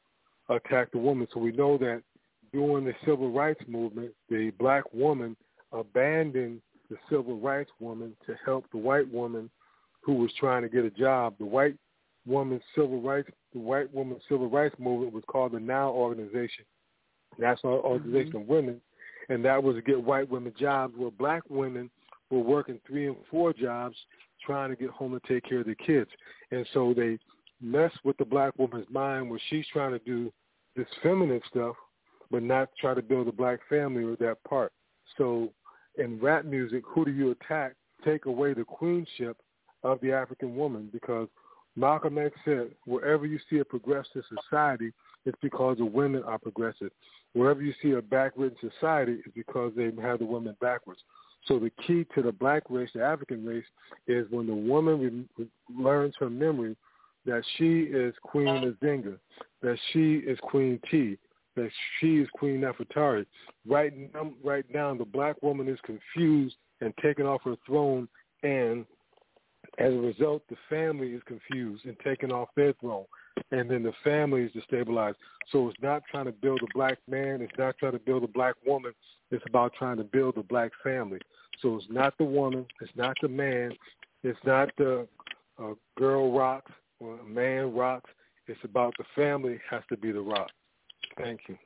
attack the woman. So we know that during the civil rights movement, the black woman abandoned the civil rights woman to help the white woman who was trying to get a job. The white woman's civil rights, the white woman's civil rights movement was called the NOW Organization, National Organization mm-hmm. of Women, and that was to get white women jobs where black women were working three and four jobs trying to get home and take care of their kids. And so they mess with the black woman's mind where she's trying to do this feminine stuff but not try to build a black family or that part. So in rap music, who do you attack? Take away the queenship of the African woman, because Malcolm X said, wherever you see a progressive society, it's because the women are progressive. Wherever you see a backwards society, it's because they have the women backwards. So the key to the black race, the African race, is when the woman re- learns from memory that she is Queen Nzinga, that she is Queen T, that she is Queen Nefertari. Right now, right now, the black woman is confused and taken off her throne, and as a result, the family is confused and taken off their throne, and then the family is destabilized. So it's not trying to build a black man. It's not trying to build a black woman. It's about trying to build a black family. So it's not the woman. It's not the man. It's not the uh, girl rocks or a man rocks. It's about the family has to be the rock. Thank you.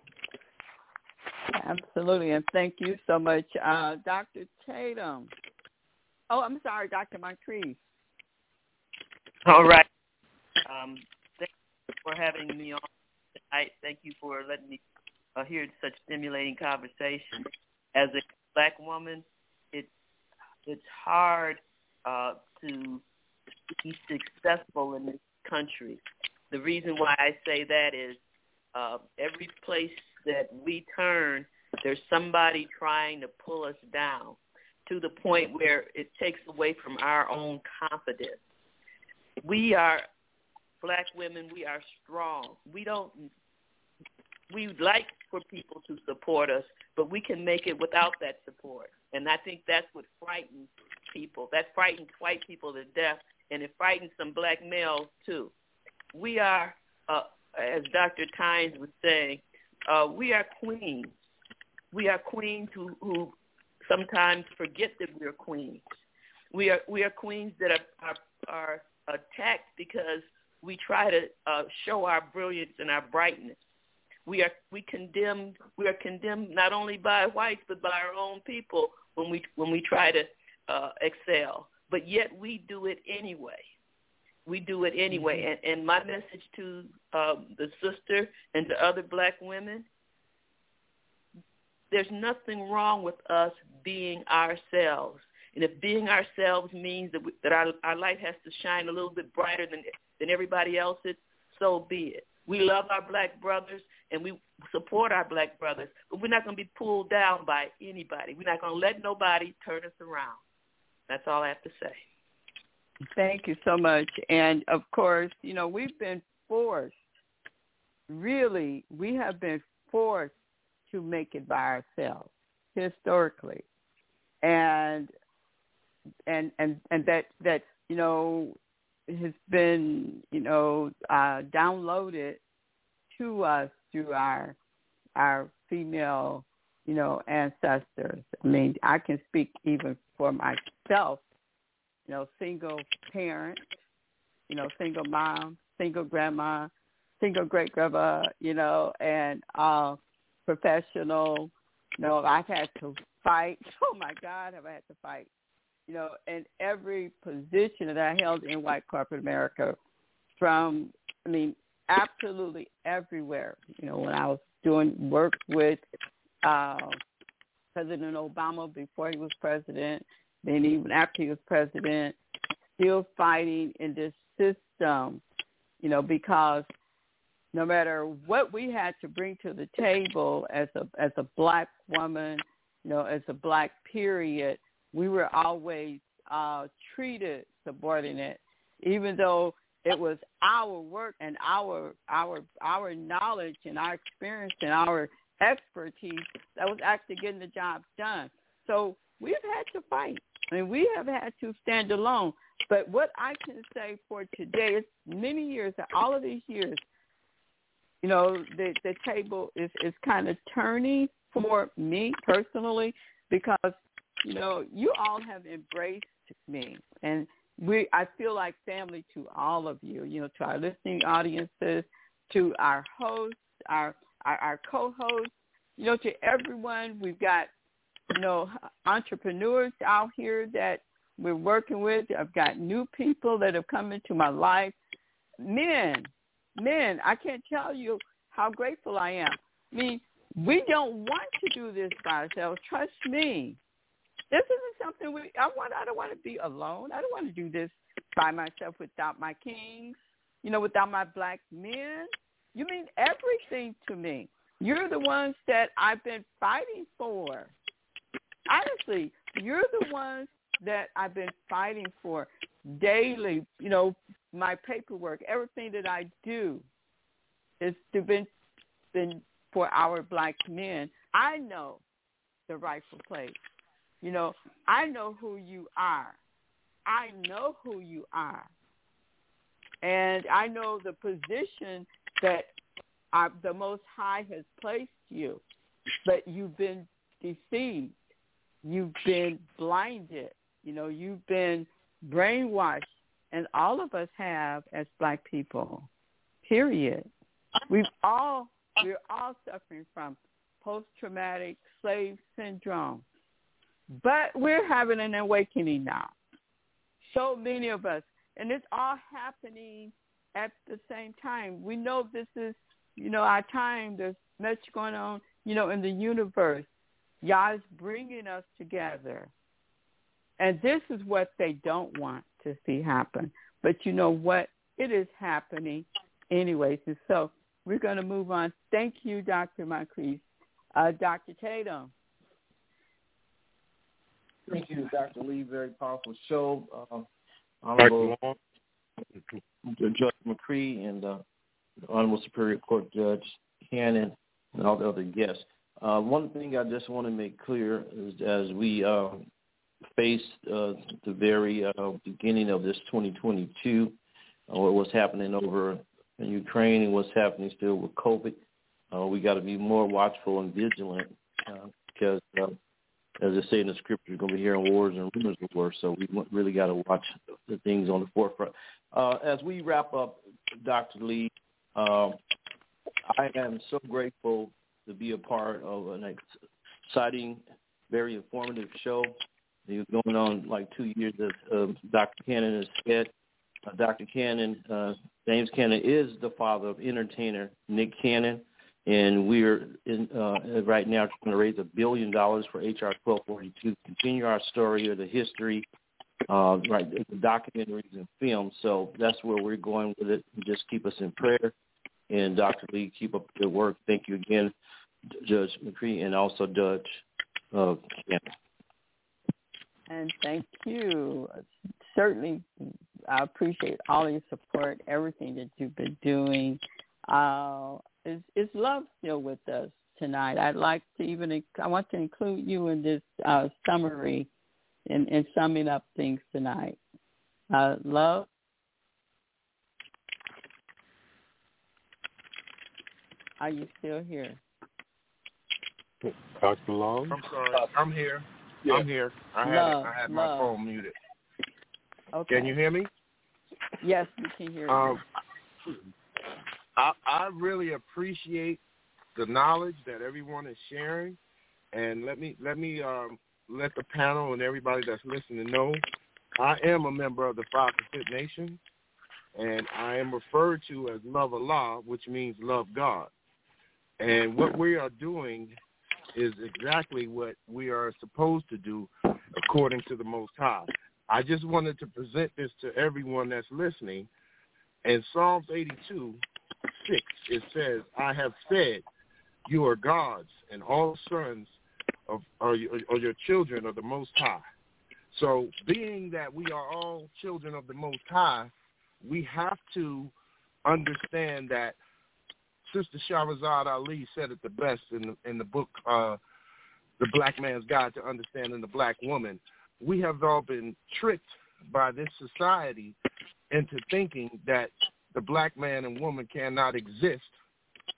Absolutely, and thank you so much, uh, Doctor Tatum. Oh, I'm sorry, Doctor Moncrief. All right. Um, thank you for having me on tonight. Thank you for letting me uh, hear such stimulating conversation. As a black woman, it's it's hard uh, to be successful in this country. The reason why I say that is uh, every place that we turn, there's somebody trying to pull us down to the point where it takes away from our own confidence. We are black women. We are strong. We don't. We would like for people to support us, but we can make it without that support. And I think that's what frightens people. That frightens white people to death, and it frightens some black males too. We are, uh, as Doctor Tynes was saying, uh, we are queens. We are queens who, who sometimes forget that we're queens. We are we are queens that are are, are attacked because we try to uh, show our brilliance and our brightness. We are we condemned. We are condemned not only by whites but by our own people when we when we try to uh, excel. But yet we do it anyway. We do it anyway. Mm-hmm. And, and my message to uh, the sister and to other black women: there's nothing wrong with us being ourselves. And if being ourselves means that, we, that our, our light has to shine a little bit brighter than than everybody else's, so be it. We love our black brothers and we support our black brothers, but we're not going to be pulled down by anybody. We're not going to let nobody turn us around. That's all I have to say. Thank you so much. And, of course, you know, we've been forced, really, we have been forced to make it by ourselves historically. And and and, and that, that, you know, has been, you know, uh, downloaded to us through our our female, you know, ancestors. I mean, I can speak even for myself, you know, single parent, you know, single mom, single grandma, single great-grandma, you know, and uh, professional. You know, I've had to fight. Oh, my God, have I had to fight. You know, in every position that I held in white corporate America, from, I mean, absolutely everywhere. You know, when I was doing work with uh, President Obama before he was president, then even after he was president, still fighting in this system, you know, because no matter what we had to bring to the table as a as a black woman, you know, as a black period, we were always uh, treated subordinate, even though it was our work and our our our knowledge and our experience and our expertise that was actually getting the job done. So we've had to fight. I mean, we have had to stand alone. But what I can say for today is many years, all of these years, you know, the, the table is, is kind of turning for me personally because, you know, you all have embraced me. And we, I feel like family to all of you, you know, to our listening audiences, to our hosts, our, our, our co-hosts, you know, to everyone. We've got, you know, entrepreneurs out here that we're working with. I've got new people that have come into my life. Men, men, I can't tell you how grateful I am. I mean, we don't want to do this by ourselves. Trust me. This isn't something we, I want, I don't want to be alone. I don't want to do this by myself without my kings, you know, without my black men. You mean everything to me. You're the ones that I've been fighting for. Honestly, you're the ones that I've been fighting for daily. You know, my paperwork, everything that I do has been, been for our black men. I know the rightful place. You know, I know who you are. I know who you are. And I know the position that I, the Most High has placed you, but you've been deceived. You've been blinded. You know, you've been brainwashed, and all of us have as black people, period. We've all, we're all suffering from post-traumatic slave syndrome, but we're having an awakening now. So many of us, and it's all happening at the same time. We know this is, you know, our time. There's much going on, you know, in the universe. Yah is bringing us together. And this is what they don't want to see happen. But you know what? It is happening anyways. And so we're going to move on. Thank you, Doctor Moncrief. Uh, Doctor Tatum. Thank you, Doctor Lee. Very powerful show. Um, Honorable Judge McCree and uh, Honorable Superior Court Judge Cannon and all the other guests. Uh, one thing I just want to make clear is as we uh, face uh, the very uh, beginning of this twenty twenty-two, uh, what's happening over in Ukraine and what's happening still with COVID, uh, we got to be more watchful and vigilant uh, because, uh, as I say in the scripture, we're going to be hearing wars and rumors of wars, so we really got to watch the things on the forefront. Uh, as we wrap up, Doctor Lee, uh, I am so grateful to be a part of an exciting, very informative show. It was going on like two years, as uh, Doctor Cannon has said. Uh, Doctor Cannon, uh, James Cannon, is the father of entertainer Nick Cannon, and we're in, uh, right now trying to raise a billion dollars for H R twelve forty-two, continue our story of the history, uh, right, the documentaries and films. So that's where we're going with it. Just keep us in prayer. And Doctor Lee, keep up the good work. Thank you again, Judge McCree, and also Judge uh, Cannon. And thank you. Certainly, I appreciate all your support, everything that you've been doing. Uh, is, is love still with us tonight? I'd like to even, I want to include you in this uh, summary in, in summing up things tonight. Uh, love? Are you still here? Doctor Long? I'm sorry. I'm here. Yeah. I'm here. I had love, I had love. my phone muted. Okay. Can you hear me? Yes, we can hear um, you. I, I really appreciate the knowledge that everyone is sharing, and let me let me um, let the panel and everybody that's listening know I am a member of the Five Percent Nation, and I am referred to as Love Allah, which means love God. And what we are doing is exactly what we are supposed to do according to the Most High. I just wanted to present this to everyone that's listening. In Psalms eighty-two, six, it says, I have said, you are gods, and all sons of or your, or your children of the Most High. So being that we are all children of the Most High, we have to understand that Sister Shahrazad Ali said it the best in the, in the book, uh, The Black Man's Guide to Understanding the Black Woman. We have all been tricked by this society into thinking that the black man and woman cannot exist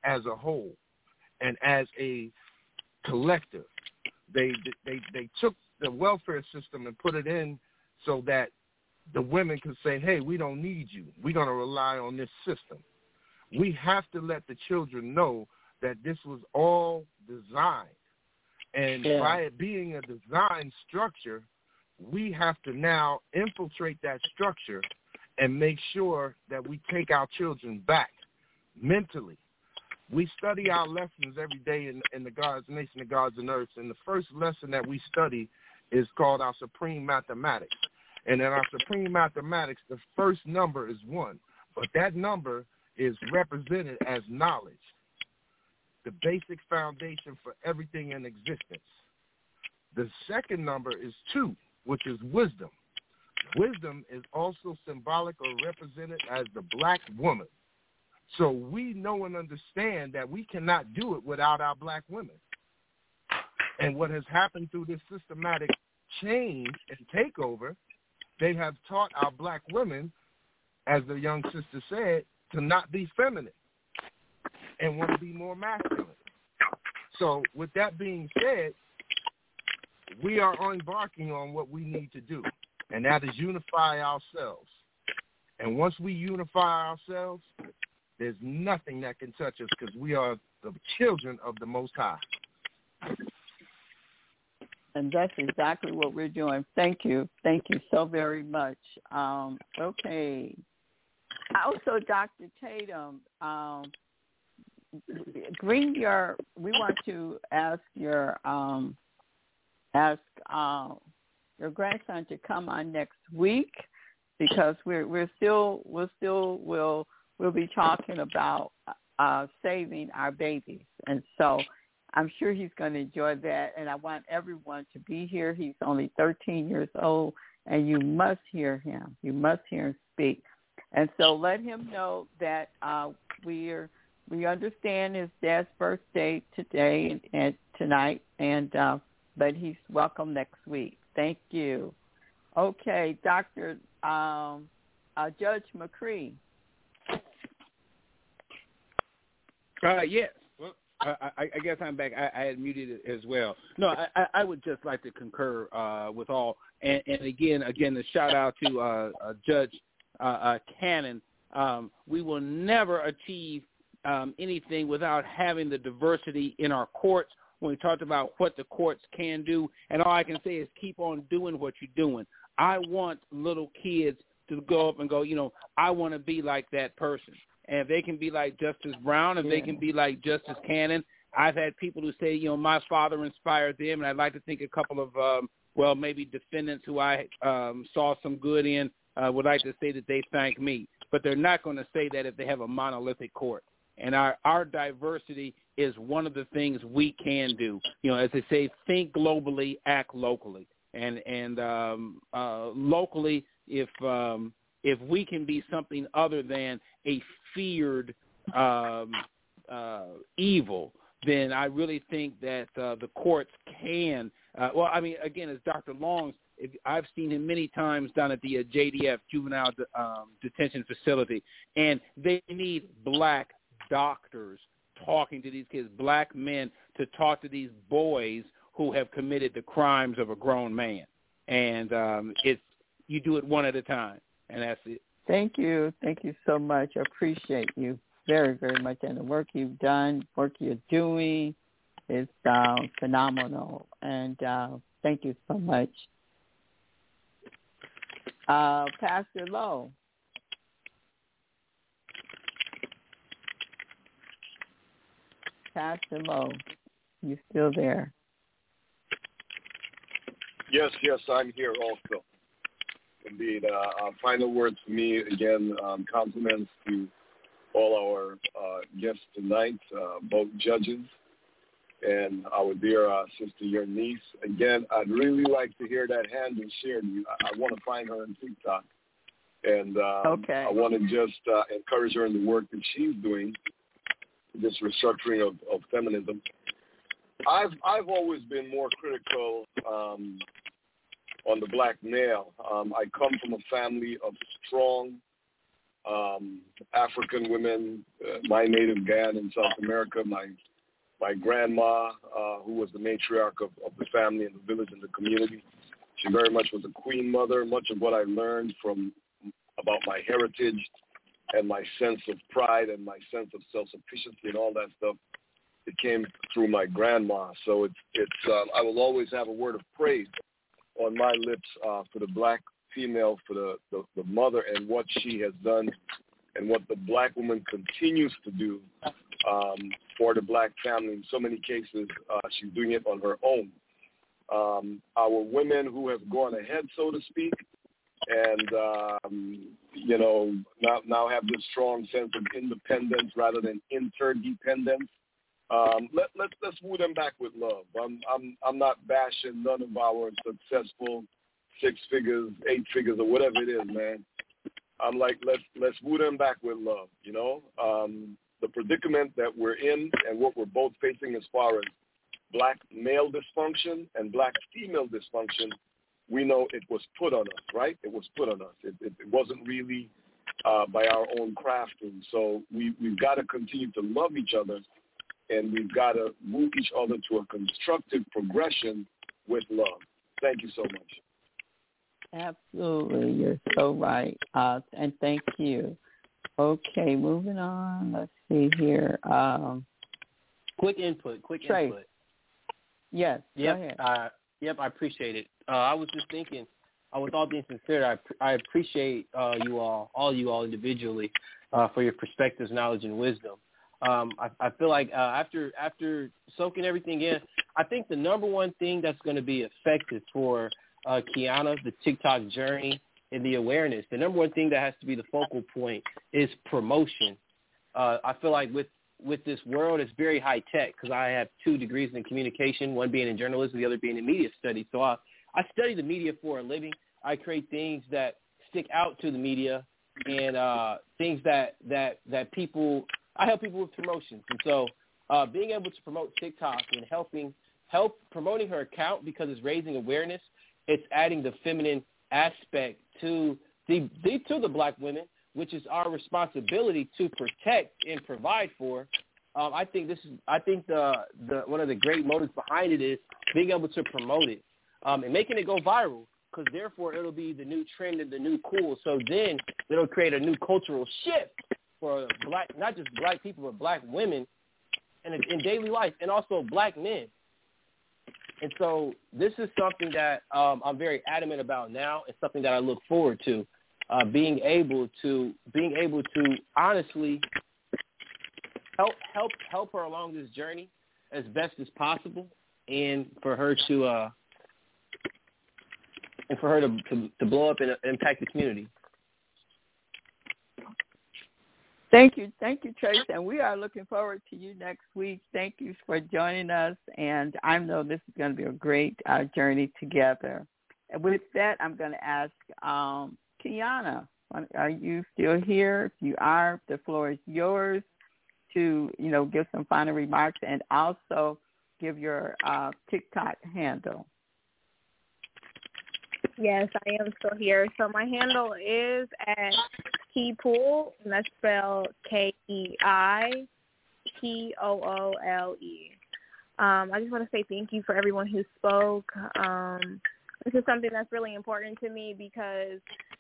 as a whole and as a collective. They they they took the welfare system and put it in so that the women could say, hey, we don't need you. We're going to rely on this system. We have to let the children know that this was all designed. And yeah. by it being a design structure, we have to now infiltrate that structure and make sure that we take our children back mentally. We study our lessons every day in, in the God's Nation of Gods and Earths, and the first lesson that we study is called our Supreme Mathematics. And in our Supreme Mathematics, the first number is one, but that number is represented as knowledge, the basic foundation for everything in existence. The second number is two, which is wisdom. Wisdom is also symbolic or represented as the black woman. So we know and understand that we cannot do it without our black women. And what has happened through this systematic change and takeover, they have taught our black women, as the young sister said, to not be feminine and want to be more masculine. So with that being said, we are embarking on what we need to do, and that is unify ourselves. And once we unify ourselves, there's nothing that can touch us because we are the children of the Most High. And that's exactly what we're doing. Thank you. Thank you so very much. Um, okay. Also, Doctor Tatum, um, bring your, we want to ask your, um, ask uh, your grandson to come on next week because we're, we're still, we'll still, will we'll be talking about uh, saving our babies. And so I'm sure he's going to enjoy that, and I want everyone to be here. He's only thirteen years old, and you must hear him. You must hear him speak. And so let him know that uh, we're we understand his dad's birthday today and, and tonight, and uh, but he's welcome next week. Thank you. Okay, Doctor Um, uh, Judge McCree. Uh, yes. Well, I, I, I guess I'm back. I, I had muted it as well. No, I, I would just like to concur uh, with all. And, and again, again, the shout out to uh, uh, Judge uh, uh, Cannon. Um, we will never achieve um, anything without having the diversity in our courts. When we talked about what the courts can do, and all I can say is keep on doing what you're doing. I want little kids to go up and go, you know, I want to be like that person. And if they can be like Justice Brown, if yeah. they can be like Justice Cannon, I've had people who say, you know, my father inspired them, and I'd like to think a couple of, um, well, maybe defendants who I um, saw some good in uh, would like to say that they thank me. But they're not going to say that if they have a monolithic court. And our, our diversity is one of the things we can do. You know, as they say, think globally, act locally. And, and um, uh, locally, if um, if we can be something other than a feared um, uh, evil, then I really think that uh, the courts can. Uh, well, I mean, again, as Doctor Long, if, I've seen him many times down at the uh, J D F, Juvenile de, um, Detention Facility, and they need black doctors talking to these kids, black men, to talk to these boys who have committed the crimes of a grown man. And um, it's you do it one at a time, and that's it. Thank you. Thank you so much. I appreciate you very, very much. And the work you've done, work you're doing is uh, phenomenal. And uh, thank you so much. Uh, Pastor Lowe. Pastor Lowe, you still there? Yes, yes, I'm here also. Indeed. Uh, uh, final words for me, again, um, compliments to all our uh, guests tonight, uh, both judges and our dear uh, sister, your niece. Again, I'd really like to hear that handle shared. I, I want to find her on TikTok. And um, okay. I want to just uh, encourage her in the work that she's doing, this restructuring of, of feminism. I've I've always been more critical um, on the black male. Um, I come from a family of strong um, African women, uh, my native Guyana in South America, my my grandma, uh, who was the matriarch of, of the family and the village and the community. She very much was a queen mother. Much of what I learned from about my heritage and my sense of pride and my sense of self-sufficiency and all that stuff, it came through my grandma. So it's, it's uh, I will always have a word of praise on my lips uh, for the black female, for the, the, the mother and what she has done and what the black woman continues to do um, for the black family. In so many cases, uh, she's doing it on her own. Um, our women who have gone ahead, so to speak, and, um, you know, now, now have this strong sense of independence rather than interdependence. Um, let, let, let's woo them back with love. I'm, I'm, I'm not bashing none of our successful six figures, eight figures, or whatever it is, man. I'm like, let's, let's woo them back with love, you know. Um, the predicament that we're in and what we're both facing as far as black male dysfunction and black female dysfunction, we know it was put on us, right? It was put on us. It, it, it wasn't really uh, by our own crafting. So we, we've got to continue to love each other, and we've got to move each other to a constructive progression with love. Thank you so much. Absolutely. You're so right. Uh, and thank you. Okay, moving on. Let's see here. Um, quick input, quick Trey. input. Yes, yep, go ahead. Uh, yep, I appreciate it. Uh, I was just thinking, uh, with all being sincere, I, I appreciate uh, you all, all you all individually, uh, for your perspectives, knowledge, and wisdom. Um, I, I feel like uh, after after soaking everything in, I think the number one thing that's going to be effective for uh, Kiana, the TikTok journey, and the awareness, the number one thing that has to be the focal point is promotion. Uh, I feel like with with this world, it's very high tech because I have two degrees in communication, one being in journalism, the other being in media studies. So I, I study the media for a living. I create things that stick out to the media and uh, things that, that, that people, I help people with promotions. And so uh, being able to promote TikTok and helping, help promoting her account because it's raising awareness, it's adding the feminine aspect to the, the to the black women, which is our responsibility to protect and provide for. Um, I think this is. I think the the one of the great motives behind it is being able to promote it um, and making it go viral. Because therefore, it'll be the new trend and the new cool. So then it'll create a new cultural shift for black, not just black people, but black women, in, in daily life, and also black men. And so this is something that um, I'm very adamant about now. It's something that I look forward to. Uh, being able to being able to honestly help help help her along this journey as best as possible, and for her to uh, and for her to, to, to blow up and impact the community. Thank you, thank you, Trace, and we are looking forward to you next week. Thank you for joining us, and I know this is going to be a great uh, journey together. And with that, I'm going to ask. Um, Kiana, are you still here? If you are, the floor is yours to, you know, give some final remarks and also give your uh, TikTok handle. Yes, I am still here. So my handle is at Keipoole, and that's spelled K E I P O O L E. Um, I just want to say thank you for everyone who spoke. Um, this is something that's really important to me because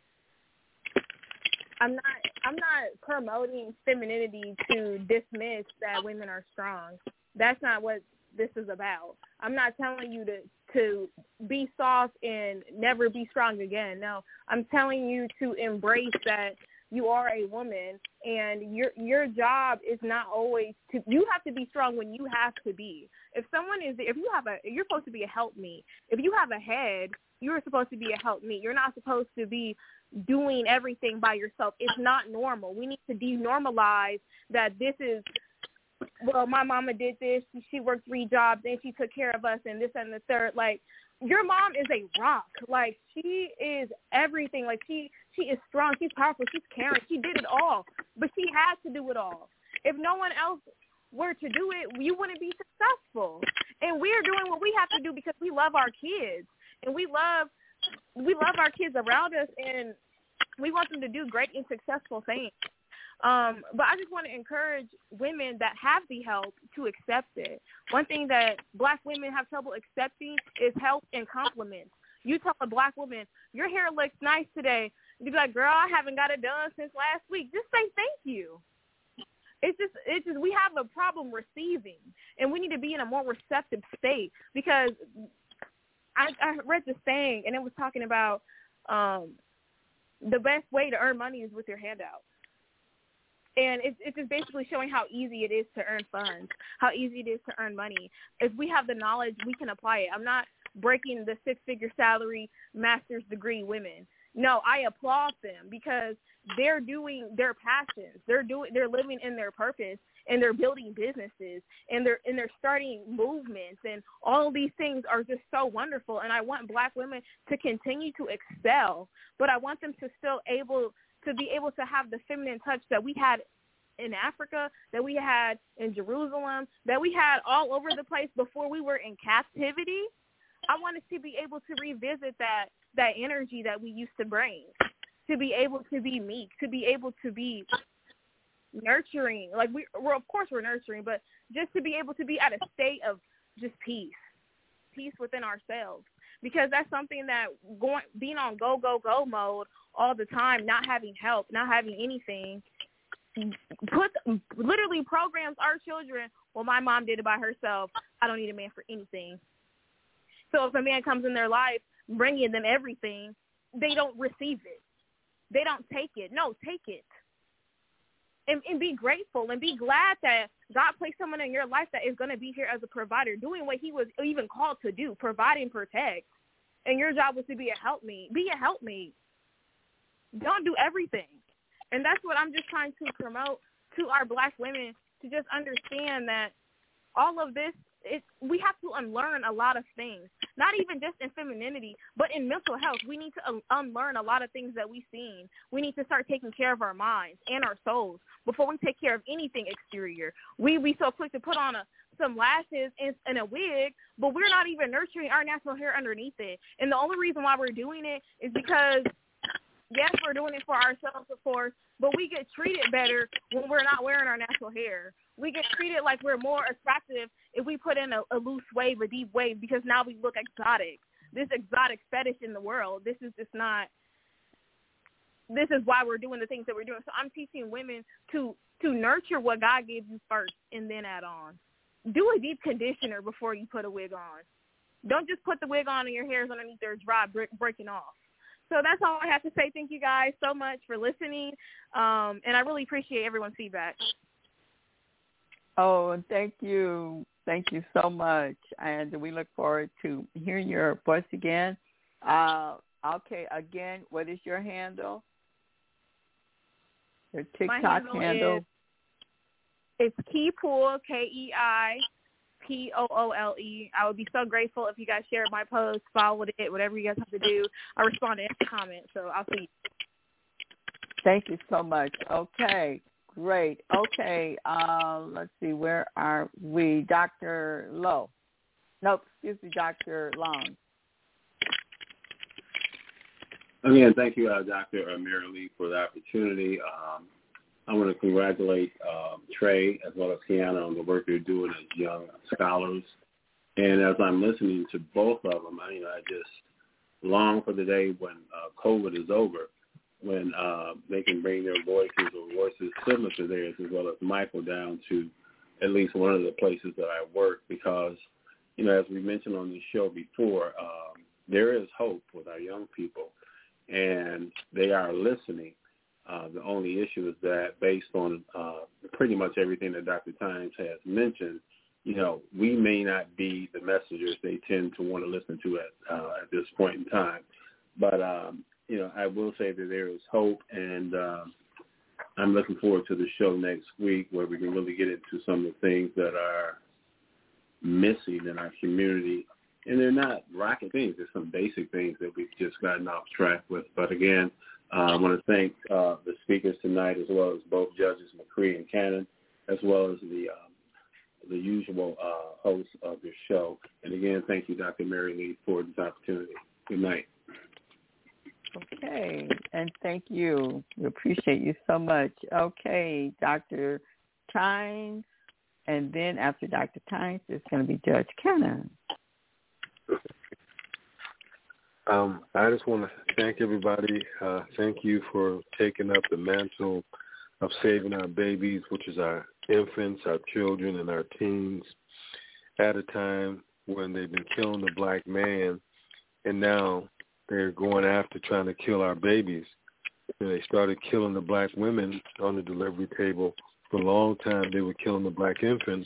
I'm not I'm not promoting femininity to dismiss that women are strong. That's not what this is about. I'm not telling you to, to be soft and never be strong again. No, I'm telling you to embrace that you are a woman, and your your job is not always to. You have to be strong when you have to be. If someone is, if you have a, you're supposed to be a helpmeet. If you have a head, you're supposed to be a helpmeet. You're not supposed to be doing everything by yourself. It's not normal. We need to denormalize that this is, well, my mama did this. She worked three jobs and she took care of us and this and the third. Like, your mom is a rock. Like, she is everything. Like, she, she is strong. She's powerful. She's caring. She did it all. But she has to do it all. If no one else were to do it, you wouldn't be successful. And we're doing what we have to do because we love our kids. And we love we love our kids around us, and We want them to do great and successful things. Um, but I just want to encourage women that have the help to accept it. One thing that black women have trouble accepting is help and compliments. You tell a black woman, your hair looks nice today. You be like, girl, I haven't got it done since last week. Just say thank you. It's just, it's just, we have a problem receiving, and we need to be in a more receptive state, because I, I read this saying, and it was talking about um, the best way to earn money is with your handout. And it's, it's just basically showing how easy it is to earn funds, how easy it is to earn money. If we have the knowledge, we can apply it. I'm not breaking the six-figure salary, master's degree women. No, I applaud them because they're doing their passions. They're doing, they're living in their purpose, and they're building businesses, and they're and they're starting movements, and all of these things are just so wonderful. And I want black women to continue to excel, but I want them to still able to be able to have the feminine touch that we had in Africa, that we had in Jerusalem, that we had all over the place before we were in captivity. I want us to be able to revisit that that energy that we used to bring, to be able to be meek, to be able to be nurturing. Like we, we're of course we're nurturing, but just to be able to be at a state of just peace, peace within ourselves, because that's something that going being on go go go mode all the time, not having help, not having anything, put literally programs our children. Well, my mom did it by herself. I don't need a man for anything. So if a man comes in their life bringing them everything, they don't receive it. They don't take it. No, take it. And, and be grateful and be glad that God placed someone in your life that is going to be here as a provider, doing what he was even called to do, provide and protect. And your job was to be a helpmeet. Be a helpmeet. Don't do everything. And that's what I'm just trying to promote to our black women, to just understand that all of this, it's, we have to unlearn a lot of things, not even just in femininity, but in mental health. We need to un- unlearn a lot of things that we've seen. We need to start taking care of our minds and our souls before we take care of anything exterior. We be so quick to put on a, some lashes and, and a wig, but we're not even nurturing our natural hair underneath it. And the only reason why we're doing it is because, yes, we're doing it for ourselves, of course, but we get treated better when we're not wearing our natural hair. We get treated like we're more attractive if we put in a, a loose wave, a deep wave, because now we look exotic. This exotic fetish in the world, this is just not, this is why we're doing the things that we're doing. So I'm teaching women to, to nurture what God gave you first and then add on. Do a deep conditioner before you put a wig on. Don't just put the wig on and your hair's underneath there dry, breaking off. So that's all I have to say. Thank you guys so much for listening, um, and I really appreciate everyone's feedback. Oh, and thank you. Thank you so much. And we look forward to hearing your voice again. Uh, okay, again, what is your handle? Your TikTok My handle? handle? Is, it's Keipoole, K E I P O O L E. I would be so grateful if you guys shared my post, followed it, whatever you guys have to do. I respond to every comment, so I'll see you. Thank you so much. Okay. Great. Okay. Uh, let's see. Where are we? Doctor Lowe. Nope. Excuse me, Doctor Long. Again, thank you, uh, Doctor Mary Lee, for the opportunity. Um, I want to congratulate uh, Trey as well as Kiana on the work they're doing as young scholars. And as I'm listening to both of them, I, you know, I just long for the day when uh, COVID is over, when uh, they can bring their voices or voices similar to theirs, as well as Michael, down to at least one of the places that I work, because, you know, as we mentioned on this show before, um, there is hope with our young people, and they are listening. Uh, the only issue is that based on uh, pretty much everything that Doctor Times has mentioned, you know, we may not be the messengers they tend to want to listen to at, uh, at this point in time. But, um, you know, I will say that there is hope, and uh, I'm looking forward to the show next week where we can really get into some of the things that are missing in our community. And they're not rocket things. There's some basic things that we've just gotten off track with. But, again, uh, I want to thank uh, the speakers tonight, as well as both Judges McCree and Cannon, as well as the um, the usual uh, hosts of your show. And, again, thank you, Doctor Mary Lee, for this opportunity. Good night. Okay, and thank you. We appreciate you so much. Okay, Doctor Tynes, and then after Doctor Tynes, it's going to be Judge Cannon. Um, I just want to thank everybody. Uh, thank you for taking up the mantle of saving our babies, which is our infants, our children, and our teens, at a time when they've been killing the black man, and now they're going after trying to kill our babies. And they started killing the black women on the delivery table. For a long time, they were killing the black infants.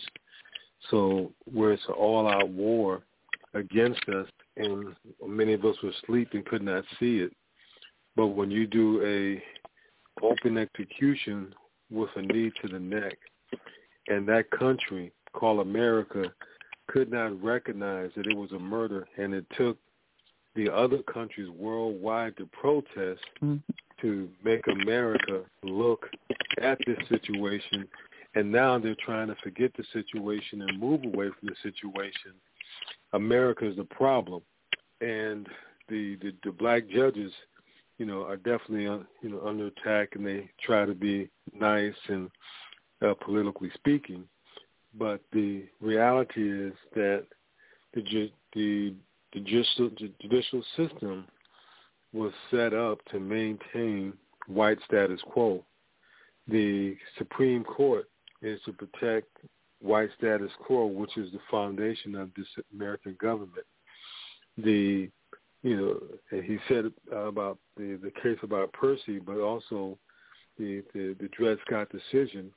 So where it's an all-out war against us, and many of us were asleep and could not see it. But when you do a open execution with a knee to the neck, and that country called America could not recognize that it was a murder, and it took the other countries worldwide to protest mm-hmm. to make America look at this situation, and now they're trying to forget the situation and move away from the situation. America is the problem, and the, the, the black judges, you know, are definitely uh, you know under attack, and they try to be nice and uh, politically speaking. But the reality is that the the the judicial, the judicial system was set up to maintain white status quo. The Supreme Court is to protect white status quo, which is the foundation of this American government. The you know he said about the, the case about Percy, but also the, the the Dred Scott decision.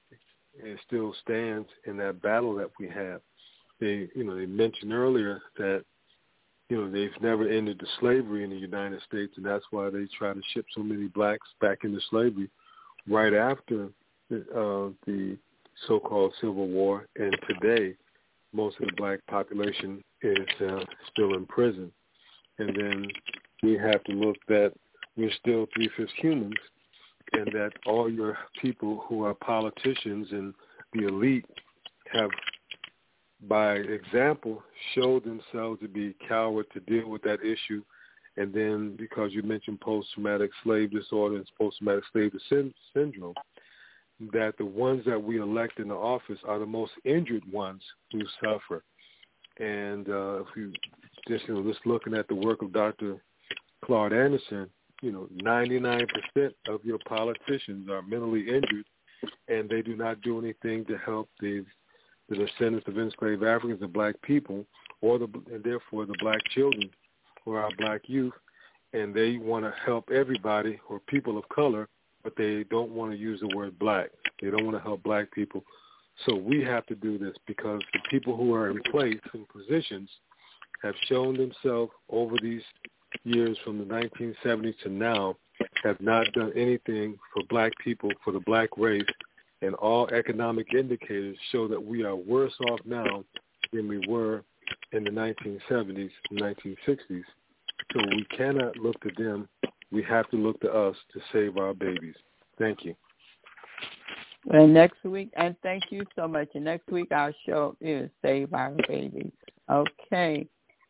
It still stands in that battle that we have. They, you know, they mentioned earlier that, you know, they've never ended the slavery in the United States, and that's why they try to ship so many blacks back into slavery right after uh, the so-called Civil War. And today, most of the black population is uh, still in prison. And then we have to look that we're still three-fifths humans, and that all your people who are politicians and the elite have, by example, showed themselves to be coward to deal with that issue. And then because you mentioned post-traumatic slave disorder and post-traumatic slave syndrome, that the ones that we elect in the office are the most injured ones who suffer. And uh, if you just, you know, just looking at the work of Doctor Claude Anderson, you know, ninety-nine percent of your politicians are mentally injured, and they do not do anything to help the, the descendants of enslaved Africans, the black people, or the and therefore the black children or our black youth, and they want to help everybody or people of color, but they don't want to use the word black. They don't want to help black people. So we have to do this because the people who are in place in positions have shown themselves over these years from the nineteen seventies to now have not done anything for black people, for the black race, and all economic indicators show that we are worse off now than we were in the nineteen seventies and nineteen sixties. So we cannot look to them. We have to look to us to save our babies. Thank you. And next week, and thank you so much. And next week our show is Save Our Babies. Okay.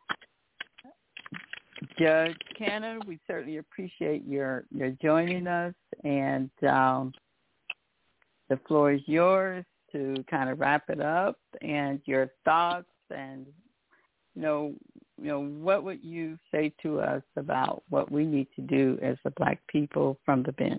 Judge Cannon, we certainly appreciate your, your joining us, and um, the floor is yours to kind of wrap it up and your thoughts, and you know, you know, what would you say to us about what we need to do as the black people from the bench?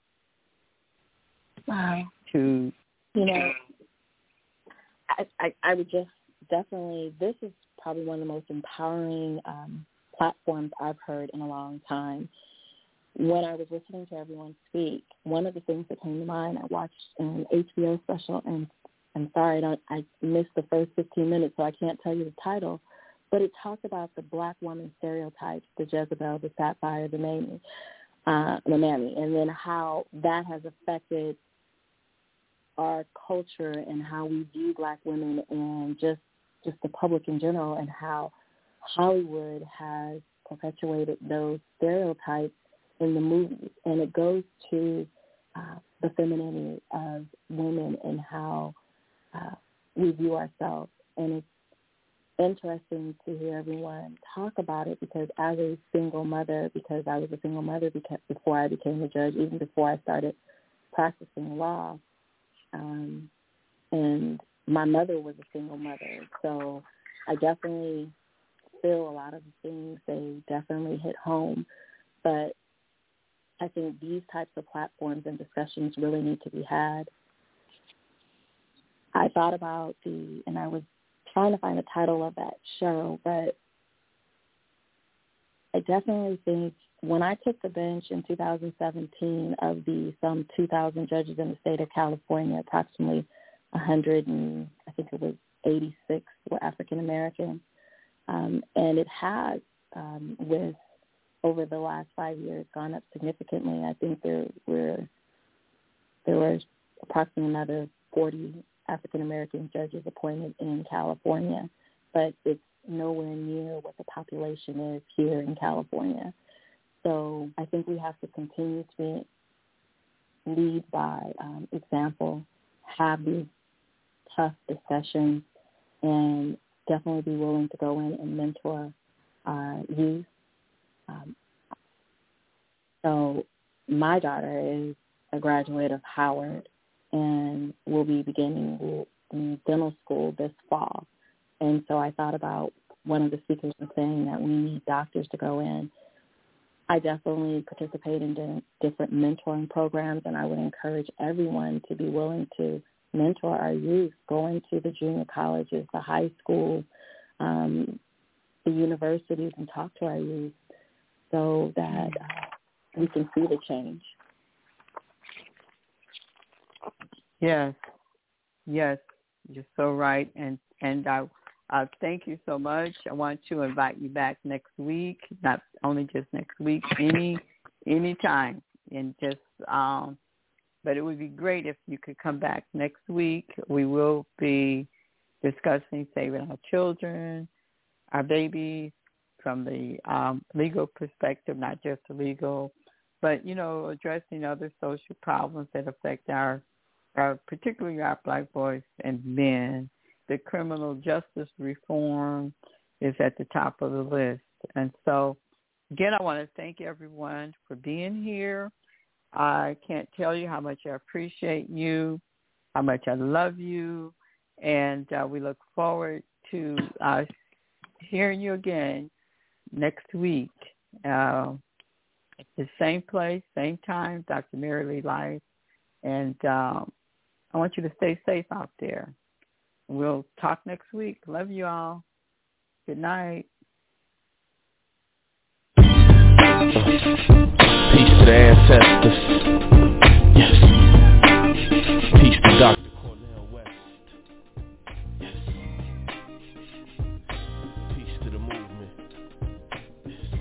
Wow. To you know, I, I I would just definitely. This is probably one of the most empowering Um, platforms I've heard in a long time. When I was listening to everyone speak, one of the things that came to mind, I watched an H B O special, and I'm sorry, I, don't, I missed the first fifteen minutes, so I can't tell you the title, but it talked about the black woman stereotypes, the Jezebel, the Sapphire, the Mammy, uh, the Mammy, and then how that has affected our culture and how we view black women and just, just the public in general, and how Hollywood has perpetuated those stereotypes in the movies, and it goes to uh, the femininity of women and how uh, we view ourselves. And it's interesting to hear everyone talk about it because as a single mother, because I was a single mother because before I became a judge, even before I started practicing law, um, and my mother was a single mother, so I definitely feel a lot of the things, they definitely hit home, but I think these types of platforms and discussions really need to be had. I thought about the, and I was trying to find the title of that show, but I definitely think when I took the bench in two thousand seventeen of the some two thousand judges in the state of California, approximately one hundred and I think it was eighty-six were African American, um, and it has um, with over the last five years gone up significantly. I think there were there were approximately another forty African American judges appointed in California, but it's nowhere near what the population is here in California. So I think we have to continue to lead by um, example, have these tough discussions, and definitely be willing to go in and mentor our youth. Um, so my daughter is a graduate of Howard and will be beginning dental school this fall. And so I thought about one of the speakers was saying that we need doctors to go in. I definitely participate in different mentoring programs, and I would encourage everyone to be willing to mentor our youth, go into the junior colleges, the high schools, um, the universities, and talk to our youth so that uh, we can see the change. Yes, yes, you're so right, and and I uh, thank you so much. I want to invite you back next week, not only just next week, any any time, and just um, but it would be great if you could come back next week. We will be discussing saving our children, our babies, from the um, legal perspective, not just the legal, but you know, addressing other social problems that affect our. Uh, particularly our black boys and men. The criminal justice reform is at the top of the list. And so, again, I want to thank everyone for being here. I can't tell you how much I appreciate you, how much I love you, and uh, we look forward to uh, hearing you again next week. Uh, at the same place, same time, Doctor Mary Lee Life. And um, I want you to stay safe out there. We'll talk next week. Love you all. Good night. Peace to the ancestors. Yes. Peace to Doctor Cornel West. Yes. Peace to the movement. Yes.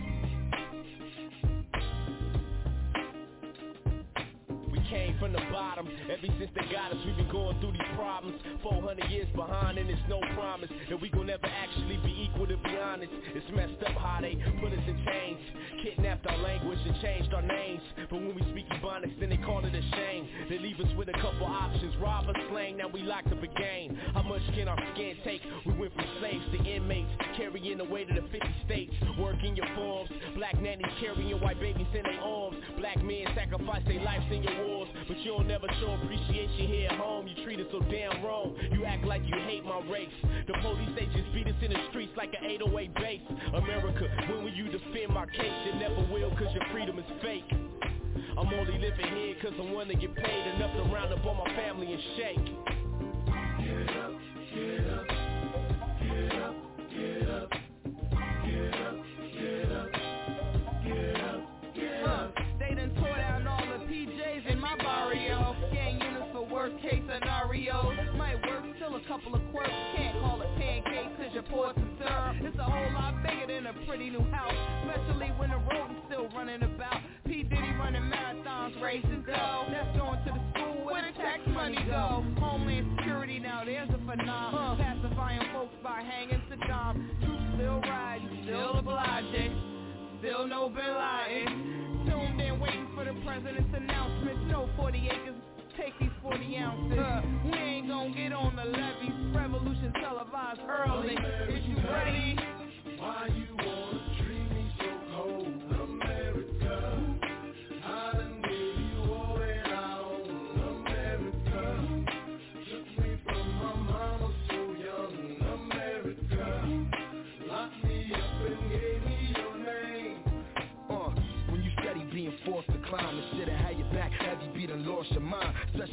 We came from the bottom. Ever since they got us, we've been going through these problems. four hundred years behind and it's no promise that we gon' never actually be equal, to be honest. It's messed up how they put us in chains, kidnapped our language and changed our names. But when we speak Ebonics, then they call it a shame. They leave us with a couple options, rob or slang, now we locked up again. How much can our skin take? We went from slaves to inmates, carrying the weight of the fifty states. Working your forms, black nannies carrying white babies in their arms. Black men sacrifice their lives in your wars, but you don't never show appreciation here at home. You treat us so damn wrong, you act like you hate my race. The police, they just beat us in the streets like an eight oh eight bass. America, when will you defend my case? You never will, cause your freedom is fake. I'm only living here cause I wanna get paid enough to round up all my family and shake. Get up, get up, get up, get up, get up, get up, get up, get up. They done tore down all the P Js in my barrio. Gang units for worst case scenarios. Might work till a couple of quirks. Can't call it pancakes cause you're poor some syrup. It's a whole lot bigger than a pretty new house, especially when the rodent's still running about. P Diddy running marathons, racing dough. That's going to the school where the tax money go. Homeland Security, now there's a phenomenon. Pacifying folks by hanging Saddam. You still riding, still obliging, still no Bin Laden. Tuned in waiting for the president's announcements. No forty acres, take these forty ounces. Uh, we ain't gonna get on the levees. Revolution televised early. Issue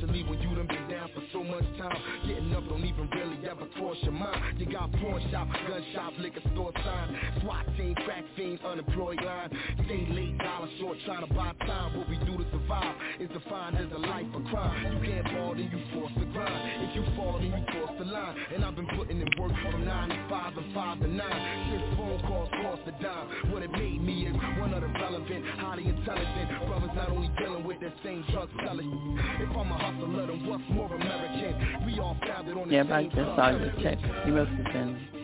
especially when you done been down for so much time. Getting up don't even really ever cross your mind. You got pawn shop, gun shop, liquor store sign, SWAT team, crack fiend, unemployed line. Stay late, dollar short, trying to buy time. What we do to survive is defined as a life of crime. You can't ball, then you force the grind. If you fall, then you cross the line. And I've been putting in work from nine to five and five to nine. Since phone calls cost a dime. What it made me is one of the relevant, highly intelligent brothers not only dealing with that same drug selling. If I'm a hustler, then what's more American? We all founded on the yeah, same I just saw your text. You must have been